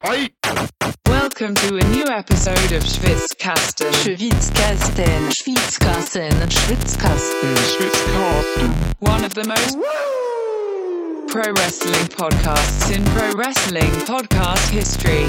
Welcome to a new episode of Schwitzkasten. Schwitzkasten. Schwitzkasten. Schwitzkasten. One of the most pro wrestling podcasts in pro wrestling podcast history.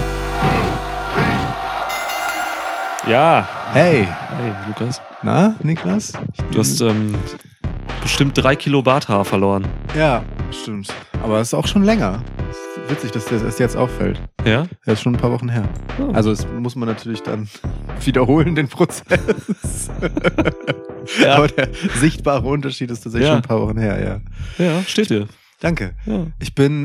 Ja. Hey. Hey, Lukas. Na, Niklas? Du hast bestimmt 3 Kilo Barthaar verloren. Ja, stimmt. Aber es ist auch schon länger. Ist witzig, dass das erst jetzt auffällt. Ja? Ja, ist schon ein paar Wochen her. Oh. Also es muss man natürlich dann wiederholen, den Prozess. Ja. Aber der sichtbare Unterschied ist tatsächlich schon ein paar Wochen her, ja. Ja, steht dir. Danke. Ja. Ich bin,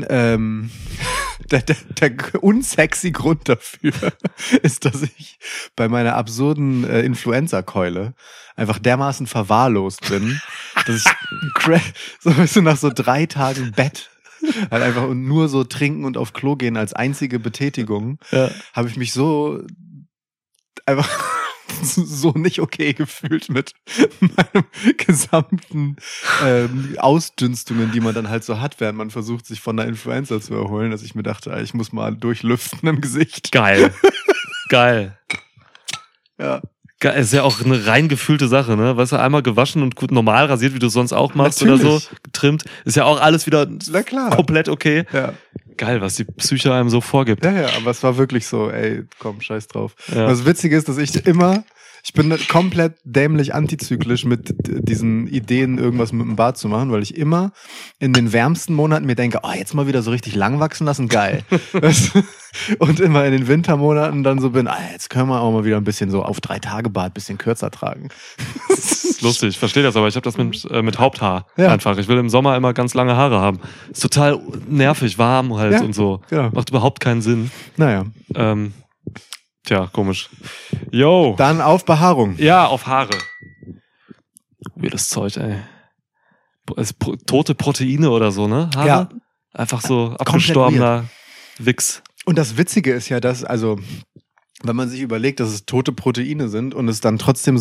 der unsexy Grund dafür ist, dass ich bei meiner absurden Influenza-Keule einfach dermaßen verwahrlost bin, dass ich so ein bisschen nach so 3 Tagen Bett halt einfach und nur so trinken und auf Klo gehen als einzige Betätigung, habe ich mich so einfach so nicht okay gefühlt mit meinem gesamten Ausdünstungen, die man dann halt so hat, während man versucht, sich von der Influenza zu erholen, dass ich mir dachte, ich muss mal durchlüften im Gesicht. Geil. Geil. Ja. Geil. Ist ja auch eine rein gefühlte Sache, ne? Weißt du, einmal gewaschen und gut normal rasiert, wie du es sonst auch machst. Natürlich. Oder so, getrimmt. Ist ja auch alles wieder komplett okay. Ja. Geil, was die Psyche einem so vorgibt. Ja, aber es war wirklich so, ey, komm, scheiß drauf. Ja. Das Witzige ist, dass ich bin komplett dämlich antizyklisch mit diesen Ideen, irgendwas mit dem Bart zu machen, weil ich immer in den wärmsten Monaten mir denke, jetzt mal wieder so richtig lang wachsen lassen, geil. Und immer in den Wintermonaten dann so bin, jetzt können wir auch mal wieder ein bisschen so auf 3 Tage Bart ein bisschen kürzer tragen. Das ist lustig, ich verstehe das, aber ich habe das mit Haupthaar einfach. Ich will im Sommer immer ganz lange Haare haben. Ist total nervig, warm halt und so. Genau. Macht überhaupt keinen Sinn. Naja. Tja, komisch. Yo. Dann auf Behaarung. Ja, auf Haare. Weirdes Zeug, ey. Tote Proteine oder so, ne? Haare? Ja. Einfach so abgestorbener Wichs. Und das Witzige ist ja, dass, also, wenn man sich überlegt, dass es tote Proteine sind und es dann trotzdem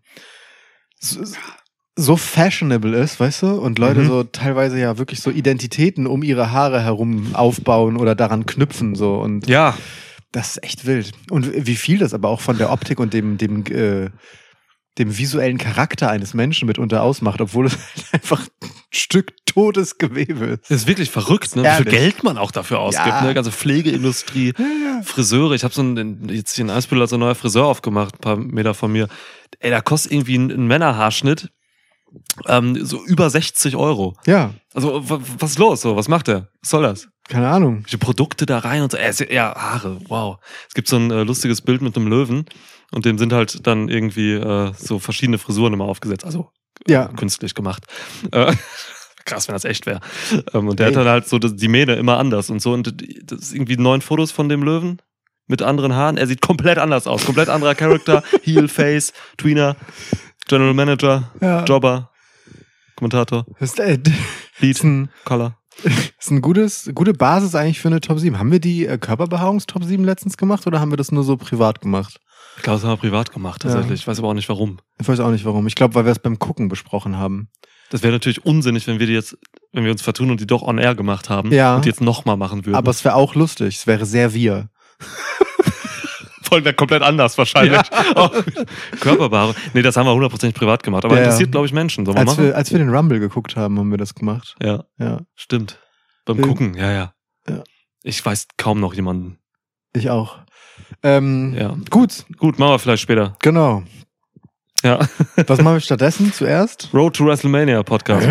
so fashionable ist, weißt du? Und Leute so teilweise ja wirklich so Identitäten um ihre Haare herum aufbauen oder daran knüpfen, so. Und ja. Das ist echt wild. Und wie viel das aber auch von der Optik und dem visuellen Charakter eines Menschen mitunter ausmacht, obwohl es halt einfach ein Stück totes Gewebe ist. Das ist wirklich verrückt, ne? Wie viel Geld man auch dafür ausgibt, ne? Ganze Pflegeindustrie, Friseure. Ich habe jetzt hier in Eisbüttel so ein neuer Friseur aufgemacht, ein paar Meter von mir. Ey, da kostet irgendwie ein Männerhaarschnitt so über 60 €. Ja. Also, was ist los? So, was macht der? Was soll das? Keine Ahnung. Welche Produkte da rein und so. Ja, Haare, wow. Es gibt so ein lustiges Bild mit einem Löwen und dem sind halt dann irgendwie so verschiedene Frisuren immer aufgesetzt. Also künstlich gemacht. Krass, wenn das echt wäre. Und der hat dann halt so die Mähne immer anders und so. Und das ist irgendwie 9 Fotos von dem Löwen mit anderen Haaren. Er sieht komplett anders aus. Komplett anderer Charakter. Heel, Face, Tweener, General Manager, Jobber, Kommentator, Lead, Color. Das ist eine gute Basis eigentlich für eine Top 7. Haben wir die Körperbehaarungs-Top 7 letztens gemacht oder haben wir das nur so privat gemacht? Ich glaube, das haben wir privat gemacht tatsächlich. Ja. Ich weiß aber auch nicht warum. Ich weiß auch nicht warum. Ich glaube, weil wir es beim Gucken besprochen haben. Das wäre natürlich unsinnig, wenn wir uns vertun und die doch on air gemacht haben und die jetzt nochmal machen würden. Aber es wäre auch lustig. Es wäre sehr wir. Voll wäre komplett anders wahrscheinlich. Ja. Körperbehaarung. Nee, das haben wir 100% privat gemacht. Aber interessiert, glaube ich, Menschen. Sollen wir machen? Als wir den Rumble geguckt haben, haben wir das gemacht. Ja. Stimmt. Beim Gucken, ja. Ich weiß kaum noch jemanden. Ich auch. Gut, machen wir vielleicht später. Genau. Ja. Was machen wir stattdessen zuerst? Road to WrestleMania Podcast.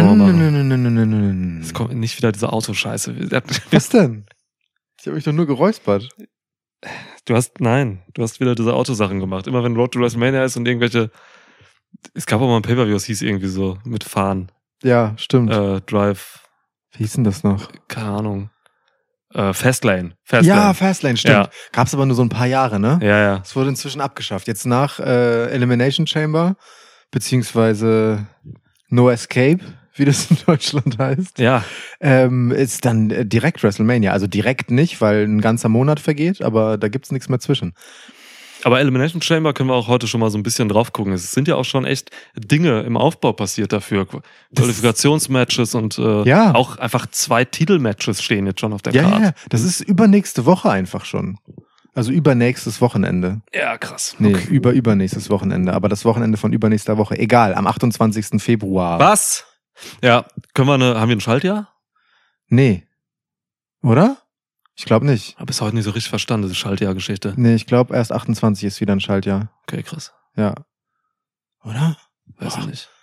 Es kommt nicht wieder diese Autoscheiße. Was denn? Ich habe mich doch nur geräuspert. Du hast wieder diese Autosachen gemacht. Immer wenn Road to WrestleMania ist und irgendwelche, es gab auch mal ein Pay-Per-View, das hieß irgendwie so, mit Fahren. Ja, stimmt. Drive. Wie hieß denn das noch? Keine Ahnung. Fastlane. Ja, Fastlane, stimmt. Ja. Gab's aber nur so ein paar Jahre, ne? Ja. Es wurde inzwischen abgeschafft. Jetzt nach Elimination Chamber, beziehungsweise No Escape, wie das in Deutschland heißt. Ja. Ist dann direkt WrestleMania. Also direkt nicht, weil ein ganzer Monat vergeht, aber da gibt's nichts mehr zwischen. Aber Elimination Chamber können wir auch heute schon mal so ein bisschen drauf gucken. Es sind ja auch schon echt Dinge im Aufbau passiert dafür. Qualifikationsmatches und auch einfach 2 Titelmatches stehen jetzt schon auf der Karte. Ja, das ist übernächste Woche einfach schon. Also übernächstes Wochenende. Ja, krass. Nee, übernächstes Wochenende. Aber das Wochenende von übernächster Woche. Egal, am 28. Februar. Was? Ja, haben wir ein Schaltjahr? Nee. Oder? Ich glaube nicht. Hab bis heute nicht so richtig verstanden, diese Schaltjahr-Geschichte. Nee, ich glaube erst 28 ist wieder ein Schaltjahr. Okay, krass. Ja. Oder? Weiß ich nicht.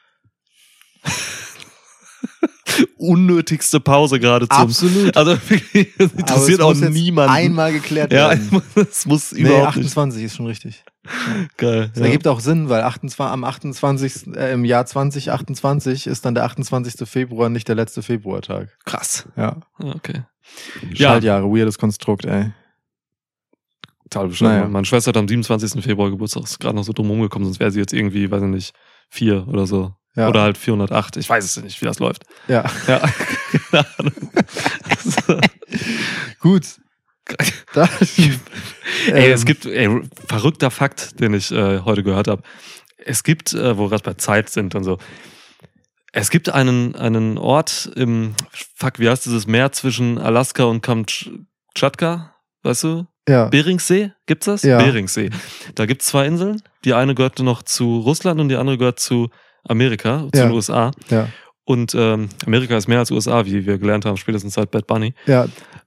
Unnötigste Pause gerade zum... Absolut. Also interessiert auch niemanden. Einmal geklärt werden. Ja, es muss überhaupt 28 nicht. Ist schon richtig. Geil. Das ergibt auch Sinn, weil am 28. Im Jahr 2028 ist dann der 28. Februar nicht der letzte Februartag. Krass. Ja. Okay. Schaltjahre, weirdes Konstrukt, ey. Total bestimmt. Naja. Meine Schwester hat am 27. Februar Geburtstag, ist gerade noch so dumm rumgekommen, sonst wäre sie jetzt irgendwie, weiß ich nicht, 4 oder so. Ja. Oder halt 408. Ich weiß es nicht, wie das läuft. Ja. Keine Ahnung. Gut. Es gibt, verrückter Fakt, den ich heute gehört habe. Es gibt, wo wir gerade bei Zeit sind und so, es gibt einen Ort im, wie heißt dieses Meer zwischen Alaska und Kamtschatka, weißt du? Ja. Beringsee, gibt's das? Ja. Beringsee. Da gibt's 2 Inseln. Die eine gehört noch zu Russland und die andere gehört zu Amerika, zu den USA. Ja. Und Amerika ist mehr als USA, wie wir gelernt haben, spätestens seit Bad Bunny. Ja.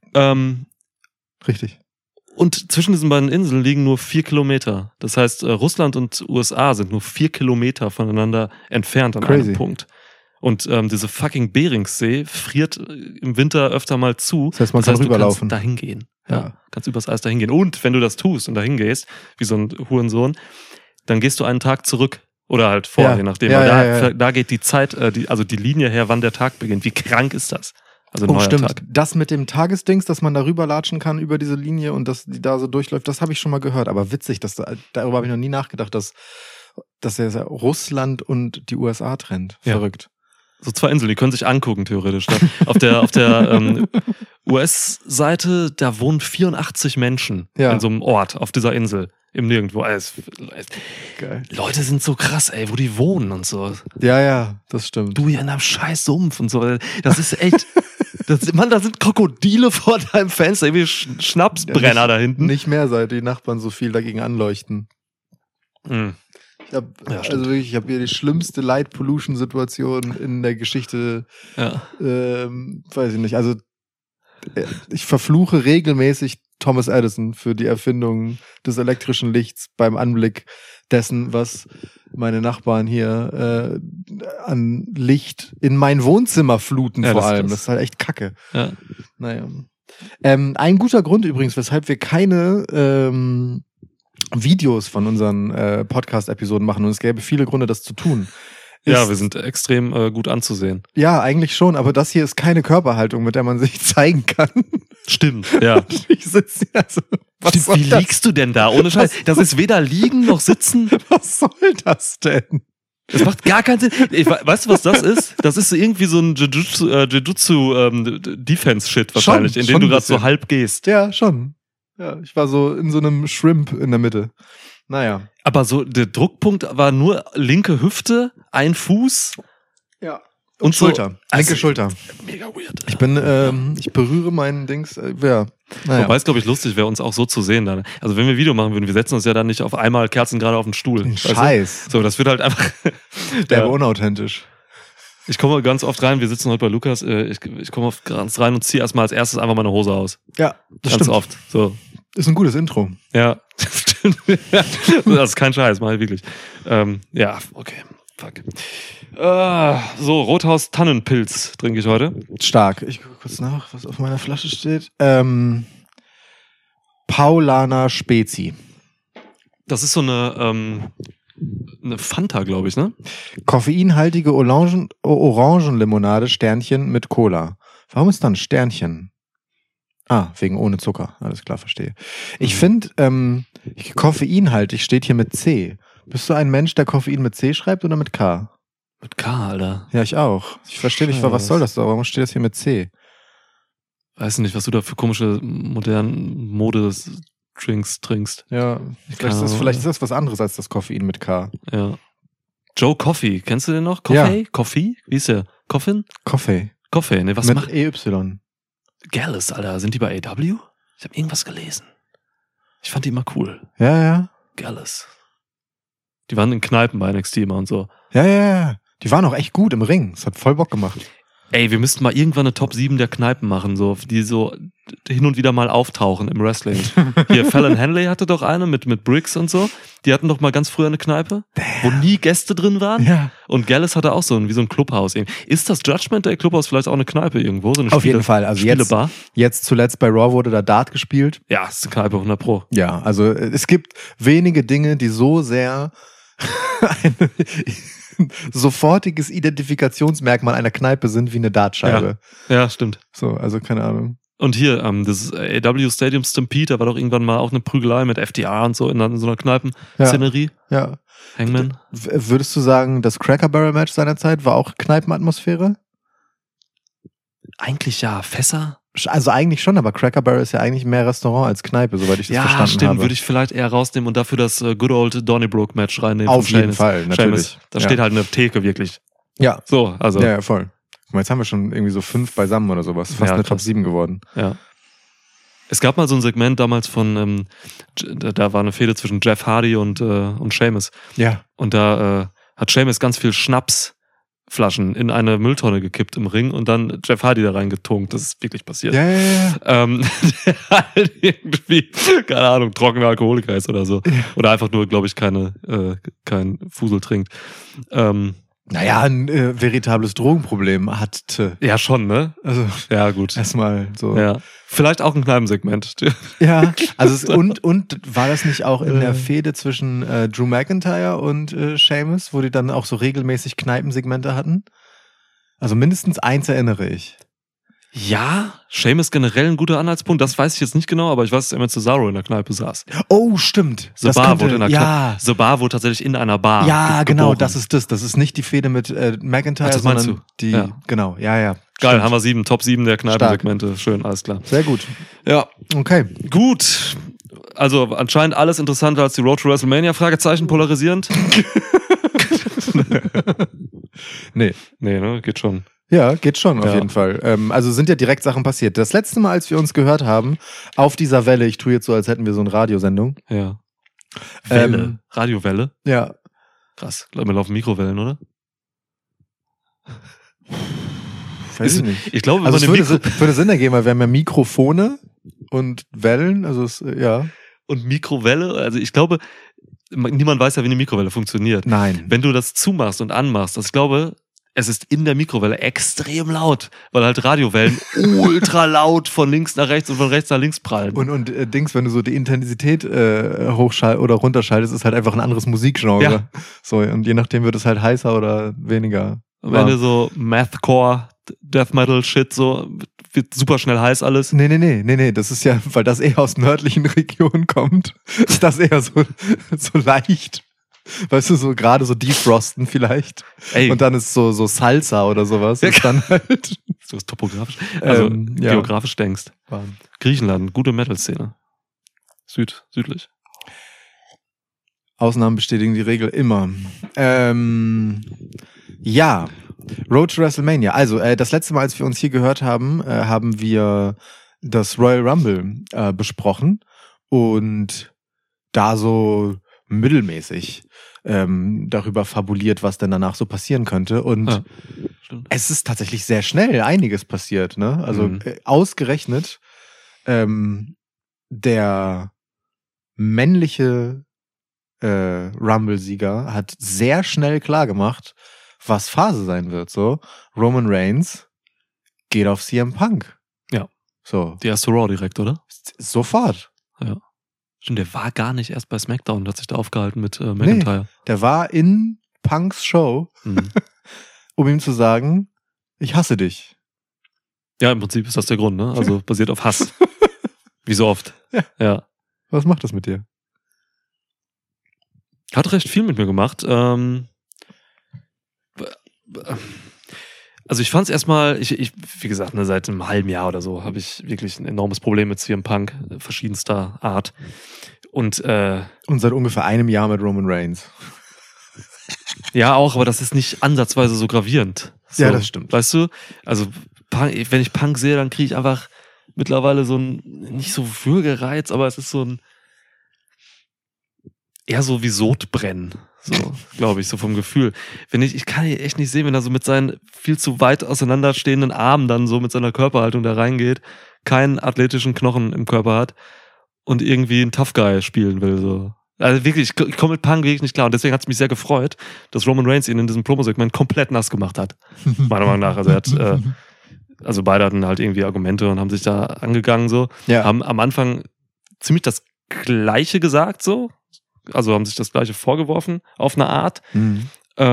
Richtig. Und zwischen diesen beiden Inseln liegen nur 4 Kilometer. Das heißt, Russland und USA sind nur 4 Kilometer voneinander entfernt an einem Punkt. Und diese fucking Beringssee friert im Winter öfter mal zu. Das heißt, man kann rüberlaufen. Du kannst dahin gehen. Ja. Kannst übers Eis dahin gehen. Und wenn du das tust und dahin gehst, wie so ein Hurensohn, dann gehst du einen Tag zurück. Oder halt vor, je nachdem. Da geht die Zeit, also die Linie her, wann der Tag beginnt. Wie krank ist das? Also ein neuer stimmt. Tag. Das mit dem Tagesdings, dass man da rüberlatschen kann über diese Linie und dass die da so durchläuft, das habe ich schon mal gehört. Aber witzig, darüber habe ich noch nie nachgedacht, dass er Russland und die USA trennt. Verrückt. So 2 Inseln, die können sich angucken, theoretisch. Auf der US-Seite, da wohnen 84 Menschen in so einem Ort, auf dieser Insel. Im Nirgendwo. Geil. Leute sind so krass, ey, wo die wohnen und so. Ja, das stimmt. Du hier in einem scheiß Sumpf und so. Das ist echt... Mann, da sind Krokodile vor deinem Fenster, irgendwie Schnapsbrenner da hinten. Nicht mehr, seit die Nachbarn so viel dagegen anleuchten. Mhm. Ich habe hier die schlimmste Light-Pollution-Situation in der Geschichte. Ja. Weiß ich nicht. Also ich verfluche regelmäßig Thomas Edison für die Erfindung des elektrischen Lichts beim Anblick dessen, was meine Nachbarn hier an Licht in mein Wohnzimmer fluten, vor allem. Das ist halt echt kacke. Ja. Naja. Ein guter Grund übrigens, weshalb wir keine Videos von unseren Podcast-Episoden machen, und es gäbe viele Gründe, das zu tun. Ja, wir sind extrem gut anzusehen. Ja, eigentlich schon, aber das hier ist keine Körperhaltung, mit der man sich zeigen kann. Stimmt, ja. Ich sitze hier so. Wie liegst du denn da? Ohne Scheiß. Das ist weder liegen noch sitzen. Was soll das denn? Das macht gar keinen Sinn. Weißt du, was das ist? Das ist irgendwie so ein Jiu-Jitsu-Defense-Shit wahrscheinlich, in dem du gerade so halb gehst. Ja, schon. Ja, ich war so in so einem Shrimp in der Mitte. Naja. Aber so, der Druckpunkt war nur linke Hüfte, ein Fuß. Ja. Und Schulter. Linke Schulter. Mega weird. Ich berühre meinen Dings, Naja. Wobei es, glaube ich, lustig wäre, uns auch so zu sehen dann. Also wenn wir ein Video machen würden, wir setzen uns ja dann nicht auf einmal Kerzen gerade auf den Stuhl. Scheiß. So, das wird halt einfach... Der war unauthentisch. Ich komme ganz oft rein, wir sitzen heute bei Lukas, ich komme oft ganz rein und ziehe erstmal als erstes einfach meine Hose aus. Ja, das ganz stimmt. Oft. So. Ist ein gutes Intro. Ja, stimmt. Das ist kein Scheiß, mal wirklich. Ja, okay. Fuck. So, Rothaus Tannenpilz trinke ich heute. Stark. Ich gucke kurz nach, was auf meiner Flasche steht. Paulaner Spezi. Das ist so eine Fanta, glaube ich, ne? Koffeinhaltige Orangenlimonade, Sternchen mit Cola. Warum ist da ein Sternchen? Wegen ohne Zucker. Alles klar, verstehe. Ich finde, koffeinhaltig steht hier mit C. Bist du ein Mensch, der Koffein mit C schreibt oder mit K? Mit K, Alter. Ja, ich auch. Ich verstehe nicht, was soll das da? Warum steht das hier mit C? Weiß nicht, was du da für komische, moderne Mode Drinks trinkst. Ja, vielleicht ist das was anderes als das Koffein mit K. Ja. Joe Coffey, kennst du den noch? Coffey? Ja. Coffey? Wie ist der? Coffin? Coffey, ne, was mit macht? EY. Gallus, Alter, sind die bei AW? Ich habe irgendwas gelesen. Ich fand die immer cool. Ja. Gallus. Die waren in Kneipen bei NXT immer und so. Ja. Die waren auch echt gut im Ring. Das hat voll Bock gemacht. Ey, wir müssten mal irgendwann eine Top 7 der Kneipen machen, so, die so hin und wieder mal auftauchen im Wrestling. Hier, Fallon Henley hatte doch eine mit Briggs und so. Die hatten doch mal ganz früher eine Kneipe, wo nie Gäste drin waren. Ja. Und Gallus hatte auch so ein Clubhaus. Ist das Judgment Day Clubhaus vielleicht auch eine Kneipe irgendwo? So eine Auf jeden Fall. Also jetzt zuletzt bei Raw wurde da Dart gespielt. Ja, ist eine Kneipe 100 Pro. Ja, also es gibt wenige Dinge, die so sehr ein sofortiges Identifikationsmerkmal einer Kneipe sind wie eine Dartscheibe. Ja, stimmt. So, also keine Ahnung. Und hier, das AW Stadium Stampede, da war doch irgendwann mal auch eine Prügelei mit FDR und so in so einer Kneipen-Szenerie. Ja. Hangman. Würdest du sagen, das Cracker Barrel Match seiner Zeit war auch Kneipenatmosphäre? Eigentlich ja. Fässer? Also eigentlich schon, aber Cracker Barrel ist ja eigentlich mehr Restaurant als Kneipe, soweit ich das verstanden habe. Ja, stimmt, würde ich vielleicht eher rausnehmen und dafür das Good Old Donnybrook Match reinnehmen. Auf jeden Fall, natürlich. Da steht halt eine Theke wirklich. Ja. So, also. Ja, voll. Guck mal, jetzt haben wir schon irgendwie so 5 beisammen oder sowas. Fast eine Top 7 geworden. Ja. Es gab mal so ein Segment damals von, da war eine Fehde zwischen Jeff Hardy und Sheamus. Ja. Und da hat Sheamus ganz viel Schnapsflaschen in eine Mülltonne gekippt im Ring und dann Jeff Hardy da reingetunkt. Das ist wirklich passiert. Ja. Der halt irgendwie, keine Ahnung, trockener Alkoholiker ist oder so. Ja. Oder einfach nur, glaube ich, kein Fusel trinkt. Naja, ein veritables Drogenproblem hatte. Ja, schon, ne? Also, ja, gut. Erstmal so. Ja. Vielleicht auch ein Kneipensegment. Ja, also und war das nicht auch in der Fehde zwischen Drew McIntyre und Sheamus, wo die dann auch so regelmäßig Kneipensegmente hatten? Also mindestens eins erinnere ich. Ja, Sheamus generell ein guter Anhaltspunkt, das weiß ich jetzt nicht genau, aber ich weiß, dass er immer Cesaro in der Kneipe saß. Oh, stimmt. The Bar wurde tatsächlich in einer Bar. Ja, genau, das ist das. Das ist nicht die Fehde mit McIntyre, sondern die, genau, ja. Geil, haben wir 7, Top 7 der Kneipensegmente. Schön, alles klar. Sehr gut. Ja. Okay. Gut. Also anscheinend alles interessanter als die Road to WrestleMania, Fragezeichen, polarisierend. Nee, ne, geht schon. Ja, geht schon auf jeden Fall. Also sind ja direkt Sachen passiert. Das letzte Mal, als wir uns gehört haben, auf dieser Welle, ich tue jetzt so, als hätten wir so eine Radiosendung. Ja. Welle? Radiowelle? Ja. Krass. Wir laufen Mikrowellen, oder? Weiß ich nicht. Ich glaube, also es würde Sinn ergeben, weil wir haben ja Mikrofone und Wellen, also ja. Und Mikrowelle, also ich glaube, niemand weiß ja, wie eine Mikrowelle funktioniert. Nein. Wenn du das zumachst und anmachst, also ich glaube, es ist in der Mikrowelle extrem laut, weil halt Radiowellen ultra laut von links nach rechts und von rechts nach links prallen. Und Dings, wenn du so die Intensität hochschaltest oder runterschaltest, ist halt einfach ein anderes Musikgenre. Ja. So, und je nachdem wird es halt heißer oder weniger. Am Ende so Mathcore, Death Metal Shit, so wird super schnell heiß alles. Nee, das ist ja, weil das eher aus nördlichen Regionen kommt, ist das eher so leicht. Weißt du, so gerade so defrosten vielleicht. Ey. Und dann ist so Salsa oder sowas. Ja, ist dann halt so ist topografisch. Also geografisch denkst. Griechenland, gute Metal-Szene. Südlich. Ausnahmen bestätigen die Regel immer. Ja, Road to WrestleMania. Also, das letzte Mal, als wir uns hier gehört haben, haben wir das Royal Rumble besprochen und da so mittelmäßig darüber fabuliert, was denn danach so passieren könnte. Und es ist tatsächlich sehr schnell einiges passiert, ne? Also ausgerechnet der männliche Rumble-Sieger hat sehr schnell klargemacht, was Phase sein wird. So, Roman Reigns geht auf CM Punk. Ja. So. Die erste Raw direkt, oder? Sofort. Ja. Stimmt, der war gar nicht erst bei SmackDown und hat sich da aufgehalten mit McIntyre. Nee, der war in Punks Show, um ihm zu sagen, ich hasse dich. Ja, im Prinzip ist das der Grund, ne? Also basiert auf Hass. Wie so oft. Ja. Was macht das mit dir? Hat recht viel mit mir gemacht. Also Also ich fand es erstmal, wie gesagt, ne, seit einem halben Jahr oder so habe ich wirklich ein enormes Problem mit CM Punk, verschiedenster Art. Und seit ungefähr einem Jahr mit Roman Reigns. Ja, auch, aber das ist nicht ansatzweise so gravierend. So, ja, das stimmt. Weißt du? Also, wenn ich Punk sehe, dann kriege ich einfach mittlerweile so ein, nicht so Würgereiz, aber es ist so ein, eher so wie Sodbrennen. So, glaube ich, so vom Gefühl. Ich kann hier echt nicht sehen, wenn er so mit seinen viel zu weit auseinanderstehenden Armen dann so mit seiner Körperhaltung da reingeht, keinen athletischen Knochen im Körper hat und irgendwie einen Tough Guy spielen will, so. Also wirklich, ich komme mit Punk wirklich nicht klar. Und deswegen hat es mich sehr gefreut, dass Roman Reigns ihn in diesem Promo-Segment komplett nass gemacht hat. Meiner Meinung nach. Also also beide hatten halt irgendwie Argumente und haben sich da angegangen so. Ja. Haben am Anfang ziemlich das Gleiche gesagt so. Also haben sich das Gleiche vorgeworfen auf eine Art. Mhm.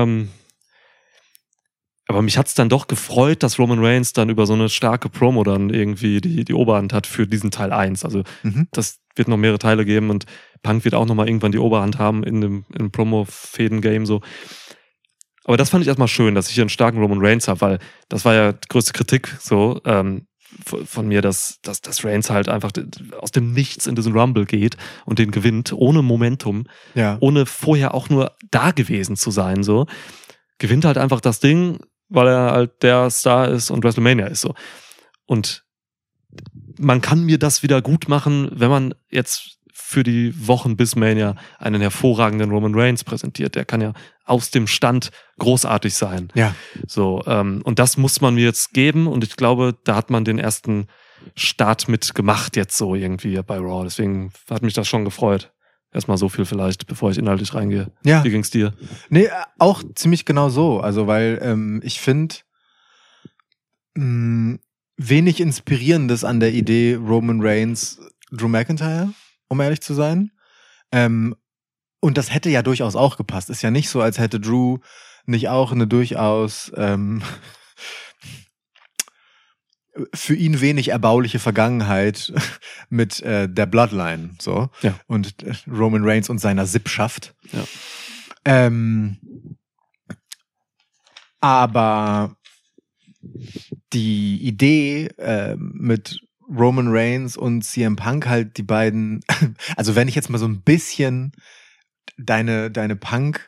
Aber mich hat es dann doch gefreut, dass Roman Reigns dann über so eine starke Promo dann irgendwie die Oberhand hat für diesen Teil 1. Also das wird noch mehrere Teile geben und Punk wird auch nochmal irgendwann die Oberhand haben in dem Promo-Fäden-Game so. Aber das fand ich erstmal schön, dass ich hier einen starken Roman Reigns habe, weil das war ja die größte Kritik so von mir, dass Reigns halt einfach aus dem Nichts in diesen Rumble geht und den gewinnt, ohne Momentum, ohne vorher auch nur da gewesen zu sein so. Gewinnt halt einfach das Ding, weil er halt der Star ist und WrestleMania ist so. Und man kann mir das wieder gut machen, wenn man jetzt für die Wochen bis Mania einen hervorragenden Roman Reigns präsentiert. Der kann ja aus dem Stand großartig sein. Ja. So, und das muss man mir jetzt geben und ich glaube, da hat man den ersten Start mit gemacht jetzt so irgendwie bei Raw. Deswegen hat mich das schon gefreut. Erstmal so viel vielleicht, bevor ich inhaltlich reingehe. Ja. Wie ging's dir? Nee, auch ziemlich genau so. Also, weil ich finde wenig Inspirierendes an der Idee Roman Reigns, Drew McIntyre, um ehrlich zu sein. Und das hätte ja durchaus auch gepasst. Ist ja nicht so, als hätte Drew nicht auch eine durchaus für ihn wenig erbauliche Vergangenheit mit der Bloodline, so. Ja. Und Roman Reigns und seiner Sippschaft. Ja. Aber die Idee mit Roman Reigns und CM Punk halt die beiden, also wenn ich jetzt mal so ein bisschen deine Punk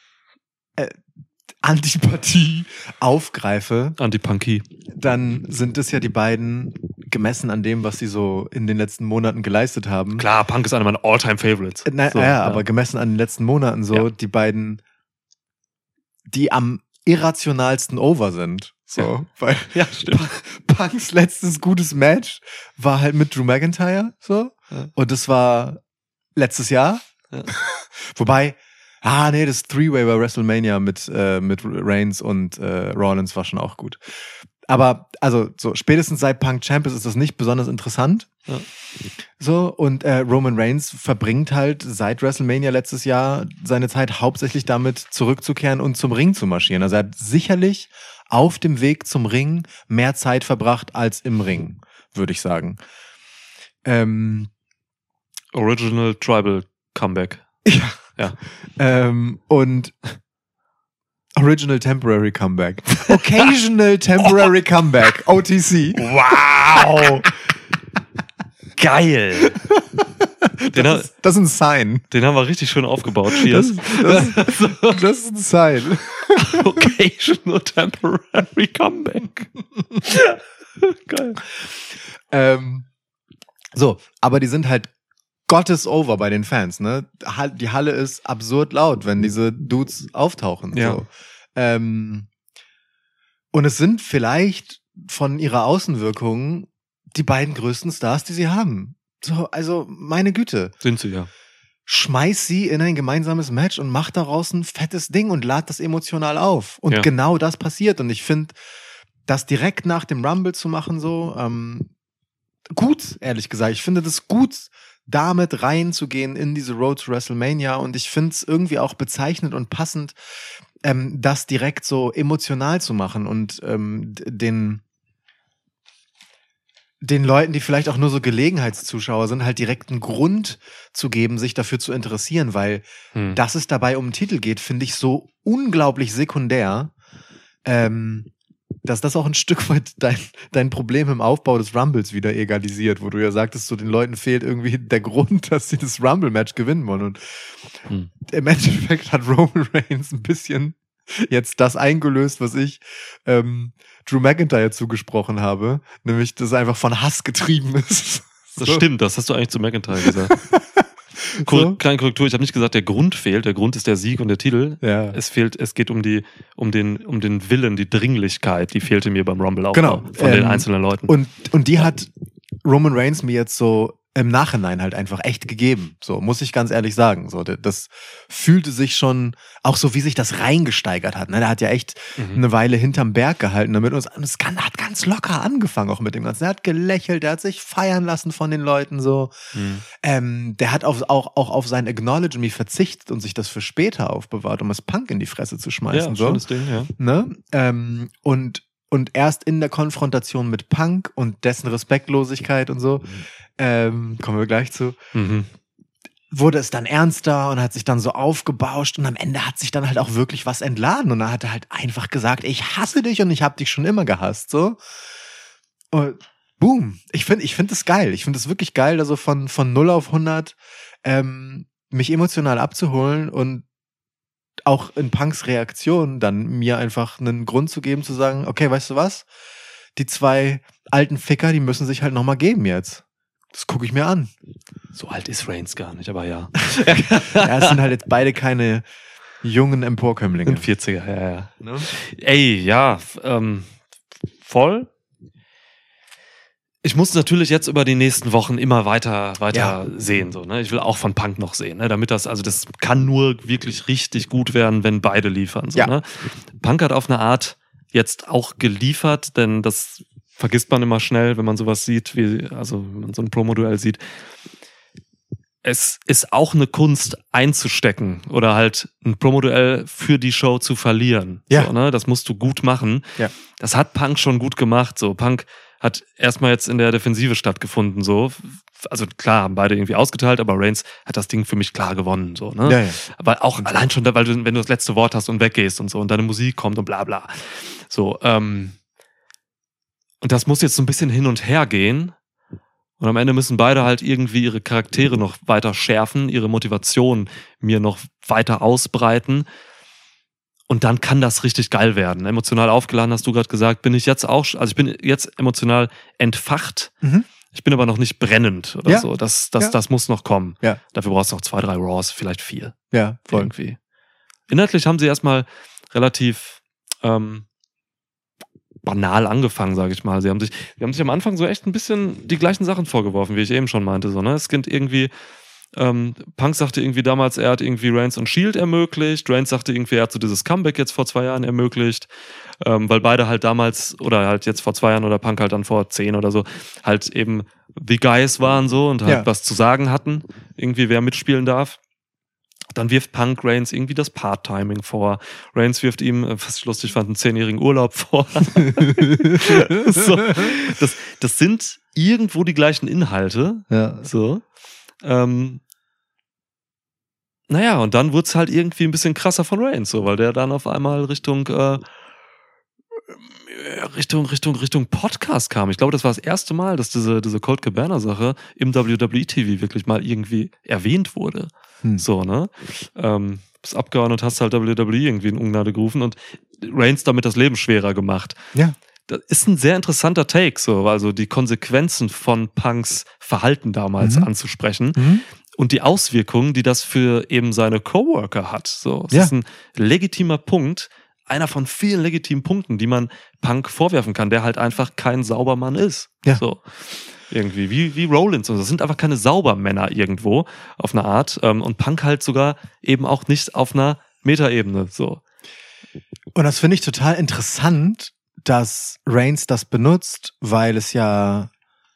Antipathie aufgreife, Antipunky, dann sind es ja die beiden, gemessen an dem, was sie so in den letzten Monaten geleistet haben. Klar, Punk ist einer meiner All-Time-Favorites. Aber gemessen an den letzten Monaten so, die beiden, die am irrationalsten over sind. So, weil stimmt. Punks letztes gutes Match war halt mit Drew McIntyre, so. Ja. Und das war letztes Jahr. Ja. Wobei, das Three-Way bei WrestleMania mit Reigns und Rollins war schon auch gut. Aber, also, so, spätestens seit Punk Champ ist das nicht besonders interessant. Ja. So, und Roman Reigns verbringt halt seit WrestleMania letztes Jahr seine Zeit hauptsächlich damit zurückzukehren und zum Ring zu marschieren. Also er hat sicherlich auf dem Weg zum Ring mehr Zeit verbracht als im Ring, würde ich sagen. Original Tribal Comeback. Ja. Und Original Temporary Comeback. Occasional Temporary Comeback. OTC. Wow! Geil! Das ist ein Sign. Den haben wir richtig schön aufgebaut. Cheers. Das ist ein Sign. Occasional Temporary Comeback. Geil. So, aber die sind halt Gottes over bei den Fans, ne? Die Halle ist absurd laut, wenn diese Dudes auftauchen. Ja. So. Und es sind vielleicht von ihrer Außenwirkung die beiden größten Stars, die sie haben. So, also, meine Güte. Sind sie, ja. Schmeiß sie in ein gemeinsames Match und mach daraus ein fettes Ding und lad das emotional auf. Und genau das passiert. Und ich finde, das direkt nach dem Rumble zu machen, so, gut, ehrlich gesagt. Ich finde das gut, damit reinzugehen in diese Road to WrestleMania. Und ich finde es irgendwie auch bezeichnend und passend, das direkt so emotional zu machen und den Leuten, die vielleicht auch nur so Gelegenheitszuschauer sind, halt direkt einen Grund zu geben, sich dafür zu interessieren, weil dass es dabei um einen Titel geht, finde ich so unglaublich sekundär, dass das auch ein Stück weit dein Problem im Aufbau des Rumbles wieder egalisiert, wo du ja sagtest, so den Leuten fehlt irgendwie der Grund, dass sie das Rumble-Match gewinnen wollen. Und im Endeffekt hat Roman Reigns ein bisschen jetzt das eingelöst, was ich Drew McIntyre zugesprochen habe, nämlich, dass er einfach von Hass getrieben ist. Das stimmt, das hast du eigentlich zu McIntyre gesagt. Kleine Korrektur, ich habe nicht gesagt, der Grund fehlt. Der Grund ist der Sieg und der Titel. Ja. Es geht um den Willen, die Dringlichkeit, die fehlte mir beim Rumble-Aufbau von den einzelnen Leuten. Und die hat Roman Reigns mir jetzt so im Nachhinein halt einfach echt gegeben. So, muss ich ganz ehrlich sagen. So, das fühlte sich schon, auch so wie sich das reingesteigert hat. Ne? Der hat ja echt eine Weile hinterm Berg gehalten damit. Und es hat ganz locker angefangen auch mit dem Ganzen. Er hat gelächelt, der hat sich feiern lassen von den Leuten so. Der hat auch auf sein Acknowledge Me verzichtet und sich das für später aufbewahrt, um es Punk in die Fresse zu schmeißen. Ja, so. schönes Ding, ja. Ne? Und erst in der Konfrontation mit Punk und dessen Respektlosigkeit und so, kommen wir gleich zu, wurde es dann ernster und hat sich dann so aufgebauscht und am Ende hat sich dann halt auch wirklich was entladen und dann hat er halt einfach gesagt, ich hasse dich und ich habe dich schon immer gehasst, so. Und boom. Ich finde das geil. Ich finde es wirklich geil, also von 0 auf 100 mich emotional abzuholen und auch in Punks Reaktion dann mir einfach einen Grund zu geben, zu sagen, okay, weißt du was? Die 2 alten Ficker, die müssen sich halt nochmal geben jetzt. Das gucke ich mir an. So alt ist Reigns gar nicht, aber ja. Ja, es sind halt jetzt beide keine jungen Emporkömmlinge. 40er, ja. Ne? Ey, ja, voll. Ich muss natürlich jetzt über die nächsten Wochen immer weiter sehen. So, ne? Ich will auch von Punk noch sehen, ne? Damit das kann nur wirklich richtig gut werden, wenn beide liefern. So, ne? Punk hat auf eine Art jetzt auch geliefert, denn das vergisst man immer schnell, wenn man sowas sieht, wenn man so ein Promo-Duell sieht. Es ist auch eine Kunst einzustecken oder halt ein Promo-Duell für die Show zu verlieren. Ja. So, ne? Das musst du gut machen. Ja. Das hat Punk schon gut gemacht. So, Punk hat erstmal jetzt in der Defensive stattgefunden. So. Also klar, haben beide irgendwie ausgeteilt, aber Reigns hat das Ding für mich klar gewonnen. So, ne? Ja. Aber auch allein schon, weil wenn du das letzte Wort hast und weggehst und so und deine Musik kommt und bla bla. So, und das muss jetzt so ein bisschen hin und her gehen. Und am Ende müssen beide halt irgendwie ihre Charaktere noch weiter schärfen, ihre Motivation mir noch weiter ausbreiten. Und dann kann das richtig geil werden. Emotional aufgeladen, hast du gerade gesagt, bin ich jetzt auch, also ich bin jetzt emotional entfacht. Ich bin aber noch nicht brennend oder so. Das muss noch kommen. Ja. Dafür brauchst du noch 2, 3 Raws, vielleicht 4. Ja, voll. Irgendwie. Inhaltlich haben sie erstmal relativ banal angefangen, sage ich mal. Sie haben sich am Anfang so echt ein bisschen die gleichen Sachen vorgeworfen, wie ich eben schon meinte. So, ne? Es gibt irgendwie, Punk sagte irgendwie damals, er hat irgendwie Reigns und Shield ermöglicht. Reigns sagte irgendwie, er hat so dieses Comeback jetzt vor 2 Jahren ermöglicht, weil beide halt damals oder halt jetzt vor 2 Jahren oder Punk halt dann vor 10 oder so halt eben the guys waren so und halt was zu sagen hatten, irgendwie wer mitspielen darf. Dann wirft Punk Reigns irgendwie das Part-Timing vor. Reigns wirft ihm, was ich lustig fand, einen 10-jährigen Urlaub vor. So, das sind irgendwo die gleichen Inhalte. Ja. So. Naja, und dann wurde es halt irgendwie ein bisschen krasser von Reigns, so, weil der dann auf einmal Richtung Podcast kam. Ich glaube, das war das erste Mal, dass diese Colt Cabana-Sache im WWE-TV wirklich mal irgendwie erwähnt wurde. So, ne? Bist abgehauen und hast halt WWE irgendwie in Ungnade gerufen und Reigns damit das Leben schwerer gemacht. Ja. Das ist ein sehr interessanter Take, so, also die Konsequenzen von Punks Verhalten damals anzusprechen und die Auswirkungen, die das für eben seine Coworker hat. So, es ist ein legitimer Punkt, einer von vielen legitimen Punkten, die man Punk vorwerfen kann, der halt einfach kein Saubermann ist. Ja. So. Irgendwie, wie Rollins. Das sind einfach keine Saubermänner irgendwo auf eine Art. Und Punk halt sogar eben auch nicht auf einer Metaebene. So. Und das finde ich total interessant, dass Reigns das benutzt, weil es ja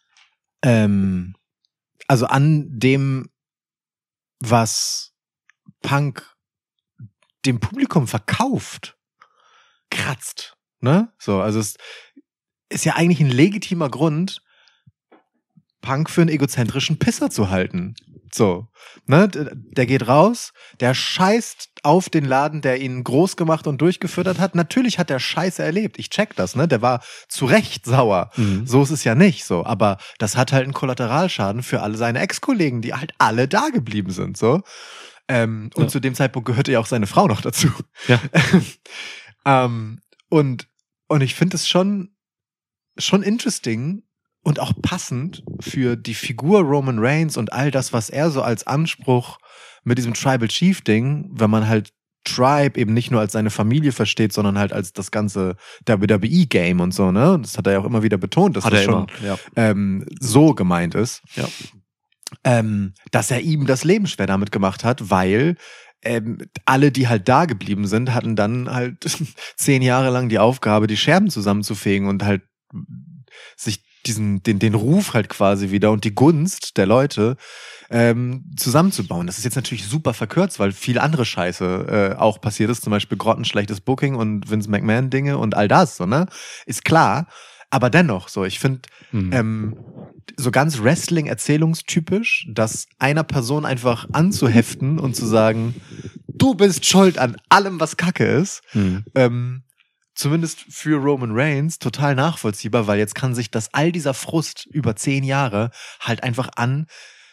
also an dem, was Punk dem Publikum verkauft, kratzt. Ne? So, also es ist ja eigentlich ein legitimer Grund, Punk für einen egozentrischen Pisser zu halten. So, ne, der geht raus, der scheißt auf den Laden, der ihn groß gemacht und durchgefüttert hat. Natürlich hat der Scheiße erlebt. Ich check das, ne? Der war zu Recht sauer. So ist es ja nicht so. Aber das hat halt einen Kollateralschaden für alle seine Ex-Kollegen, die halt alle da geblieben sind, so. Und zu dem Zeitpunkt gehörte ja auch seine Frau noch dazu. Ja. Und ich finde es schon interesting, und auch passend für die Figur Roman Reigns und all das, was er so als Anspruch mit diesem Tribal Chief Ding, wenn man halt Tribe eben nicht nur als seine Familie versteht, sondern halt als das ganze WWE-Game und so, ne? Das hat er ja auch immer wieder betont, dass das schon so gemeint ist. Ja. Dass er ihm das Leben schwer damit gemacht hat, weil alle, die halt da geblieben sind, hatten dann halt 10 Jahre lang die Aufgabe, die Scherben zusammenzufegen und halt sich den Ruf halt quasi wieder und die Gunst der Leute zusammenzubauen. Das ist jetzt natürlich super verkürzt, weil viel andere Scheiße auch passiert ist, zum Beispiel grottenschlechtes Booking und Vince McMahon Dinge und all das, so, ne? Ist klar, aber dennoch, so, ich finde so ganz Wrestling-erzählungstypisch, das einer Person einfach anzuheften und zu sagen, du bist schuld an allem, was Kacke ist, zumindest für Roman Reigns total nachvollziehbar, weil jetzt kann sich all dieser Frust über 10 Jahre halt einfach an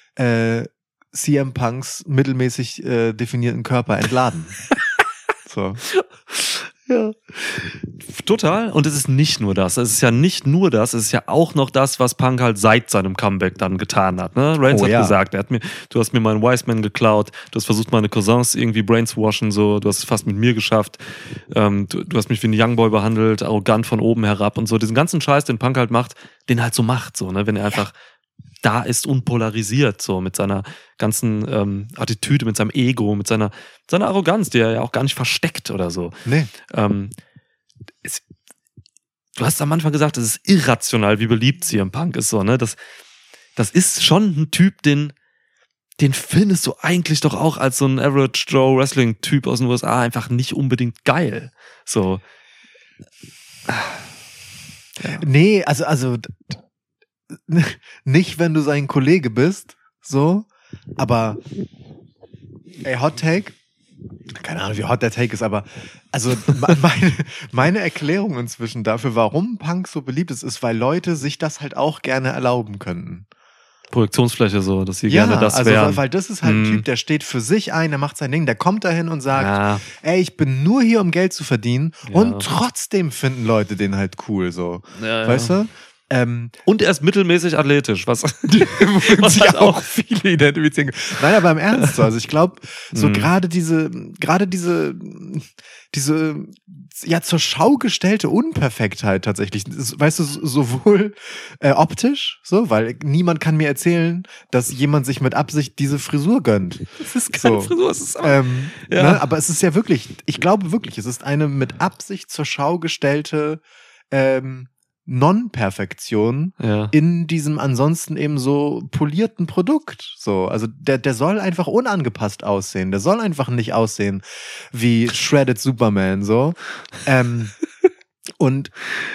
CM Punks mittelmäßig definierten Körper entladen. So. Ja. Total. Und es ist nicht nur das. Es ist ja nicht nur das. Es ist ja auch noch das, was Punk halt seit seinem Comeback dann getan hat. Ne? Reigns hat gesagt, du hast mir meinen Wiseman geklaut, du hast versucht, meine Cousins irgendwie brainwashen, so, du hast es fast mit mir geschafft, du hast mich wie ein Youngboy behandelt, arrogant von oben herab und so. Diesen ganzen Scheiß, den Punk halt macht, den er halt so macht, so, ne? Wenn er einfach da ist und polarisiert, so mit seiner ganzen Attitüde, mit seinem Ego, mit seiner Arroganz, die er ja auch gar nicht versteckt oder so. Nee. Du hast am Anfang gesagt, es ist irrational, wie beliebt CM Punk ist, so, ne? Das ist schon ein Typ, den findest du eigentlich doch auch als so ein Average Joe Wrestling Typ aus den USA einfach nicht unbedingt geil. So. Ja. Nee, also nicht, wenn du sein Kollege bist, so, aber Hot Take, keine Ahnung, wie hot der Take ist, aber also meine Erklärung inzwischen dafür, warum Punk so beliebt ist, weil Leute sich das halt auch gerne erlauben könnten. Projektionsfläche so, dass sie gerne das also, wären. Weil das ist halt ein Typ, der steht für sich ein, der macht sein Ding, der kommt dahin und sagt, ey, ich bin nur hier, um Geld zu verdienen, und trotzdem finden Leute den halt cool, so. Weißt du? Und er ist mittelmäßig athletisch, was sich halt auch viele identifizieren. Nein, aber im Ernst, so. Also ich glaube, so gerade diese ja zur Schau gestellte Unperfektheit tatsächlich, weißt du, sowohl optisch, so, weil niemand kann mir erzählen, dass jemand sich mit Absicht diese Frisur gönnt. Das ist keine Frisur, es ist ne, aber es ist ja wirklich, ich glaube wirklich, es ist eine mit Absicht zur Schau gestellte Non-Perfektion in diesem ansonsten eben so polierten Produkt. So, also der soll einfach unangepasst aussehen. Der soll einfach nicht aussehen wie Shredded Superman, so. Und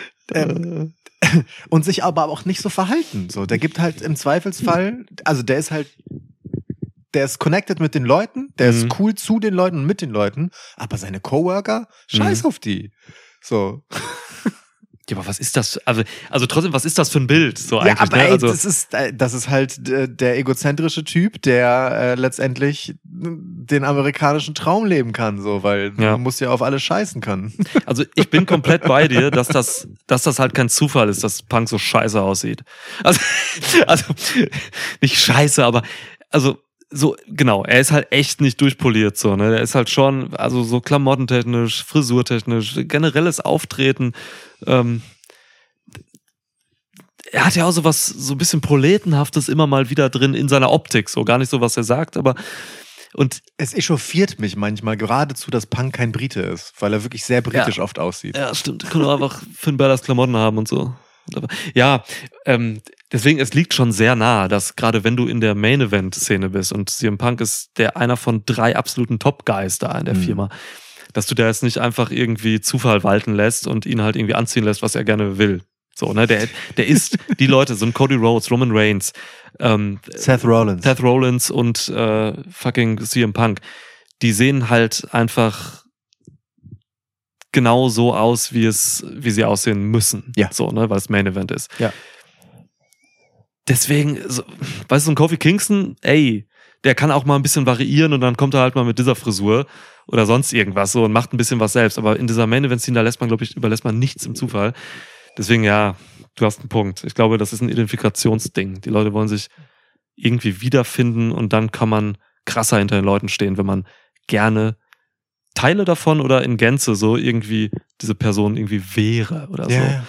sich aber auch nicht so verhalten. So, der gibt halt im Zweifelsfall, also der ist connected mit den Leuten, der ist cool zu den Leuten und mit den Leuten, aber seine Coworker, scheiß auf die. So. Ja, aber was ist das? Also trotzdem, was ist das für ein Bild? So eigentlich, aber ne? ey, Also, das ist halt der egozentrische Typ, der letztendlich den amerikanischen Traum leben kann, so, weil man muss ja auf alles scheißen können. Also ich bin komplett bei dir, dass das halt kein Zufall ist, dass Punk so scheiße aussieht. Also nicht scheiße, aber also so, genau, er ist halt echt nicht durchpoliert, so, ne, der ist halt schon, also so klamottentechnisch, frisurtechnisch, generelles Auftreten, er hat ja auch so was, so ein bisschen Proletenhaftes immer mal wieder drin in seiner Optik, so, gar nicht so, was er sagt, aber, und es echauffiert mich manchmal geradezu, dass Punk kein Brite ist, weil er wirklich sehr britisch oft aussieht. Ja, stimmt, kann auch einfach Finn Balors Klamotten haben und so. Ja, deswegen, es liegt schon sehr nahe, dass gerade wenn du in der Main-Event-Szene bist und CM Punk ist einer von 3 absoluten Top-Guys da in der Firma, dass du da jetzt nicht einfach irgendwie Zufall walten lässt und ihn halt irgendwie anziehen lässt, was er gerne will. So, ne, der ist die Leute, so ein Cody Rhodes, Roman Reigns, Seth Rollins und fucking CM Punk, die sehen halt einfach genau so aus, wie sie aussehen müssen. Ja. So, ne, weil es Main Event ist. Ja. Deswegen, weißt du, so ein Kofi Kingston, der kann auch mal ein bisschen variieren und dann kommt er halt mal mit dieser Frisur oder sonst irgendwas so und macht ein bisschen was selbst. Aber in dieser Main Event Scene, überlässt man nichts im Zufall. Deswegen, ja, du hast einen Punkt. Ich glaube, das ist ein Identifikationsding. Die Leute wollen sich irgendwie wiederfinden und dann kann man krasser hinter den Leuten stehen, wenn man gerne Teile davon oder in Gänze so irgendwie diese Person irgendwie wäre oder so. Ja.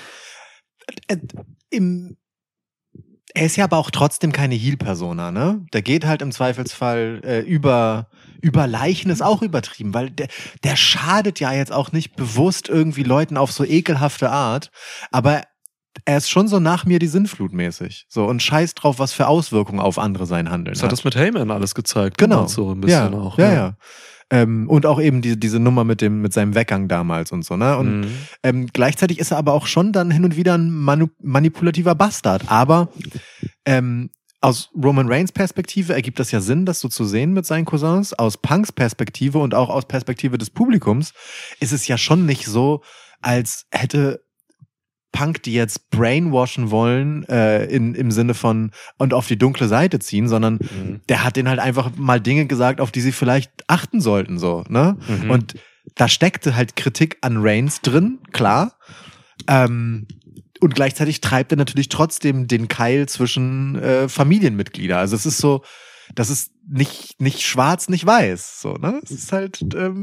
Er ist ja aber auch trotzdem keine Heel-Persona, ne? Der geht halt im Zweifelsfall über Leichen, ist auch übertrieben, weil der schadet ja jetzt auch nicht bewusst irgendwie Leuten auf so ekelhafte Art, aber er ist schon so nach mir die Sinnflut mäßig. So, und scheiß drauf, was für Auswirkungen auf andere sein Handeln hat. Das hat das mit Heyman alles gezeigt. Genau. So ein bisschen auch. Ja. Und auch eben diese Nummer mit seinem Weggang damals und so, ne? Und gleichzeitig ist er aber auch schon dann hin und wieder ein manipulativer Bastard. Aber aus Roman Reigns Perspektive ergibt das ja Sinn, das so zu sehen mit seinen Cousins. Aus Punks Perspektive und auch aus Perspektive des Publikums ist es ja schon nicht so, als hätte Punk die jetzt brainwashen wollen, im Sinne von und auf die dunkle Seite ziehen, sondern der hat denen halt einfach mal Dinge gesagt, auf die sie vielleicht achten sollten, so, ne? Und da steckte halt Kritik an Reigns drin, klar. Und gleichzeitig treibt er natürlich trotzdem den Keil zwischen Familienmitglieder. Also es ist so, das ist nicht schwarz, nicht weiß, so, ne? Es ist halt,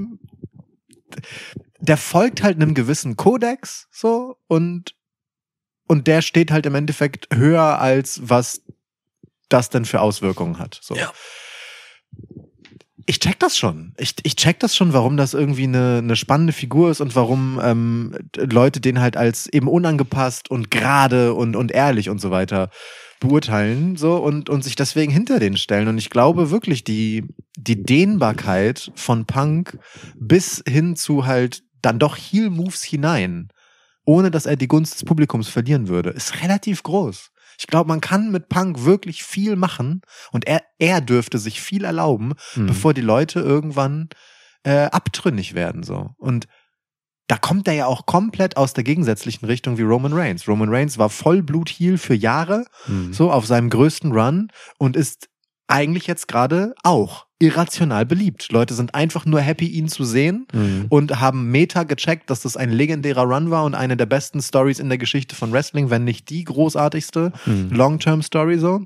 der folgt halt einem gewissen Kodex, so, und der steht halt im Endeffekt höher, als was das denn für Auswirkungen hat. So. Ja. Ich check das schon. Ich check das schon, warum das irgendwie eine spannende Figur ist und warum Leute den halt als eben unangepasst und gerade und ehrlich und so weiter beurteilen, so, und sich deswegen hinter den stellen. Und ich glaube wirklich, die Dehnbarkeit von Punk bis hin zu halt dann doch Heel-Moves hinein, ohne dass er die Gunst des Publikums verlieren würde, ist relativ groß. Ich glaube, man kann mit Punk wirklich viel machen und er dürfte sich viel erlauben, bevor die Leute irgendwann abtrünnig werden, so. Und da kommt er ja auch komplett aus der gegensätzlichen Richtung wie Roman Reigns. Roman Reigns war Vollblut-Heel für Jahre, so auf seinem größten Run und ist eigentlich jetzt gerade auch irrational beliebt. Leute sind einfach nur happy, ihn zu sehen und haben Meta gecheckt, dass das ein legendärer Run war und eine der besten Stories in der Geschichte von Wrestling, wenn nicht die großartigste Long-Term-Story so.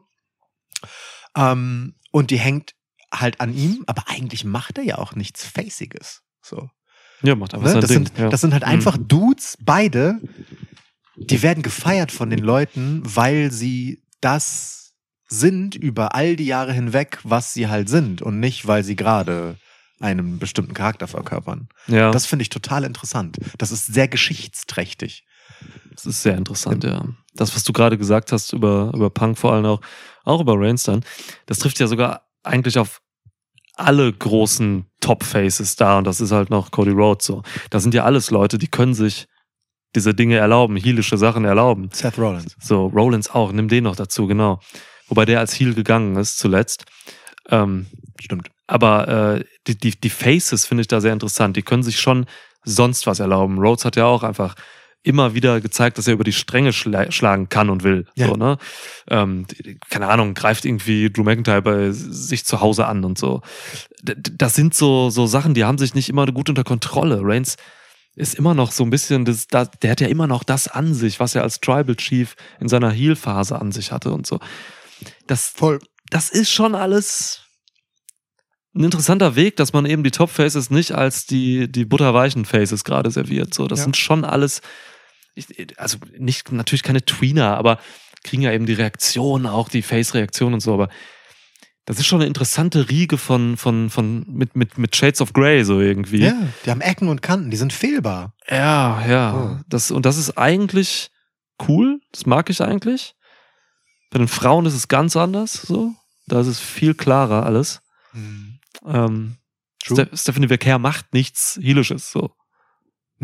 Und die hängt halt an ihm, aber eigentlich macht er ja auch nichts Faciges. So. Ja, macht aber das sind halt einfach Dudes, beide, die werden gefeiert von den Leuten, weil sie das sind über all die Jahre hinweg, was sie halt sind und nicht, weil sie gerade einen bestimmten Charakter verkörpern. Ja. Das finde ich total interessant. Das ist sehr geschichtsträchtig. Das ist sehr interessant, ja. Das, was du gerade gesagt hast über Punk, vor allem auch über Reigns dann, das trifft ja sogar eigentlich auf alle großen Top-Faces da und das ist halt noch Cody Rhodes so. Das sind ja alles Leute, die können sich diese Dinge erlauben, heelische Sachen erlauben. Seth Rollins. So, Rollins auch, nimm den noch dazu, genau. Wobei der als Heel gegangen ist zuletzt. Stimmt. Aber die Faces finde ich da sehr interessant. Die können sich schon sonst was erlauben. Rhodes hat ja auch einfach immer wieder gezeigt, dass er über die Stränge schlagen kann und will. Ja. So, ne? Keine Ahnung, greift irgendwie Drew McIntyre bei sich zu Hause an und so. Das sind so Sachen, die haben sich nicht immer gut unter Kontrolle. Reigns ist immer noch so ein bisschen, der hat ja immer noch das an sich, was er als Tribal Chief in seiner Heel-Phase an sich hatte und so. Das ist schon alles ein interessanter Weg, dass man eben die Top-Faces nicht als die butterweichen Faces gerade serviert. So, das sind schon alles, also nicht, natürlich keine Tweener, aber kriegen ja eben die Reaktionen, auch die Face-Reaktionen und so, aber das ist schon eine interessante Riege mit Shades of Grey so irgendwie. Ja, die haben Ecken und Kanten, die sind fehlbar. Ja. Das ist eigentlich cool, das mag ich eigentlich. Bei den Frauen ist es ganz anders, so. Da ist es viel klarer alles. Stephanie Verkehr macht nichts Heelisches, so. Nee.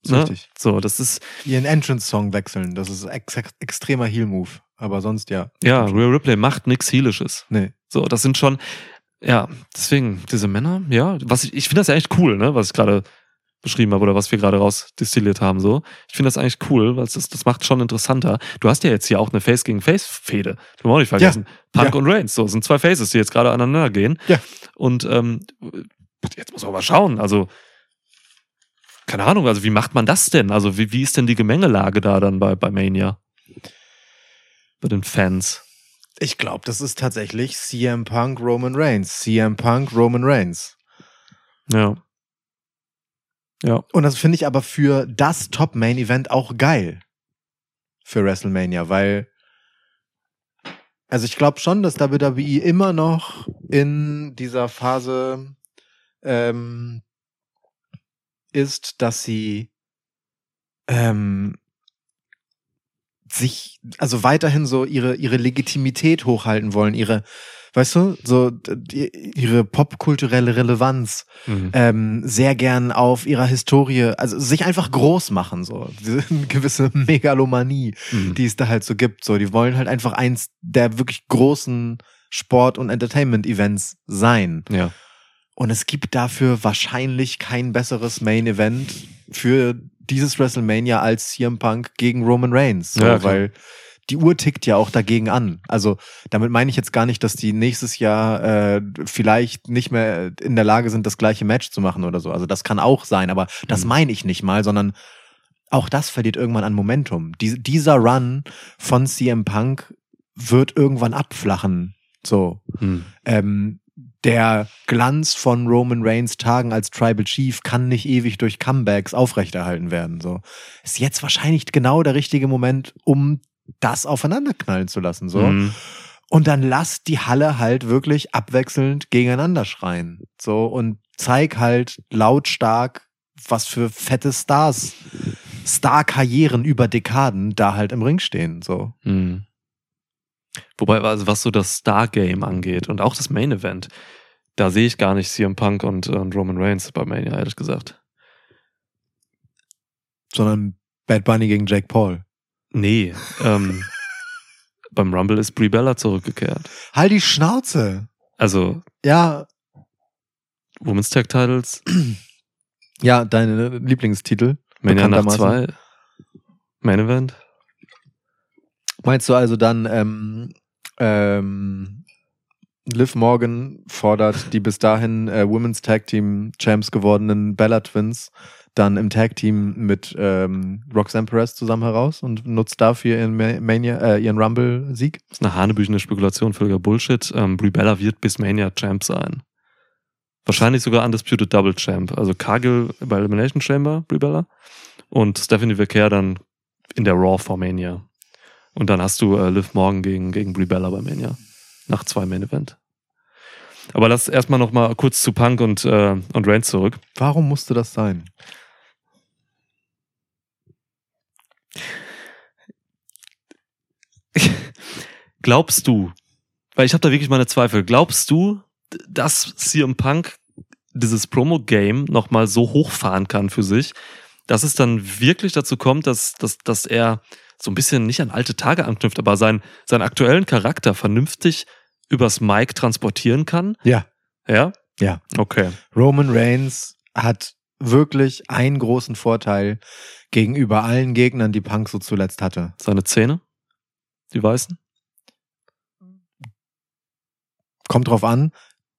Ne? Richtig. So, das ist... Ihren Entrance-Song wechseln, das ist extremer Heel-Move. Aber sonst ja. Ja, Rhea Ripley macht nichts Heelisches. Nee. So, das sind schon... Ja, deswegen, diese Männer, ja, ich finde das ja echt cool, ne, was ich gerade beschrieben habe oder was wir gerade rausdestilliert haben, so. Ich finde das eigentlich cool, weil das macht schon interessanter. Du hast ja jetzt hier auch eine Face-gegen-Face-Fehde. Du musst auch nicht vergessen. Ja. Punk und Reigns, so, sind zwei Faces, die jetzt gerade aneinander gehen. Ja. Und jetzt muss man mal schauen, also keine Ahnung, also wie macht man das denn? Also wie ist denn die Gemengelage da dann bei Mania? Bei den Fans? Ich glaube, das ist tatsächlich CM Punk, Roman Reigns. CM Punk, Roman Reigns. Ja. Ja. Und das finde ich aber für das Top-Main-Event auch geil. Für WrestleMania, weil also ich glaube schon, dass WWE immer noch in dieser Phase ist, dass sie sich also weiterhin so ihre Legitimität hochhalten wollen, ihre, weißt du, so ihre popkulturelle Relevanz sehr gern auf ihrer Historie, also sich einfach groß machen, so diese gewisse Megalomanie, die es da halt so gibt, so die wollen halt einfach eins der wirklich großen Sport- und Entertainment-Events sein. Ja. Und es gibt dafür wahrscheinlich kein besseres Main-Event für dieses WrestleMania als CM Punk gegen Roman Reigns. So, ja, weil die Uhr tickt ja auch dagegen an. Also damit meine ich jetzt gar nicht, dass die nächstes Jahr vielleicht nicht mehr in der Lage sind, das gleiche Match zu machen oder so. Also das kann auch sein, aber das meine ich nicht mal, sondern auch das verliert irgendwann an Momentum. Dieser Run von CM Punk wird irgendwann abflachen. So. Der Glanz von Roman Reigns Tagen als Tribal Chief kann nicht ewig durch Comebacks aufrechterhalten werden. So ist jetzt wahrscheinlich genau der richtige Moment, um das aufeinanderknallen zu lassen. So und dann lass die Halle halt wirklich abwechselnd gegeneinander schreien. So und zeig halt lautstark, was für fette Stars, Star-Karrieren über Dekaden da halt im Ring stehen. So. Wobei, also was so das Star-Game angeht und auch das Main-Event, da sehe ich gar nicht CM Punk und Roman Reigns bei Mania, ehrlich gesagt. Sondern Bad Bunny gegen Jake Paul. Nee, beim Rumble ist Brie Bella zurückgekehrt. Halt die Schnauze! Also, ja. Women's Tag Titles. Ja, deine Lieblingstitel. Mania Nacht 2. Main Event. Meinst du also dann, Liv Morgan fordert die bis dahin Women's Tag Team Champs gewordenen Bella Twins dann im Tag Team mit Roxanne Perez zusammen heraus und nutzt dafür ihren Rumble-Sieg? Das ist eine hanebüchene Spekulation, völliger Bullshit. Brie Bella wird bis Mania Champ sein. Wahrscheinlich sogar Undisputed Double Champ. Also Cargill bei Elimination Chamber, Brie Bella. Und Stephanie Verkehr dann in der Raw vor Mania. Und dann hast du Liv Morgan gegen Brie Bella bei Mania. Nach 2 Main Event. Aber lass erstmal noch mal kurz zu Punk und Reigns zurück. Warum musste das sein? Glaubst du, weil ich habe da wirklich meine Zweifel, glaubst du, dass CM Punk dieses Promo-Game noch mal so hochfahren kann für sich, dass es dann wirklich dazu kommt, dass er so ein bisschen nicht an alte Tage anknüpft, aber seinen aktuellen Charakter vernünftig übers Mic transportieren kann? Ja. Ja? Ja. Okay. Roman Reigns hat wirklich einen großen Vorteil gegenüber allen Gegnern, die Punk so zuletzt hatte. Seine Zähne? Die weißen? Kommt drauf an.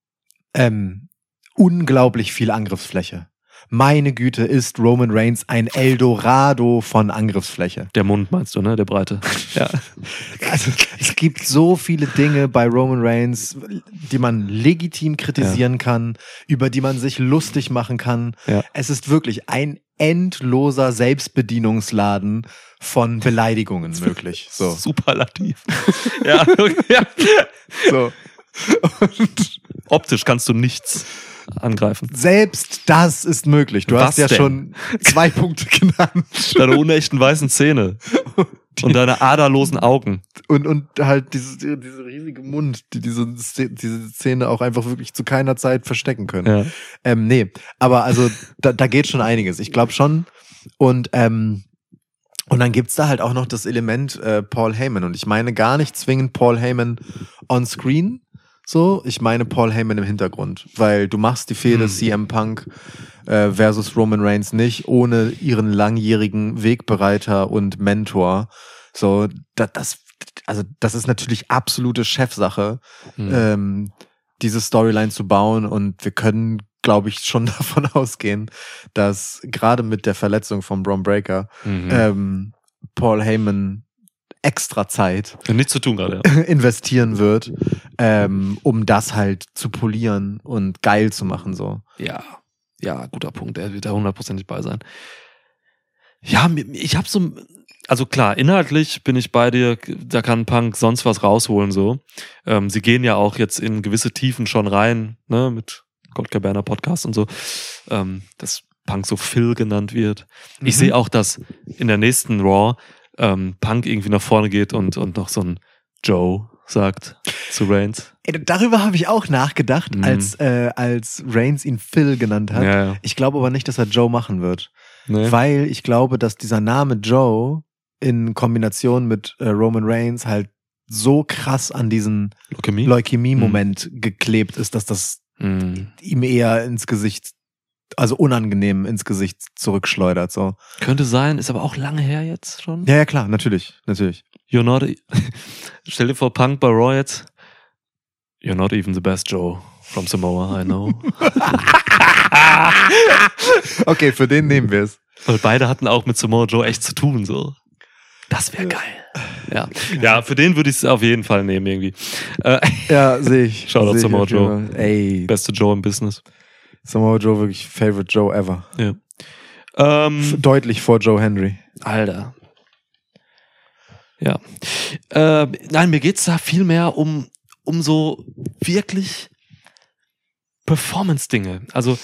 Unglaublich viel Angriffsfläche. Meine Güte, ist Roman Reigns ein Eldorado von Angriffsfläche. Der Mund meinst du, ne? Der breite. Ja. Also es gibt so viele Dinge bei Roman Reigns, die man legitim kritisieren kann, über die man sich lustig machen kann. Ja. Es ist wirklich ein endloser Selbstbedienungsladen von Beleidigungen möglich. So. Superlativ. Ja. Ja. So. Und optisch kannst du nichts angreifen. Selbst das ist möglich. Du Was hast ja denn? schon 2 Punkte genannt. Deine unechten weißen Zähne. Und deine aderlosen Augen. Und halt diese riesige Mund, die diese Szene auch einfach wirklich zu keiner Zeit verstecken können. Ja. Nee, aber also da geht schon einiges. Ich glaube schon. Und dann gibt's da halt auch noch das Element Paul Heyman. Und ich meine gar nicht zwingend Paul Heyman on screen. So, ich meine Paul Heyman im Hintergrund. Weil du machst die Fehde CM Punk versus Roman Reigns nicht ohne ihren langjährigen Wegbereiter und Mentor. So, das ist natürlich absolute Chefsache, diese Storyline zu bauen. Und wir können, glaube ich, schon davon ausgehen, dass gerade mit der Verletzung von Bron Breakker Paul Heyman extra Zeit nichts zu tun gerade, investieren wird, um das halt zu polieren und geil zu machen. So. Ja, guter Punkt. Er wird da 100% bei sein. Ja, ich habe so, also klar, inhaltlich bin ich bei dir, da kann Punk sonst was rausholen, so. Sie gehen ja auch jetzt in gewisse Tiefen schon rein, ne, mit Colt Cabana Podcast und so, dass Punk so Phil genannt wird. Ich sehe auch, dass in der nächsten Raw Punk irgendwie nach vorne geht und noch so ein Joe sagt zu Reigns. Darüber habe ich auch nachgedacht, als Reigns ihn Phil genannt hat. Ja. Ich glaube aber nicht, dass er Joe machen wird. Nee. Weil ich glaube, dass dieser Name Joe in Kombination mit Roman Reigns halt so krass an diesen Leukämie-Moment geklebt ist, dass das ihm eher ins Gesicht, also unangenehm ins Gesicht zurückschleudert. So. Könnte sein, ist aber auch lange her jetzt schon. Ja, klar, natürlich. You're not, stell dir vor, Punk bei Raw jetzt. You're not even the best Joe from Samoa, I know. Okay, für den nehmen wir es. Weil beide hatten auch mit Samoa Joe echt zu tun, so. Das wäre geil. Ja, für den würde ich es auf jeden Fall nehmen, irgendwie. Ja, sehe ich. Shoutout Samoa Joe. Ey. Beste Joe im Business. Samoa Joe, wirklich favorite Joe ever. Ja. Deutlich vor Joe Hendry. Alter. Ja. Nein, mir geht's da viel mehr um so wirklich Performance-Dinge. Also,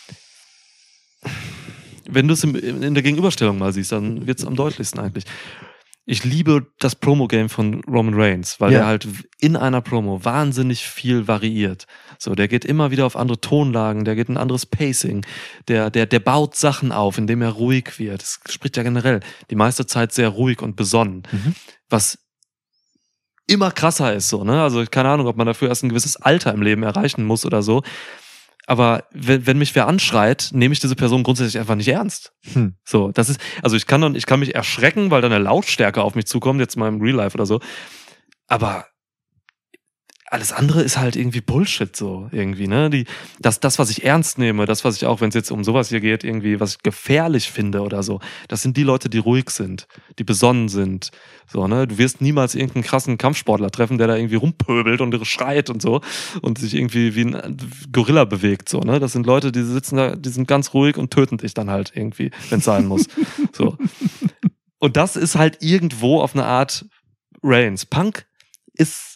wenn du es in der Gegenüberstellung mal siehst, dann wird's am deutlichsten eigentlich. Ich liebe das Promo-Game von Roman Reigns, weil er halt in einer Promo wahnsinnig viel variiert. So, der geht immer wieder auf andere Tonlagen, der geht ein anderes Pacing, der baut Sachen auf, indem er ruhig wird. Das spricht ja generell die meiste Zeit sehr ruhig und besonnen. Was immer krasser ist, so, ne? Also, keine Ahnung, ob man dafür erst ein gewisses Alter im Leben erreichen muss oder so. Aber wenn mich wer anschreit, nehme ich diese Person grundsätzlich einfach nicht ernst. So, das ist, also ich kann mich erschrecken, weil dann eine Lautstärke auf mich zukommt, jetzt mal im Real Life oder so. Aber alles andere ist halt irgendwie Bullshit, so irgendwie, ne? Das, was ich ernst nehme, das, was ich auch, wenn es jetzt um sowas hier geht, irgendwie, was ich gefährlich finde oder so, das sind die Leute, die ruhig sind, die besonnen sind. So, ne? Du wirst niemals irgendeinen krassen Kampfsportler treffen, der da irgendwie rumpöbelt und schreit und so und sich irgendwie wie ein Gorilla bewegt, so, ne? Das sind Leute, die sitzen da, die sind ganz ruhig und töten dich dann halt irgendwie, wenn es sein muss. So. Und das ist halt irgendwo auf eine Art Reigns. Punk ist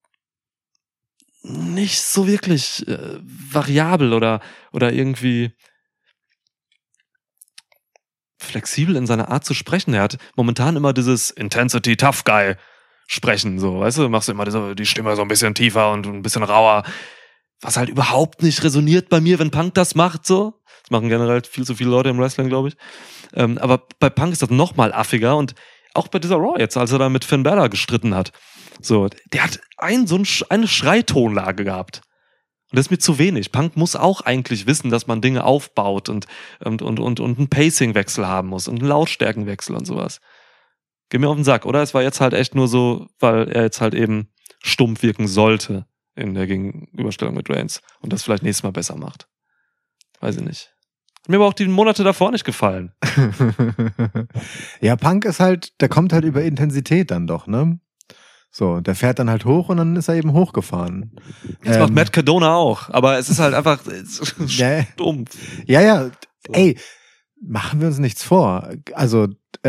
nicht so wirklich variabel oder irgendwie flexibel in seiner Art zu sprechen. Er hat momentan immer dieses Intensity Tough Guy Sprechen, so, weißt du, machst du immer die Stimme so ein bisschen tiefer und ein bisschen rauer, was halt überhaupt nicht resoniert bei mir, wenn Punk das macht, so. Das machen generell viel zu viele Leute im Wrestling, glaube ich. Aber bei Punk ist das noch mal affiger und auch bei dieser Raw jetzt, als er da mit Finn Balor gestritten hat. So, der hat eine Schreitonlage gehabt. Und das ist mir zu wenig. Punk muss auch eigentlich wissen, dass man Dinge aufbaut und einen Pacingwechsel haben muss und einen Lautstärkenwechsel und sowas. Geh mir auf den Sack, oder? Es war jetzt halt echt nur so, weil er jetzt halt eben stumpf wirken sollte in der Gegenüberstellung mit Reigns und das vielleicht nächstes Mal besser macht. Weiß ich nicht. Hat mir aber auch die Monate davor nicht gefallen. Ja, Punk ist halt, der kommt halt über Intensität dann doch, ne? So, der fährt dann halt hoch und dann ist er eben hochgefahren. Das macht Matt Cardona auch, aber es ist halt einfach stumpf. Ja, ey, machen wir uns nichts vor. Also,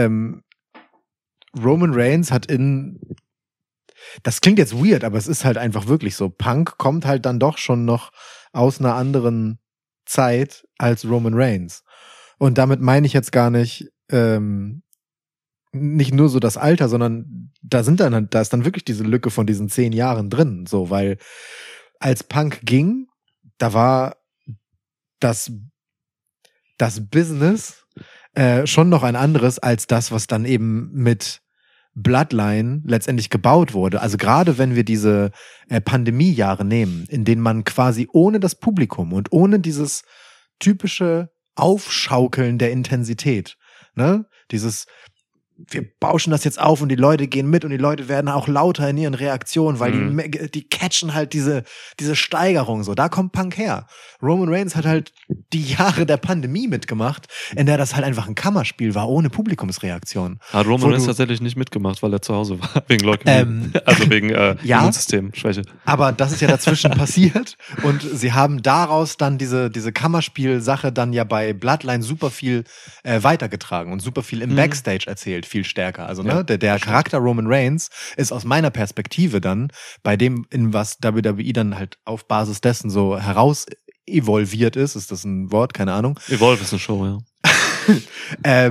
Roman Reigns hat das klingt jetzt weird, aber es ist halt einfach wirklich so. Punk kommt halt dann doch schon noch aus einer anderen Zeit als Roman Reigns. Und damit meine ich jetzt gar nicht nicht nur so das Alter, sondern da ist dann wirklich diese Lücke von diesen 10 Jahren drin, so, weil als Punk ging, da war das Business schon noch ein anderes als das, was dann eben mit Bloodline letztendlich gebaut wurde. Also gerade wenn wir diese Pandemiejahre nehmen, in denen man quasi ohne das Publikum und ohne dieses typische Aufschaukeln der Intensität, ne, wir bauschen das jetzt auf und die Leute gehen mit und die Leute werden auch lauter in ihren Reaktionen, weil die catchen halt diese Steigerung so. Da kommt Punk her. Roman Reigns hat halt die Jahre der Pandemie mitgemacht, in der das halt einfach ein Kammerspiel war, ohne Publikumsreaktion. Hat Roman Reigns tatsächlich nicht mitgemacht, weil er zu Hause war, wegen Leukämie. Also wegen Immunsystemschwäche. Aber das ist ja dazwischen passiert und sie haben daraus dann diese Kammerspiel-Sache dann ja bei Bloodline super viel weitergetragen und super viel im Backstage erzählt, viel stärker. Also der Charakter Roman Reigns ist aus meiner Perspektive dann bei dem, in was WWE dann halt auf Basis dessen so heraus evolviert ist das ein Wort? Keine Ahnung. Evolve ist eine Show, ja.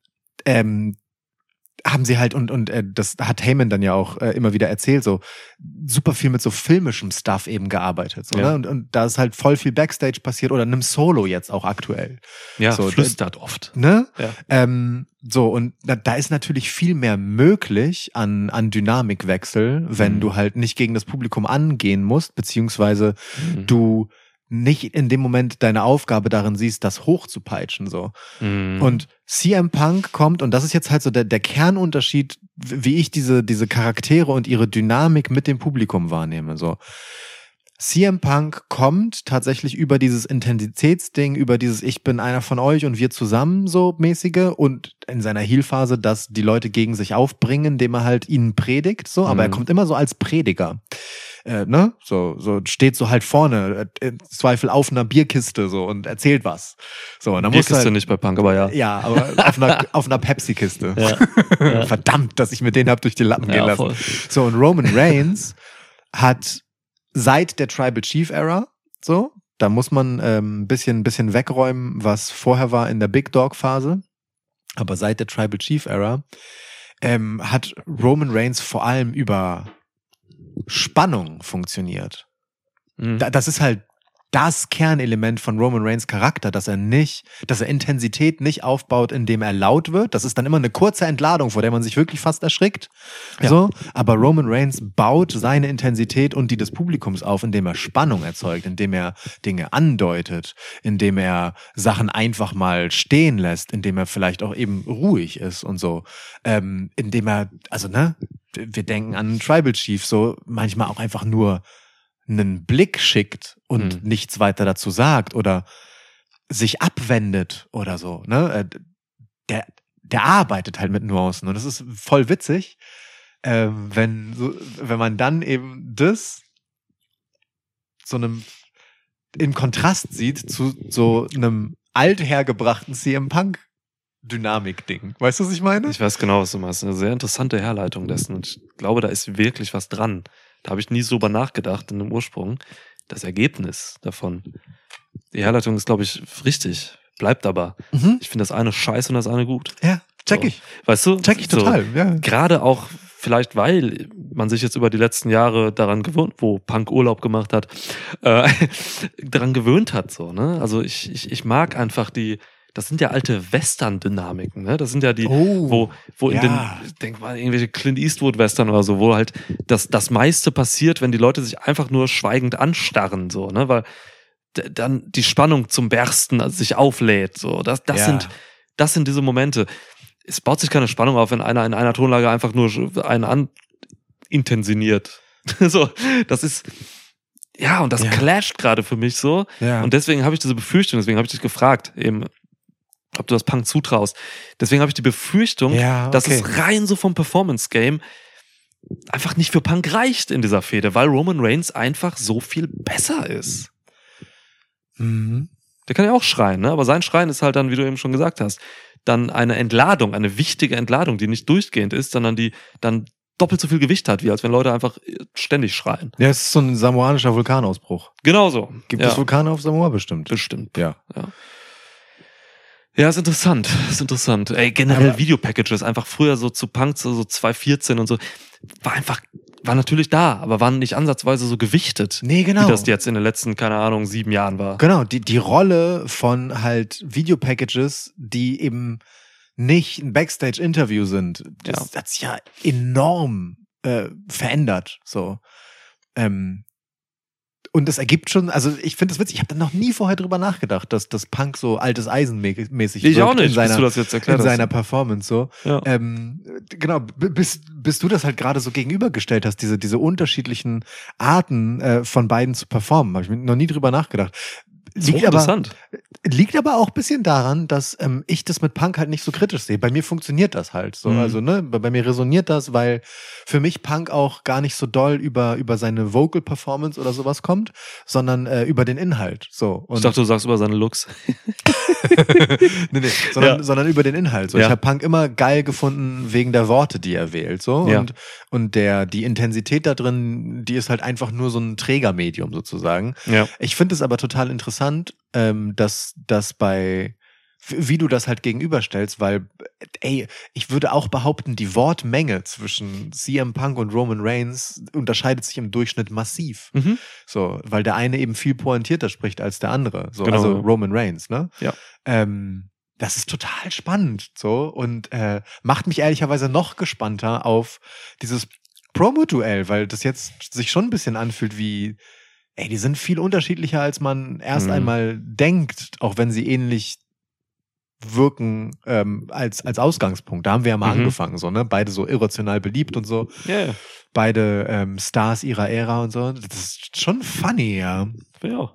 Haben sie halt, und das hat Heyman dann ja auch immer wieder erzählt, so super viel mit so filmischem Stuff eben gearbeitet. So, ne? Und da ist halt voll viel Backstage passiert oder einem Solo jetzt auch aktuell. Ja, so, flüstert oft. Ne? Ja. So, und da ist natürlich viel mehr möglich an Dynamikwechsel, wenn du halt nicht gegen das Publikum angehen musst, beziehungsweise du nicht in dem Moment deine Aufgabe darin siehst, das hochzupeitschen, so. Und CM Punk kommt, und das ist jetzt halt so der Kernunterschied, wie ich diese Charaktere und ihre Dynamik mit dem Publikum wahrnehme, so. CM Punk kommt tatsächlich über dieses Intensitätsding, über dieses Ich bin einer von euch und wir zusammen so mäßige und in seiner Heel-Phase, dass die Leute gegen sich aufbringen, indem er halt ihnen predigt, so, aber er kommt immer so als Prediger. Ne? So steht so halt vorne, im Zweifel auf einer Bierkiste so und erzählt was. So, und dann Bierkiste halt, nicht bei Punk, aber ja. Ja, aber auf einer Pepsi-Kiste. Ja. Verdammt, dass ich mir den hab durch die Lappen gehen lassen. Voll. So, und Roman Reigns hat seit der Tribal Chief Era, so, da muss man ein bisschen wegräumen, was vorher war in der Big Dog Phase, aber seit der Tribal Chief Era hat Roman Reigns vor allem über Spannung funktioniert. Das ist halt das Kernelement von Roman Reigns Charakter, dass er Intensität nicht aufbaut, indem er laut wird. Das ist dann immer eine kurze Entladung, vor der man sich wirklich fast erschrickt. Ja. So, aber Roman Reigns baut seine Intensität und die des Publikums auf, indem er Spannung erzeugt, indem er Dinge andeutet, indem er Sachen einfach mal stehen lässt, indem er vielleicht auch eben ruhig ist und so. Indem er, also wir denken an einen Tribal Chief, so manchmal auch einfach nur einen Blick schickt und nichts weiter dazu sagt oder sich abwendet oder so, ne? Der arbeitet halt mit Nuancen und das ist voll witzig, wenn man dann eben das so einem im Kontrast sieht zu so einem althergebrachten CM Punk Dynamik-Ding. Weißt du, was ich meine? Ich weiß genau, was du meinst. Eine sehr interessante Herleitung dessen und ich glaube, da ist wirklich was dran. Da habe ich nie so drüber nachgedacht in dem Ursprung. Das Ergebnis davon. Die Herleitung ist, glaube ich, richtig. Bleibt aber. Ich finde das eine scheiße und das eine gut. Ja, check ich. Weißt du? Check ich total, ja. Gerade auch vielleicht, weil man sich jetzt über die letzten Jahre daran gewöhnt, wo Punk Urlaub gemacht hat, daran gewöhnt hat, so, ne? Also ich mag einfach das sind ja alte Western-Dynamiken, ne? Das sind ja die, wo in den, denk mal, irgendwelche Clint Eastwood-Western oder so, wo halt das meiste passiert, wenn die Leute sich einfach nur schweigend anstarren, so, ne? Weil dann die Spannung zum Bersten sich auflädt, so. Das sind diese Momente. Es baut sich keine Spannung auf, wenn einer in einer Tonlage einfach nur einen intensioniert. So, das ist, ja, und das clasht gerade für mich so. Ja. Und deswegen habe ich diese Befürchtung, deswegen habe ich dich gefragt, eben, ob du das Punk zutraust. Deswegen habe ich die Befürchtung, dass es rein so vom Performance-Game einfach nicht für Punk reicht in dieser Fehde, weil Roman Reigns einfach so viel besser ist. Der kann ja auch schreien, ne? Aber sein Schreien ist halt dann, wie du eben schon gesagt hast, dann eine Entladung, eine wichtige Entladung, die nicht durchgehend ist, sondern die dann doppelt so viel Gewicht hat, wie als wenn Leute einfach ständig schreien. Ja, es ist so ein samoanischer Vulkanausbruch. Genau so. Gibt es Vulkane auf Samoa? Bestimmt. Bestimmt. Ja. Ja, ist interessant. Ey, generell Videopackages, einfach früher so zu Punk, so 2014 und so, war natürlich da, aber waren nicht ansatzweise so gewichtet. Nee, genau. Wie das jetzt in den letzten, keine Ahnung, 7 Jahren war. Genau, die Rolle von halt Videopackages, die eben nicht ein Backstage-Interview sind, das hat sich ja enorm verändert, so. Und das ergibt schon, also ich finde das witzig, ich habe da noch nie vorher drüber nachgedacht, dass das Punk so altes Eisen mäßig ich auch nicht, in bis du das jetzt erklärt in hast. seiner Performance so. Ja. Genau, bis du das halt gerade so gegenübergestellt hast, diese unterschiedlichen Arten von beiden zu performen, habe ich mir noch nie drüber nachgedacht. Liegt aber auch ein bisschen daran, dass ich das mit Punk halt nicht so kritisch sehe. Bei mir funktioniert das halt so. Also, ne, bei mir resoniert das, weil für mich Punk auch gar nicht so doll über seine Vocal Performance oder sowas kommt, sondern über den Inhalt. So. Und ich dachte, du sagst über seine Looks. nee, sondern über den Inhalt. So. Ich habe Punk immer geil gefunden wegen der Worte, die er wählt. So. Und die Intensität da drin, die ist halt einfach nur so ein Trägermedium sozusagen. Ja. Ich finde es aber total interessant, dass wie du das halt gegenüberstellst, weil, ich würde auch behaupten, die Wortmenge zwischen CM Punk und Roman Reigns unterscheidet sich im Durchschnitt massiv. So, weil der eine eben viel pointierter spricht als der andere. So, genau. Also Roman Reigns, ne? Ja. Das ist total spannend, so, und macht mich ehrlicherweise noch gespannter auf dieses Promo-Duell, weil das jetzt sich schon ein bisschen anfühlt wie, die sind viel unterschiedlicher, als man erst einmal denkt, auch wenn sie ähnlich wirken als Ausgangspunkt. Da haben wir ja mal angefangen, so, ne? Beide so irrational beliebt und so. Yeah. Beide Stars ihrer Ära und so. Das ist schon funny, ja. Ja.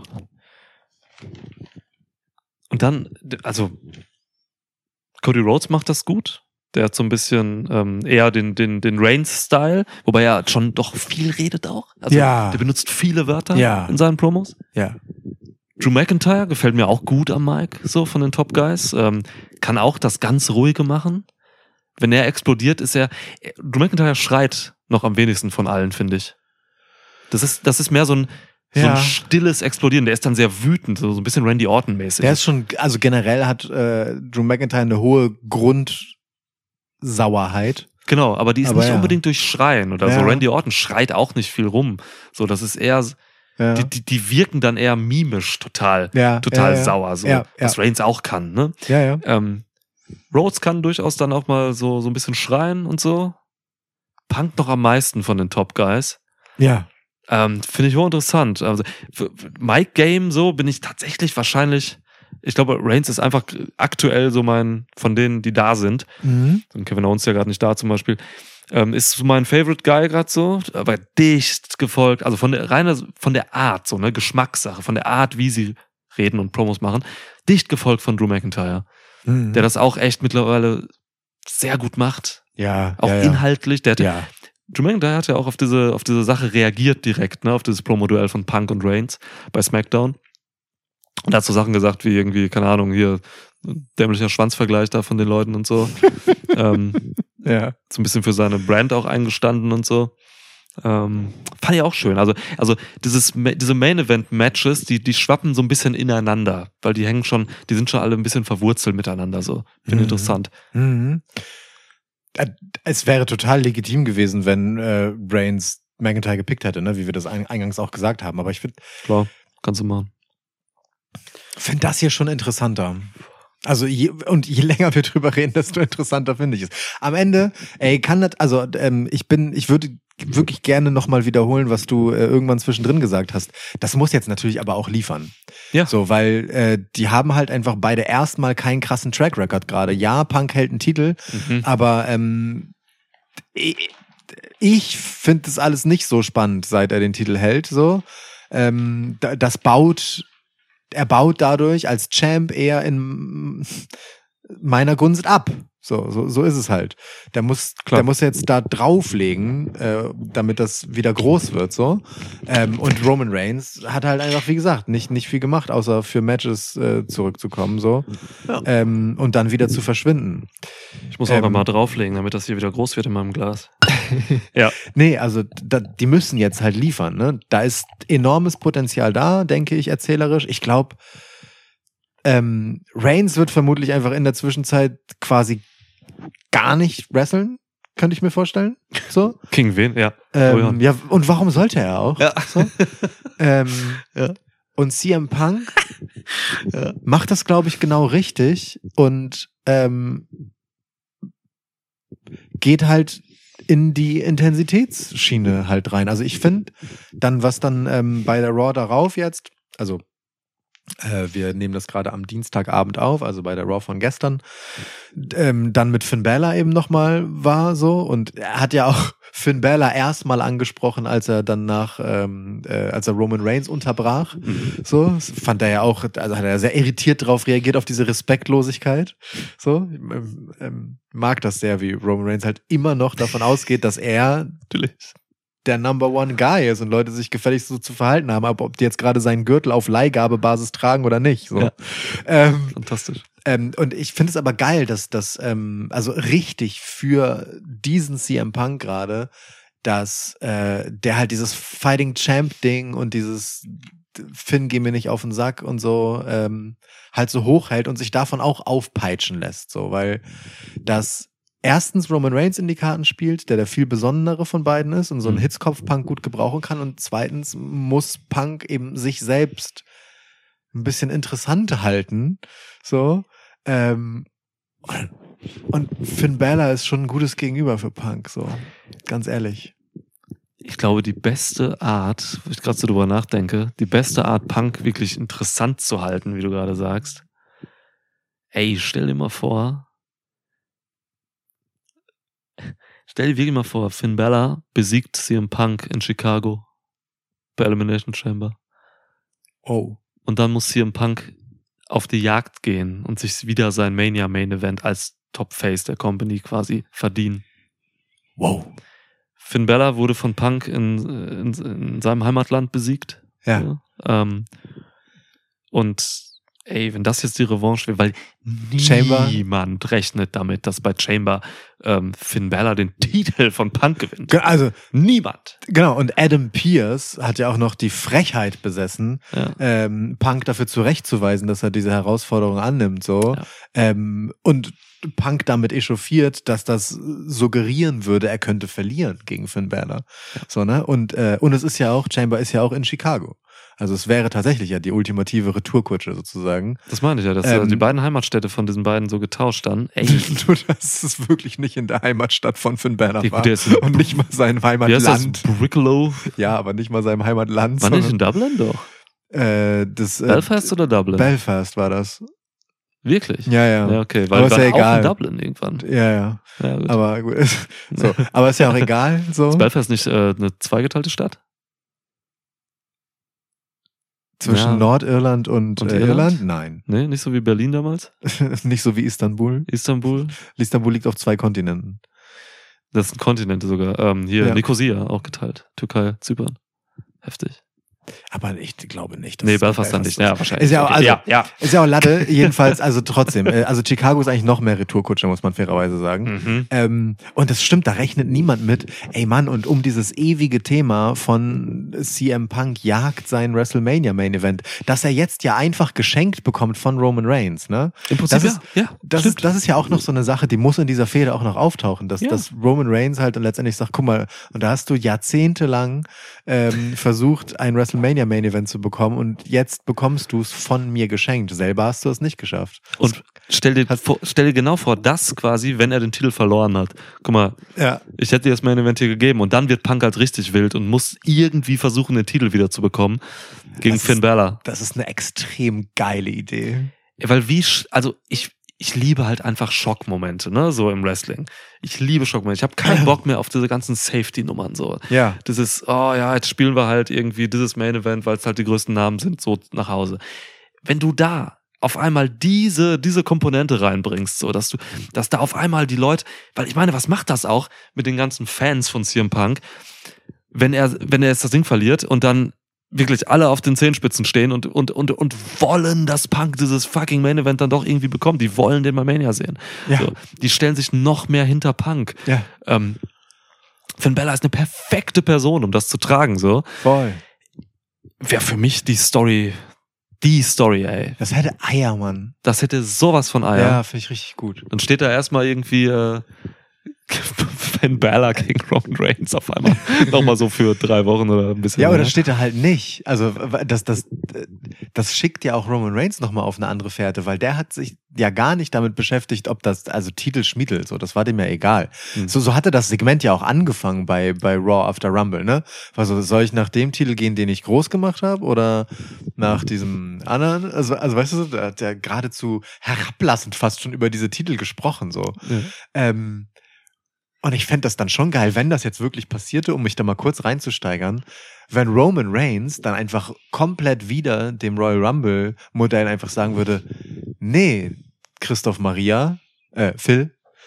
Und dann, also Cody Rhodes macht das gut. Der hat so ein bisschen eher den Reigns-Style, wobei er schon doch viel redet auch. Also der benutzt viele Wörter in seinen Promos. Ja. Drew McIntyre gefällt mir auch gut am Mic, so von den Top Guys. Kann auch das ganz Ruhige machen. Wenn er explodiert, Drew McIntyre schreit noch am wenigsten von allen, finde ich. Das ist mehr so ein stilles Explodieren. Der ist dann sehr wütend, so ein bisschen Randy Orton-mäßig. Der ist schon, also generell hat Drew McIntyre eine hohe Grundsauerheit. Genau, aber die ist nicht unbedingt durch Schreien oder so. Randy Orton schreit auch nicht viel rum. So, das ist eher, die wirken dann eher mimisch total sauer, so. Was Reigns auch kann, ne? Ja. Rhodes kann durchaus dann auch mal so ein bisschen schreien und so. Punk noch am meisten von den Top Guys. Ja. Finde ich hochinteressant. Also, für Mic Game so bin ich tatsächlich wahrscheinlich, ich glaube, Reigns ist einfach aktuell so von denen, die da sind. Und Kevin Owens ist ja gerade nicht da zum Beispiel. Ist so mein Favorite Guy gerade so, aber dicht gefolgt, also von der Art, so, ne, Geschmackssache, von der Art, wie sie reden und Promos machen, dicht gefolgt von Drew McIntyre. Der das auch echt mittlerweile sehr gut macht. Ja. Auch inhaltlich. Drew McIntyre hat ja auch auf diese Sache reagiert direkt, ne, auf dieses Promo-Duell von Punk und Reigns bei SmackDown. Und er hat so Sachen gesagt wie irgendwie, keine Ahnung, hier dämlicher Schwanzvergleich da von den Leuten und so. So ein bisschen für seine Brand auch eingestanden und so. Fand ich auch schön. Also diese Main-Event-Matches, die schwappen so ein bisschen ineinander, weil die sind schon alle ein bisschen verwurzelt miteinander, so. Finde ich interessant. Es wäre total legitim gewesen, wenn Reigns McIntyre gepickt hätte, ne, wie wir das eingangs auch gesagt haben. Aber ich finde, klar, kannst du machen. Finde das hier schon interessanter. Also je länger wir drüber reden, desto interessanter finde ich es. Am Ende, ich würde wirklich gerne nochmal wiederholen, was du irgendwann zwischendrin gesagt hast. Das muss jetzt natürlich aber auch liefern. Ja. So, weil die haben halt einfach beide erstmal keinen krassen Track Record gerade. Ja, Punk hält einen Titel, aber ich finde das alles nicht so spannend, seit er den Titel hält. So, er baut dadurch als Champ eher in meiner Gunst ab. So ist es halt. Der muss jetzt da drauflegen, damit das wieder groß wird, so. Und Roman Reigns hat halt einfach, wie gesagt, nicht viel gemacht, außer für Matches zurückzukommen, so. Ja. Und dann wieder zu verschwinden. Ich muss auch mal drauflegen, damit das hier wieder groß wird in meinem Glas. Ja. Nee, also die müssen jetzt halt liefern, ne? Da ist enormes Potenzial da, denke ich, erzählerisch. Ich glaube, Reigns wird vermutlich einfach in der Zwischenzeit quasi gar nicht wresteln, könnte ich mir vorstellen. So. King wen? Ja. Ja, und warum sollte er auch? Ja. So? Ja. Und CM Punk macht das, glaube ich, genau richtig und geht halt in die Intensitätsschiene halt rein. Also ich finde dann, was dann bei der Raw darauf jetzt, also wir nehmen das gerade am Dienstagabend auf, also bei der Raw von gestern, dann mit Finn Balor eben nochmal war so und er hat ja auch Finn Balor erstmal angesprochen, als er dann als er Roman Reigns unterbrach. So, das fand er ja auch, also hat er sehr irritiert drauf reagiert, auf diese Respektlosigkeit. So, mag das sehr, wie Roman Reigns halt immer noch davon ausgeht, dass er der Number One Guy ist und Leute sich gefälligst so zu verhalten haben, aber ob die jetzt gerade seinen Gürtel auf Leihgabebasis tragen oder nicht. So. Ja. Fantastisch. Und ich finde es aber geil, dass das also richtig für diesen CM Punk gerade, dass der halt dieses Fighting Champ Ding und dieses Finn, geh mir nicht auf den Sack und so halt so hochhält und sich davon auch aufpeitschen lässt, so, weil das erstens Roman Reigns in die Karten spielt, der viel besondere von beiden ist und so einen Hitzkopf-Punk gut gebrauchen kann, und zweitens muss Punk eben sich selbst ein bisschen interessant halten, so, und Finn Balor ist schon ein gutes Gegenüber für Punk, so, ganz ehrlich. Ich glaube, die beste Art, wo ich gerade so drüber nachdenke, die beste Art, Punk wirklich interessant zu halten, wie du gerade sagst, stell dir wirklich mal vor, Finn Balor besiegt CM Punk in Chicago bei Elimination Chamber. Oh. Und dann muss CM Punk auf die Jagd gehen und sich wieder sein Mania Main Event als Top-Face der Company quasi verdienen. Wow. Finn Balor wurde von Punk in seinem Heimatland besiegt. Ja. Und wenn das jetzt die Revanche wäre, weil niemand rechnet damit, dass bei Chamber Finn Balor den Titel von Punk gewinnt. Also niemand. Genau, und Adam Pearce hat ja auch noch die Frechheit besessen, Punk dafür zurechtzuweisen, dass er diese Herausforderung annimmt, so. Ja. Und Punk damit echauffiert, dass das suggerieren würde, er könnte verlieren gegen Finn Balor. Ja. So, ne? Und es ist ja auch, Chamber ist ja auch in Chicago. Also es wäre tatsächlich ja die ultimative Retourkutsche sozusagen. Das meine ich ja, dass die beiden Heimatstädte von diesen beiden so getauscht dann. Nur, dass es wirklich nicht in der Heimatstadt von Finn Balor war. Und nicht mal sein Heimatland. Wie heißt das? Bricklow? Ja, aber nicht mal seinem Heimatland. War nicht in Dublin doch? Belfast oder Dublin? Belfast war das. Wirklich? Ja. Ja, okay, weil aber ist ja egal. Auch in Dublin irgendwann. Ja, gut. Aber gut. So. Aber ist ja auch egal. So. Ist Belfast nicht eine zweigeteilte Stadt? Zwischen Nordirland und Irland? Nein. Nee, nicht so wie Berlin damals? Nicht so wie Istanbul? Istanbul liegt auf 2 Kontinenten. Das sind Kontinente sogar. Hier, Nikosia auch geteilt. Türkei, Zypern. Heftig. Aber ich glaube nicht. Nee, Belfast dann nicht. Ja, wahrscheinlich. Ist ja auch, also, ist ja auch Latte, jedenfalls, also trotzdem. Also Chicago ist eigentlich noch mehr Retourkutsche, muss man fairerweise sagen. Und das stimmt, da rechnet niemand mit. Ey Mann, und um dieses ewige Thema von CM Punk jagt sein WrestleMania Main Event, das er jetzt ja einfach geschenkt bekommt von Roman Reigns, ne? Im Prinzip, das ist ja auch noch so eine Sache, die muss in dieser Fehde auch noch auftauchen, dass Roman Reigns halt dann letztendlich sagt, guck mal, und da hast du jahrzehntelang versucht, ein WrestleMania Main Event zu bekommen und jetzt bekommst du es von mir geschenkt. Selber hast du es nicht geschafft. Und stell dir genau vor, das quasi, wenn er den Titel verloren hat. Guck mal, ich hätte dir das Main Event hier gegeben und dann wird Punk halt richtig wild und muss irgendwie versuchen, den Titel wieder zu bekommen gegen Finn Balor. Das ist eine extrem geile Idee. Weil ich liebe halt einfach Schockmomente, ne, so im Wrestling. Ich liebe Schockmomente. Ich habe keinen Bock mehr auf diese ganzen Safety-Nummern, so. Ja. Dieses, jetzt spielen wir halt irgendwie dieses Main-Event, weil es halt die größten Namen sind, so nach Hause. Wenn du da auf einmal diese Komponente reinbringst, so, dass da auf einmal die Leute, weil ich meine, was macht das auch mit den ganzen Fans von CM Punk, wenn er jetzt das Ding verliert und dann wirklich alle auf den Zehenspitzen stehen und wollen, dass Punk dieses fucking Main Event dann doch irgendwie bekommt. Die wollen den Mania sehen. Ja. So, die stellen sich noch mehr hinter Punk. Ja. Finn Balor ist eine perfekte Person, um das zu tragen. So. Voll. Wäre für mich die Story die Story, ey. Das hätte Eier, Mann. Das hätte sowas von Eier. Ja, finde ich richtig gut. Dann steht da erstmal irgendwie Finn Balor gegen Roman Reigns auf einmal. Nochmal so für 3 Wochen oder ein bisschen. Ja, aber mehr. das steht da halt nicht. Also das schickt ja auch Roman Reigns nochmal auf eine andere Fährte, weil der hat sich ja gar nicht damit beschäftigt, ob das, also Titel Schmiedel, so, das war dem ja egal. So hatte das Segment ja auch angefangen bei Raw After Rumble, ne? Also soll ich nach dem Titel gehen, den ich groß gemacht habe, oder nach diesem anderen? Also weißt du, der hat ja geradezu herablassend fast schon über diese Titel gesprochen, so. Ja. Und ich fände das dann schon geil, wenn das jetzt wirklich passierte, um mich da mal kurz reinzusteigern, wenn Roman Reigns dann einfach komplett wieder dem Royal Rumble Modell einfach sagen würde, nee, Christoph Maria, Phil,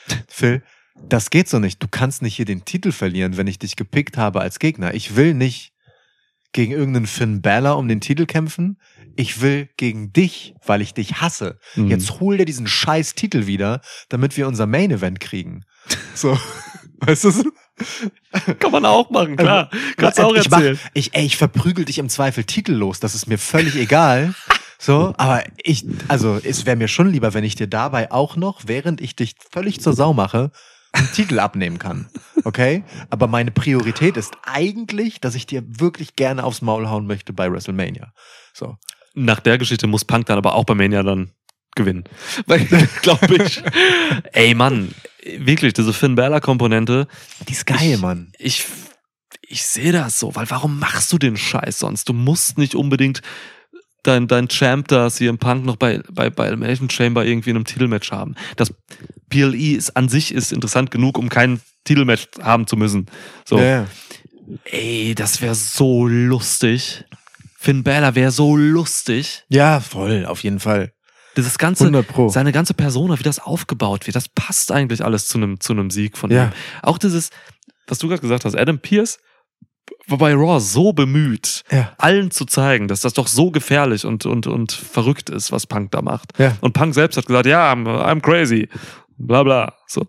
das geht so nicht. Du kannst nicht hier den Titel verlieren, wenn ich dich gepickt habe als Gegner. Ich will nicht gegen irgendeinen Finn Balor um den Titel kämpfen. Ich will gegen dich, weil ich dich hasse. Jetzt hol dir diesen scheiß Titel wieder, damit wir unser Main Event kriegen. So, weißt du? Kann man auch machen, klar. Kannst du auch erzählen. Ich verprügel dich im Zweifel titellos, das ist mir völlig egal. So, aber es wäre mir schon lieber, wenn ich dir dabei auch noch, während ich dich völlig zur Sau mache, einen Titel abnehmen kann. Okay? Aber meine Priorität ist eigentlich, dass ich dir wirklich gerne aufs Maul hauen möchte bei WrestleMania. So. Nach der Geschichte muss Punk dann aber auch bei Mania dann gewinnen. Glaube ich. Ey, Mann, wirklich, diese Finn Balor-Komponente. Die ist geil, Mann. Ich sehe das so, weil warum machst du den Scheiß sonst? Du musst nicht unbedingt dein Champ da, CM Punk, noch bei Elimination Chamber irgendwie in einem Titelmatch haben. Das PLE an sich ist interessant genug, um kein Titelmatch haben zu müssen. So. Ja. Ey, das wäre so lustig. Finn Balor wäre so lustig. Ja, voll, auf jeden Fall. Dieses ganze, 100%. seine ganze Persona, wie das aufgebaut wird, das passt eigentlich alles zu einem Sieg von ihm. Auch dieses, was du gerade gesagt hast, Adam Pearce war bei Raw so bemüht, allen zu zeigen, dass das doch so gefährlich und verrückt ist, was Punk da macht. Ja. Und Punk selbst hat gesagt, ja, I'm crazy, bla bla. So.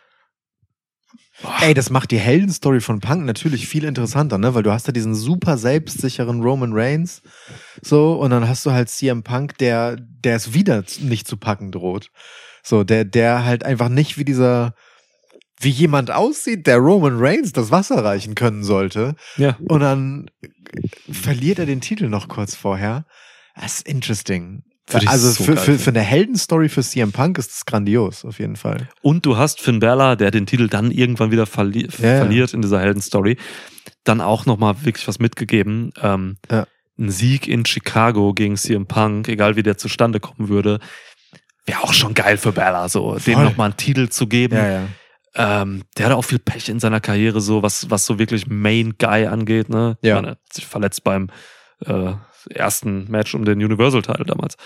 Ey, das macht die Heldenstory von Punk natürlich viel interessanter, ne? Weil du hast ja diesen super selbstsicheren Roman Reigns, so, und dann hast du halt CM Punk, der es wieder nicht zu packen droht. So, der halt einfach nicht wie jemand aussieht, der Roman Reigns das Wasser reichen können sollte. Ja. Und dann verliert er den Titel noch kurz vorher. Das ist interesting. Also so für eine Heldenstory für CM Punk ist das grandios, auf jeden Fall. Und du hast Finn Balor, der den Titel dann irgendwann wieder verliert in dieser Heldenstory, dann auch nochmal wirklich was mitgegeben. Ein Sieg in Chicago gegen CM Punk, egal wie der zustande kommen würde, wäre auch schon geil für Balor, so dem nochmal einen Titel zu geben. Ja. Der hat auch viel Pech in seiner Karriere, so was so wirklich Main Guy angeht, ne? Ja. Ich meine, er hat sich verletzt beim ersten Match um den Universal-Title damals.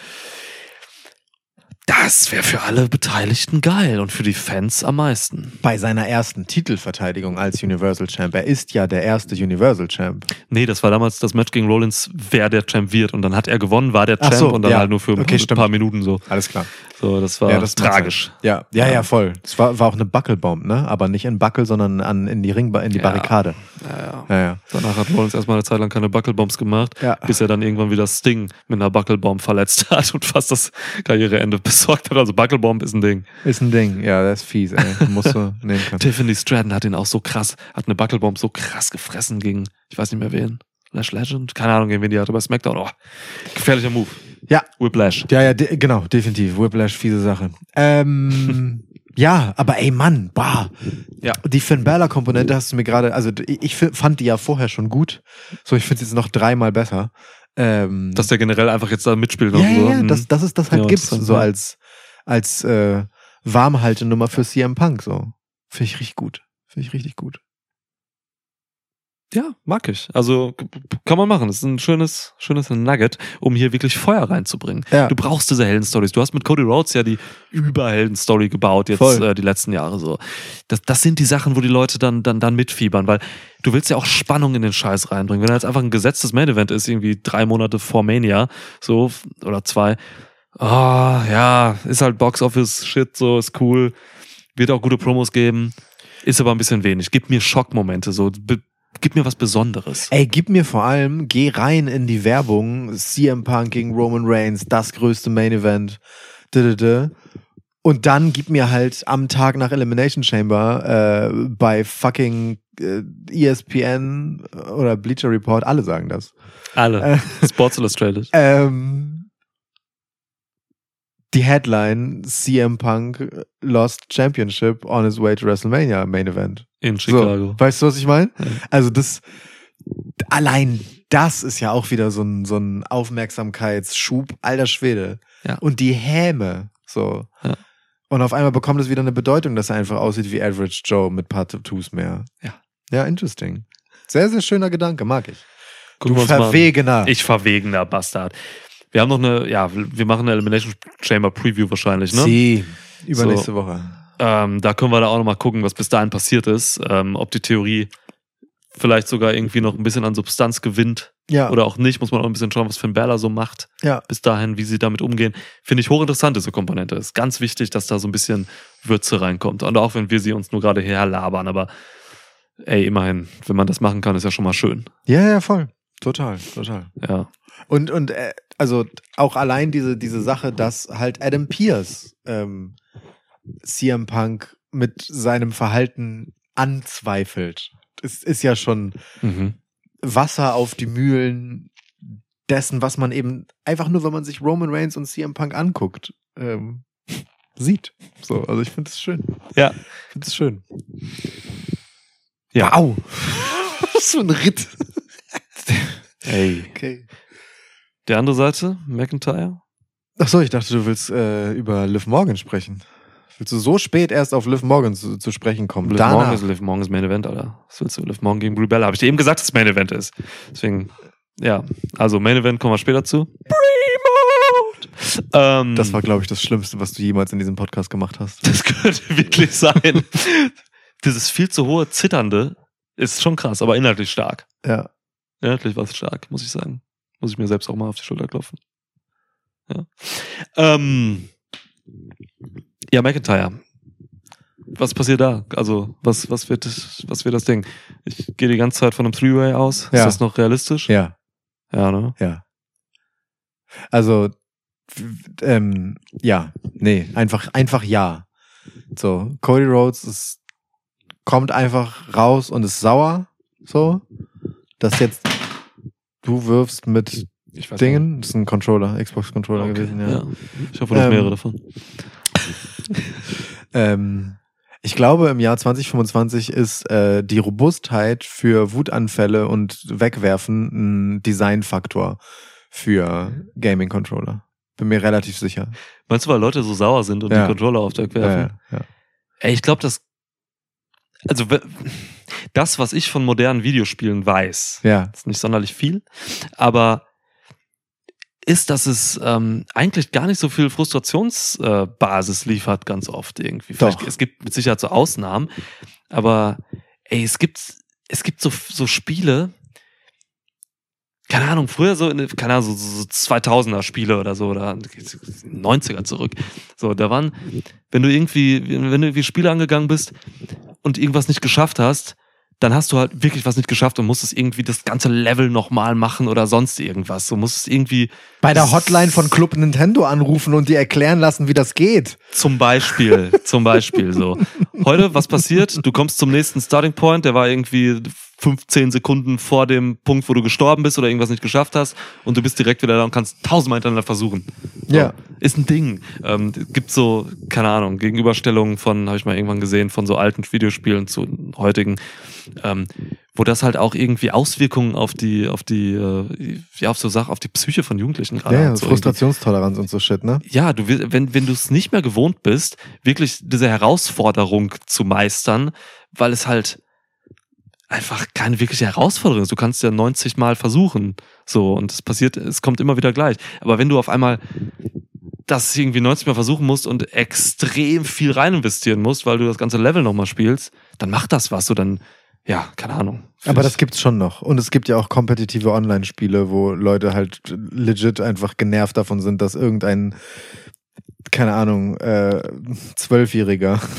Das wäre für alle Beteiligten geil und für die Fans am meisten. Bei seiner ersten Titelverteidigung als Universal Champ. Er ist ja der erste Universal Champ. Nee, das war damals das Match gegen Rollins, wer der Champ wird. Und dann hat er gewonnen, war der Champ so, und dann halt nur für ein paar Minuten so. Alles klar. So, das war tragisch. Ja, voll. Es war auch eine Buckelbomb, ne? Aber nicht in Buckel, sondern in die Barrikade. Ja. Danach hat Rollins erstmal eine Zeit lang keine Buckelbombs gemacht, bis er dann irgendwann wieder Sting mit einer Buckelbomb verletzt hat und fast das Karriereende besorgt hat. Also Buckelbomb ist ein Ding. Ist ein Ding, ja, das ist fies, ey. Musst du nehmen können. Tiffany Stratton hat hat eine Buckelbomb so krass gefressen gegen, ich weiß nicht mehr wen. Lash Legend? Keine Ahnung, gegen wen die hatte bei SmackDown. Oh, gefährlicher Move. Ja. Whiplash. Ja, genau, definitiv. Whiplash, fiese Sache. Ja, aber ey, Mann, Ja. Die Finn Balor-Komponente hast du mir gerade, also ich fand die ja vorher schon gut. So, ich finde es jetzt noch 3-mal besser. Dass der generell einfach jetzt da mitspielt. Ja, dass es das halt gibt, so als Warmhaltenummer für CM Punk, so. Finde ich richtig gut. Finde ich richtig gut. Ja, mag ich. Also kann man machen. Das ist ein schönes Nugget, um hier wirklich Feuer reinzubringen. Ja. Du brauchst diese Heldenstories. Du hast mit Cody Rhodes ja die Überheldenstory gebaut jetzt die letzten Jahre so. Das sind die Sachen, wo die Leute dann mitfiebern, weil du willst ja auch Spannung in den Scheiß reinbringen. Wenn er jetzt einfach ein gesetztes Main Event ist, irgendwie 3 Monate vor Mania, so oder 2, ist halt Box Office Shit, so ist cool, wird auch gute Promos geben, ist aber ein bisschen wenig. Gib mir Schockmomente, so gib mir was Besonderes. Ey, gib mir vor allem, geh rein in die Werbung, CM Punk gegen Roman Reigns, das größte Main Event, und dann gib mir halt am Tag nach Elimination Chamber bei fucking ESPN oder Bleacher Report, alle sagen das. Alle. Sports Illustrated. Die Headline, CM Punk lost Championship on his way to WrestleMania Main Event. In Chicago. So, weißt du, was ich meine? Ja. Also allein das ist ja auch wieder so ein Aufmerksamkeitsschub, alter Schwede. Ja. Und die Häme, so. Ja. Und auf einmal bekommt es wieder eine Bedeutung, dass er einfach aussieht wie Average Joe mit ein paar Tattoos mehr. Ja. Ja, interesting. Sehr, sehr schöner Gedanke, mag ich. Gucken Du Verwegener. Ich verwegener Bastard. Wir haben noch wir machen eine Elimination Chamber Preview wahrscheinlich, ne? Sie. Übernächste Woche. Da können wir da auch nochmal gucken, was bis dahin passiert ist. Ob die Theorie vielleicht sogar irgendwie noch ein bisschen an Substanz gewinnt. Ja. Oder auch nicht. Muss man auch ein bisschen schauen, was Finn Balor so macht. Ja. Bis dahin, wie sie damit umgehen. Finde ich hochinteressant, diese Komponente. Ist ganz wichtig, dass da so ein bisschen Würze reinkommt. Und auch wenn wir sie uns nur gerade herlabern. Aber ey, immerhin, wenn man das machen kann, ist ja schon mal schön. Ja, voll. Total. Ja. Und also auch allein diese Sache, dass halt Adam Pearce CM Punk mit seinem Verhalten anzweifelt. Es ist ja schon Wasser auf die Mühlen dessen, was man eben einfach nur, wenn man sich Roman Reigns und CM Punk anguckt, sieht. So, also ich finde es schön. Ja. Ich finde es schön. Ja. Wow. So ein Ritt. Ey. Okay. Die andere Seite, McIntyre? Achso, ich dachte, du willst über Liv Morgan sprechen. Willst du so spät erst auf Liv Morgan zu sprechen kommen? Liv Morgan ist Main Event, Alter. Was willst du? Liv Morgan gegen Brie Bella. Habe ich dir eben gesagt, dass es Main Event ist. Deswegen, ja. Also Main Event kommen wir später zu. Das war, glaube ich, das Schlimmste, was du jemals in diesem Podcast gemacht hast. Das könnte wirklich sein. Dieses viel zu hohe Zitternde ist schon krass, aber inhaltlich stark. Ja. Inhaltlich war es stark, muss ich sagen. Muss ich mir selbst auch mal auf die Schulter klopfen. Ja. Ja, McIntyre. Was passiert da? Also, was wird das Ding? Ich gehe die ganze Zeit von einem Three-Way aus. Ja. Ist das noch realistisch? Ja. Ja, ne? Ja. Also, ja. Nee, einfach ja. So, Cody Rhodes kommt einfach raus und ist sauer. So. Dass jetzt du wirfst mit Dingen. Das ist ein Controller, Xbox-Controller gewesen, ja. Ich hoffe, du hast mehrere davon. Ich glaube, im Jahr 2025 ist die Robustheit für Wutanfälle und Wegwerfen ein Designfaktor für Gaming-Controller. Bin mir relativ sicher. Meinst du, weil Leute so sauer sind und die Controller auf den wegwerfen? Ja. Ey, ich glaube, also das, was ich von modernen Videospielen weiß, ist nicht sonderlich viel, aber ist, dass es eigentlich gar nicht so viel Frustrationsbasis liefert, ganz oft irgendwie. Es gibt mit Sicherheit so Ausnahmen, aber ey, es gibt so Spiele, keine Ahnung, früher so 2000er Spiele oder so, oder 90er zurück. So, da waren, wenn du irgendwie Spiele angegangen bist und irgendwas nicht geschafft hast, dann hast du halt wirklich was nicht geschafft und musstest irgendwie das ganze Level nochmal machen oder sonst irgendwas. Du musstest irgendwie bei der Hotline von Club Nintendo anrufen und dir erklären lassen, wie das geht. Zum Beispiel so. Heute, was passiert? Du kommst zum nächsten Starting Point, der war irgendwie 15 Sekunden vor dem Punkt, wo du gestorben bist oder irgendwas nicht geschafft hast und du bist direkt wieder da und kannst 1000-mal hintereinander versuchen. So. Ja. Ist ein Ding. Gibt so, keine Ahnung, Gegenüberstellungen habe ich mal irgendwann gesehen, von so alten Videospielen zu heutigen, wo das halt auch irgendwie Auswirkungen auf die Psyche von Jugendlichen gerade hat. Ja, so Frustrationstoleranz und so Shit, ne? Ja, wenn du es nicht mehr gewohnt bist, wirklich diese Herausforderung zu meistern, weil es halt einfach keine wirkliche Herausforderung ist. Du kannst ja 90 Mal versuchen, so, und es kommt immer wieder gleich. Aber wenn du auf einmal das irgendwie 90 Mal versuchen musst und extrem viel rein investieren musst, weil du das ganze Level nochmal spielst, dann macht das was, so dann, ja, keine Ahnung. Aber das gibt's schon noch. Und es gibt ja auch kompetitive Online-Spiele, wo Leute halt legit einfach genervt davon sind, dass irgendein, keine Ahnung, 12-Jähriger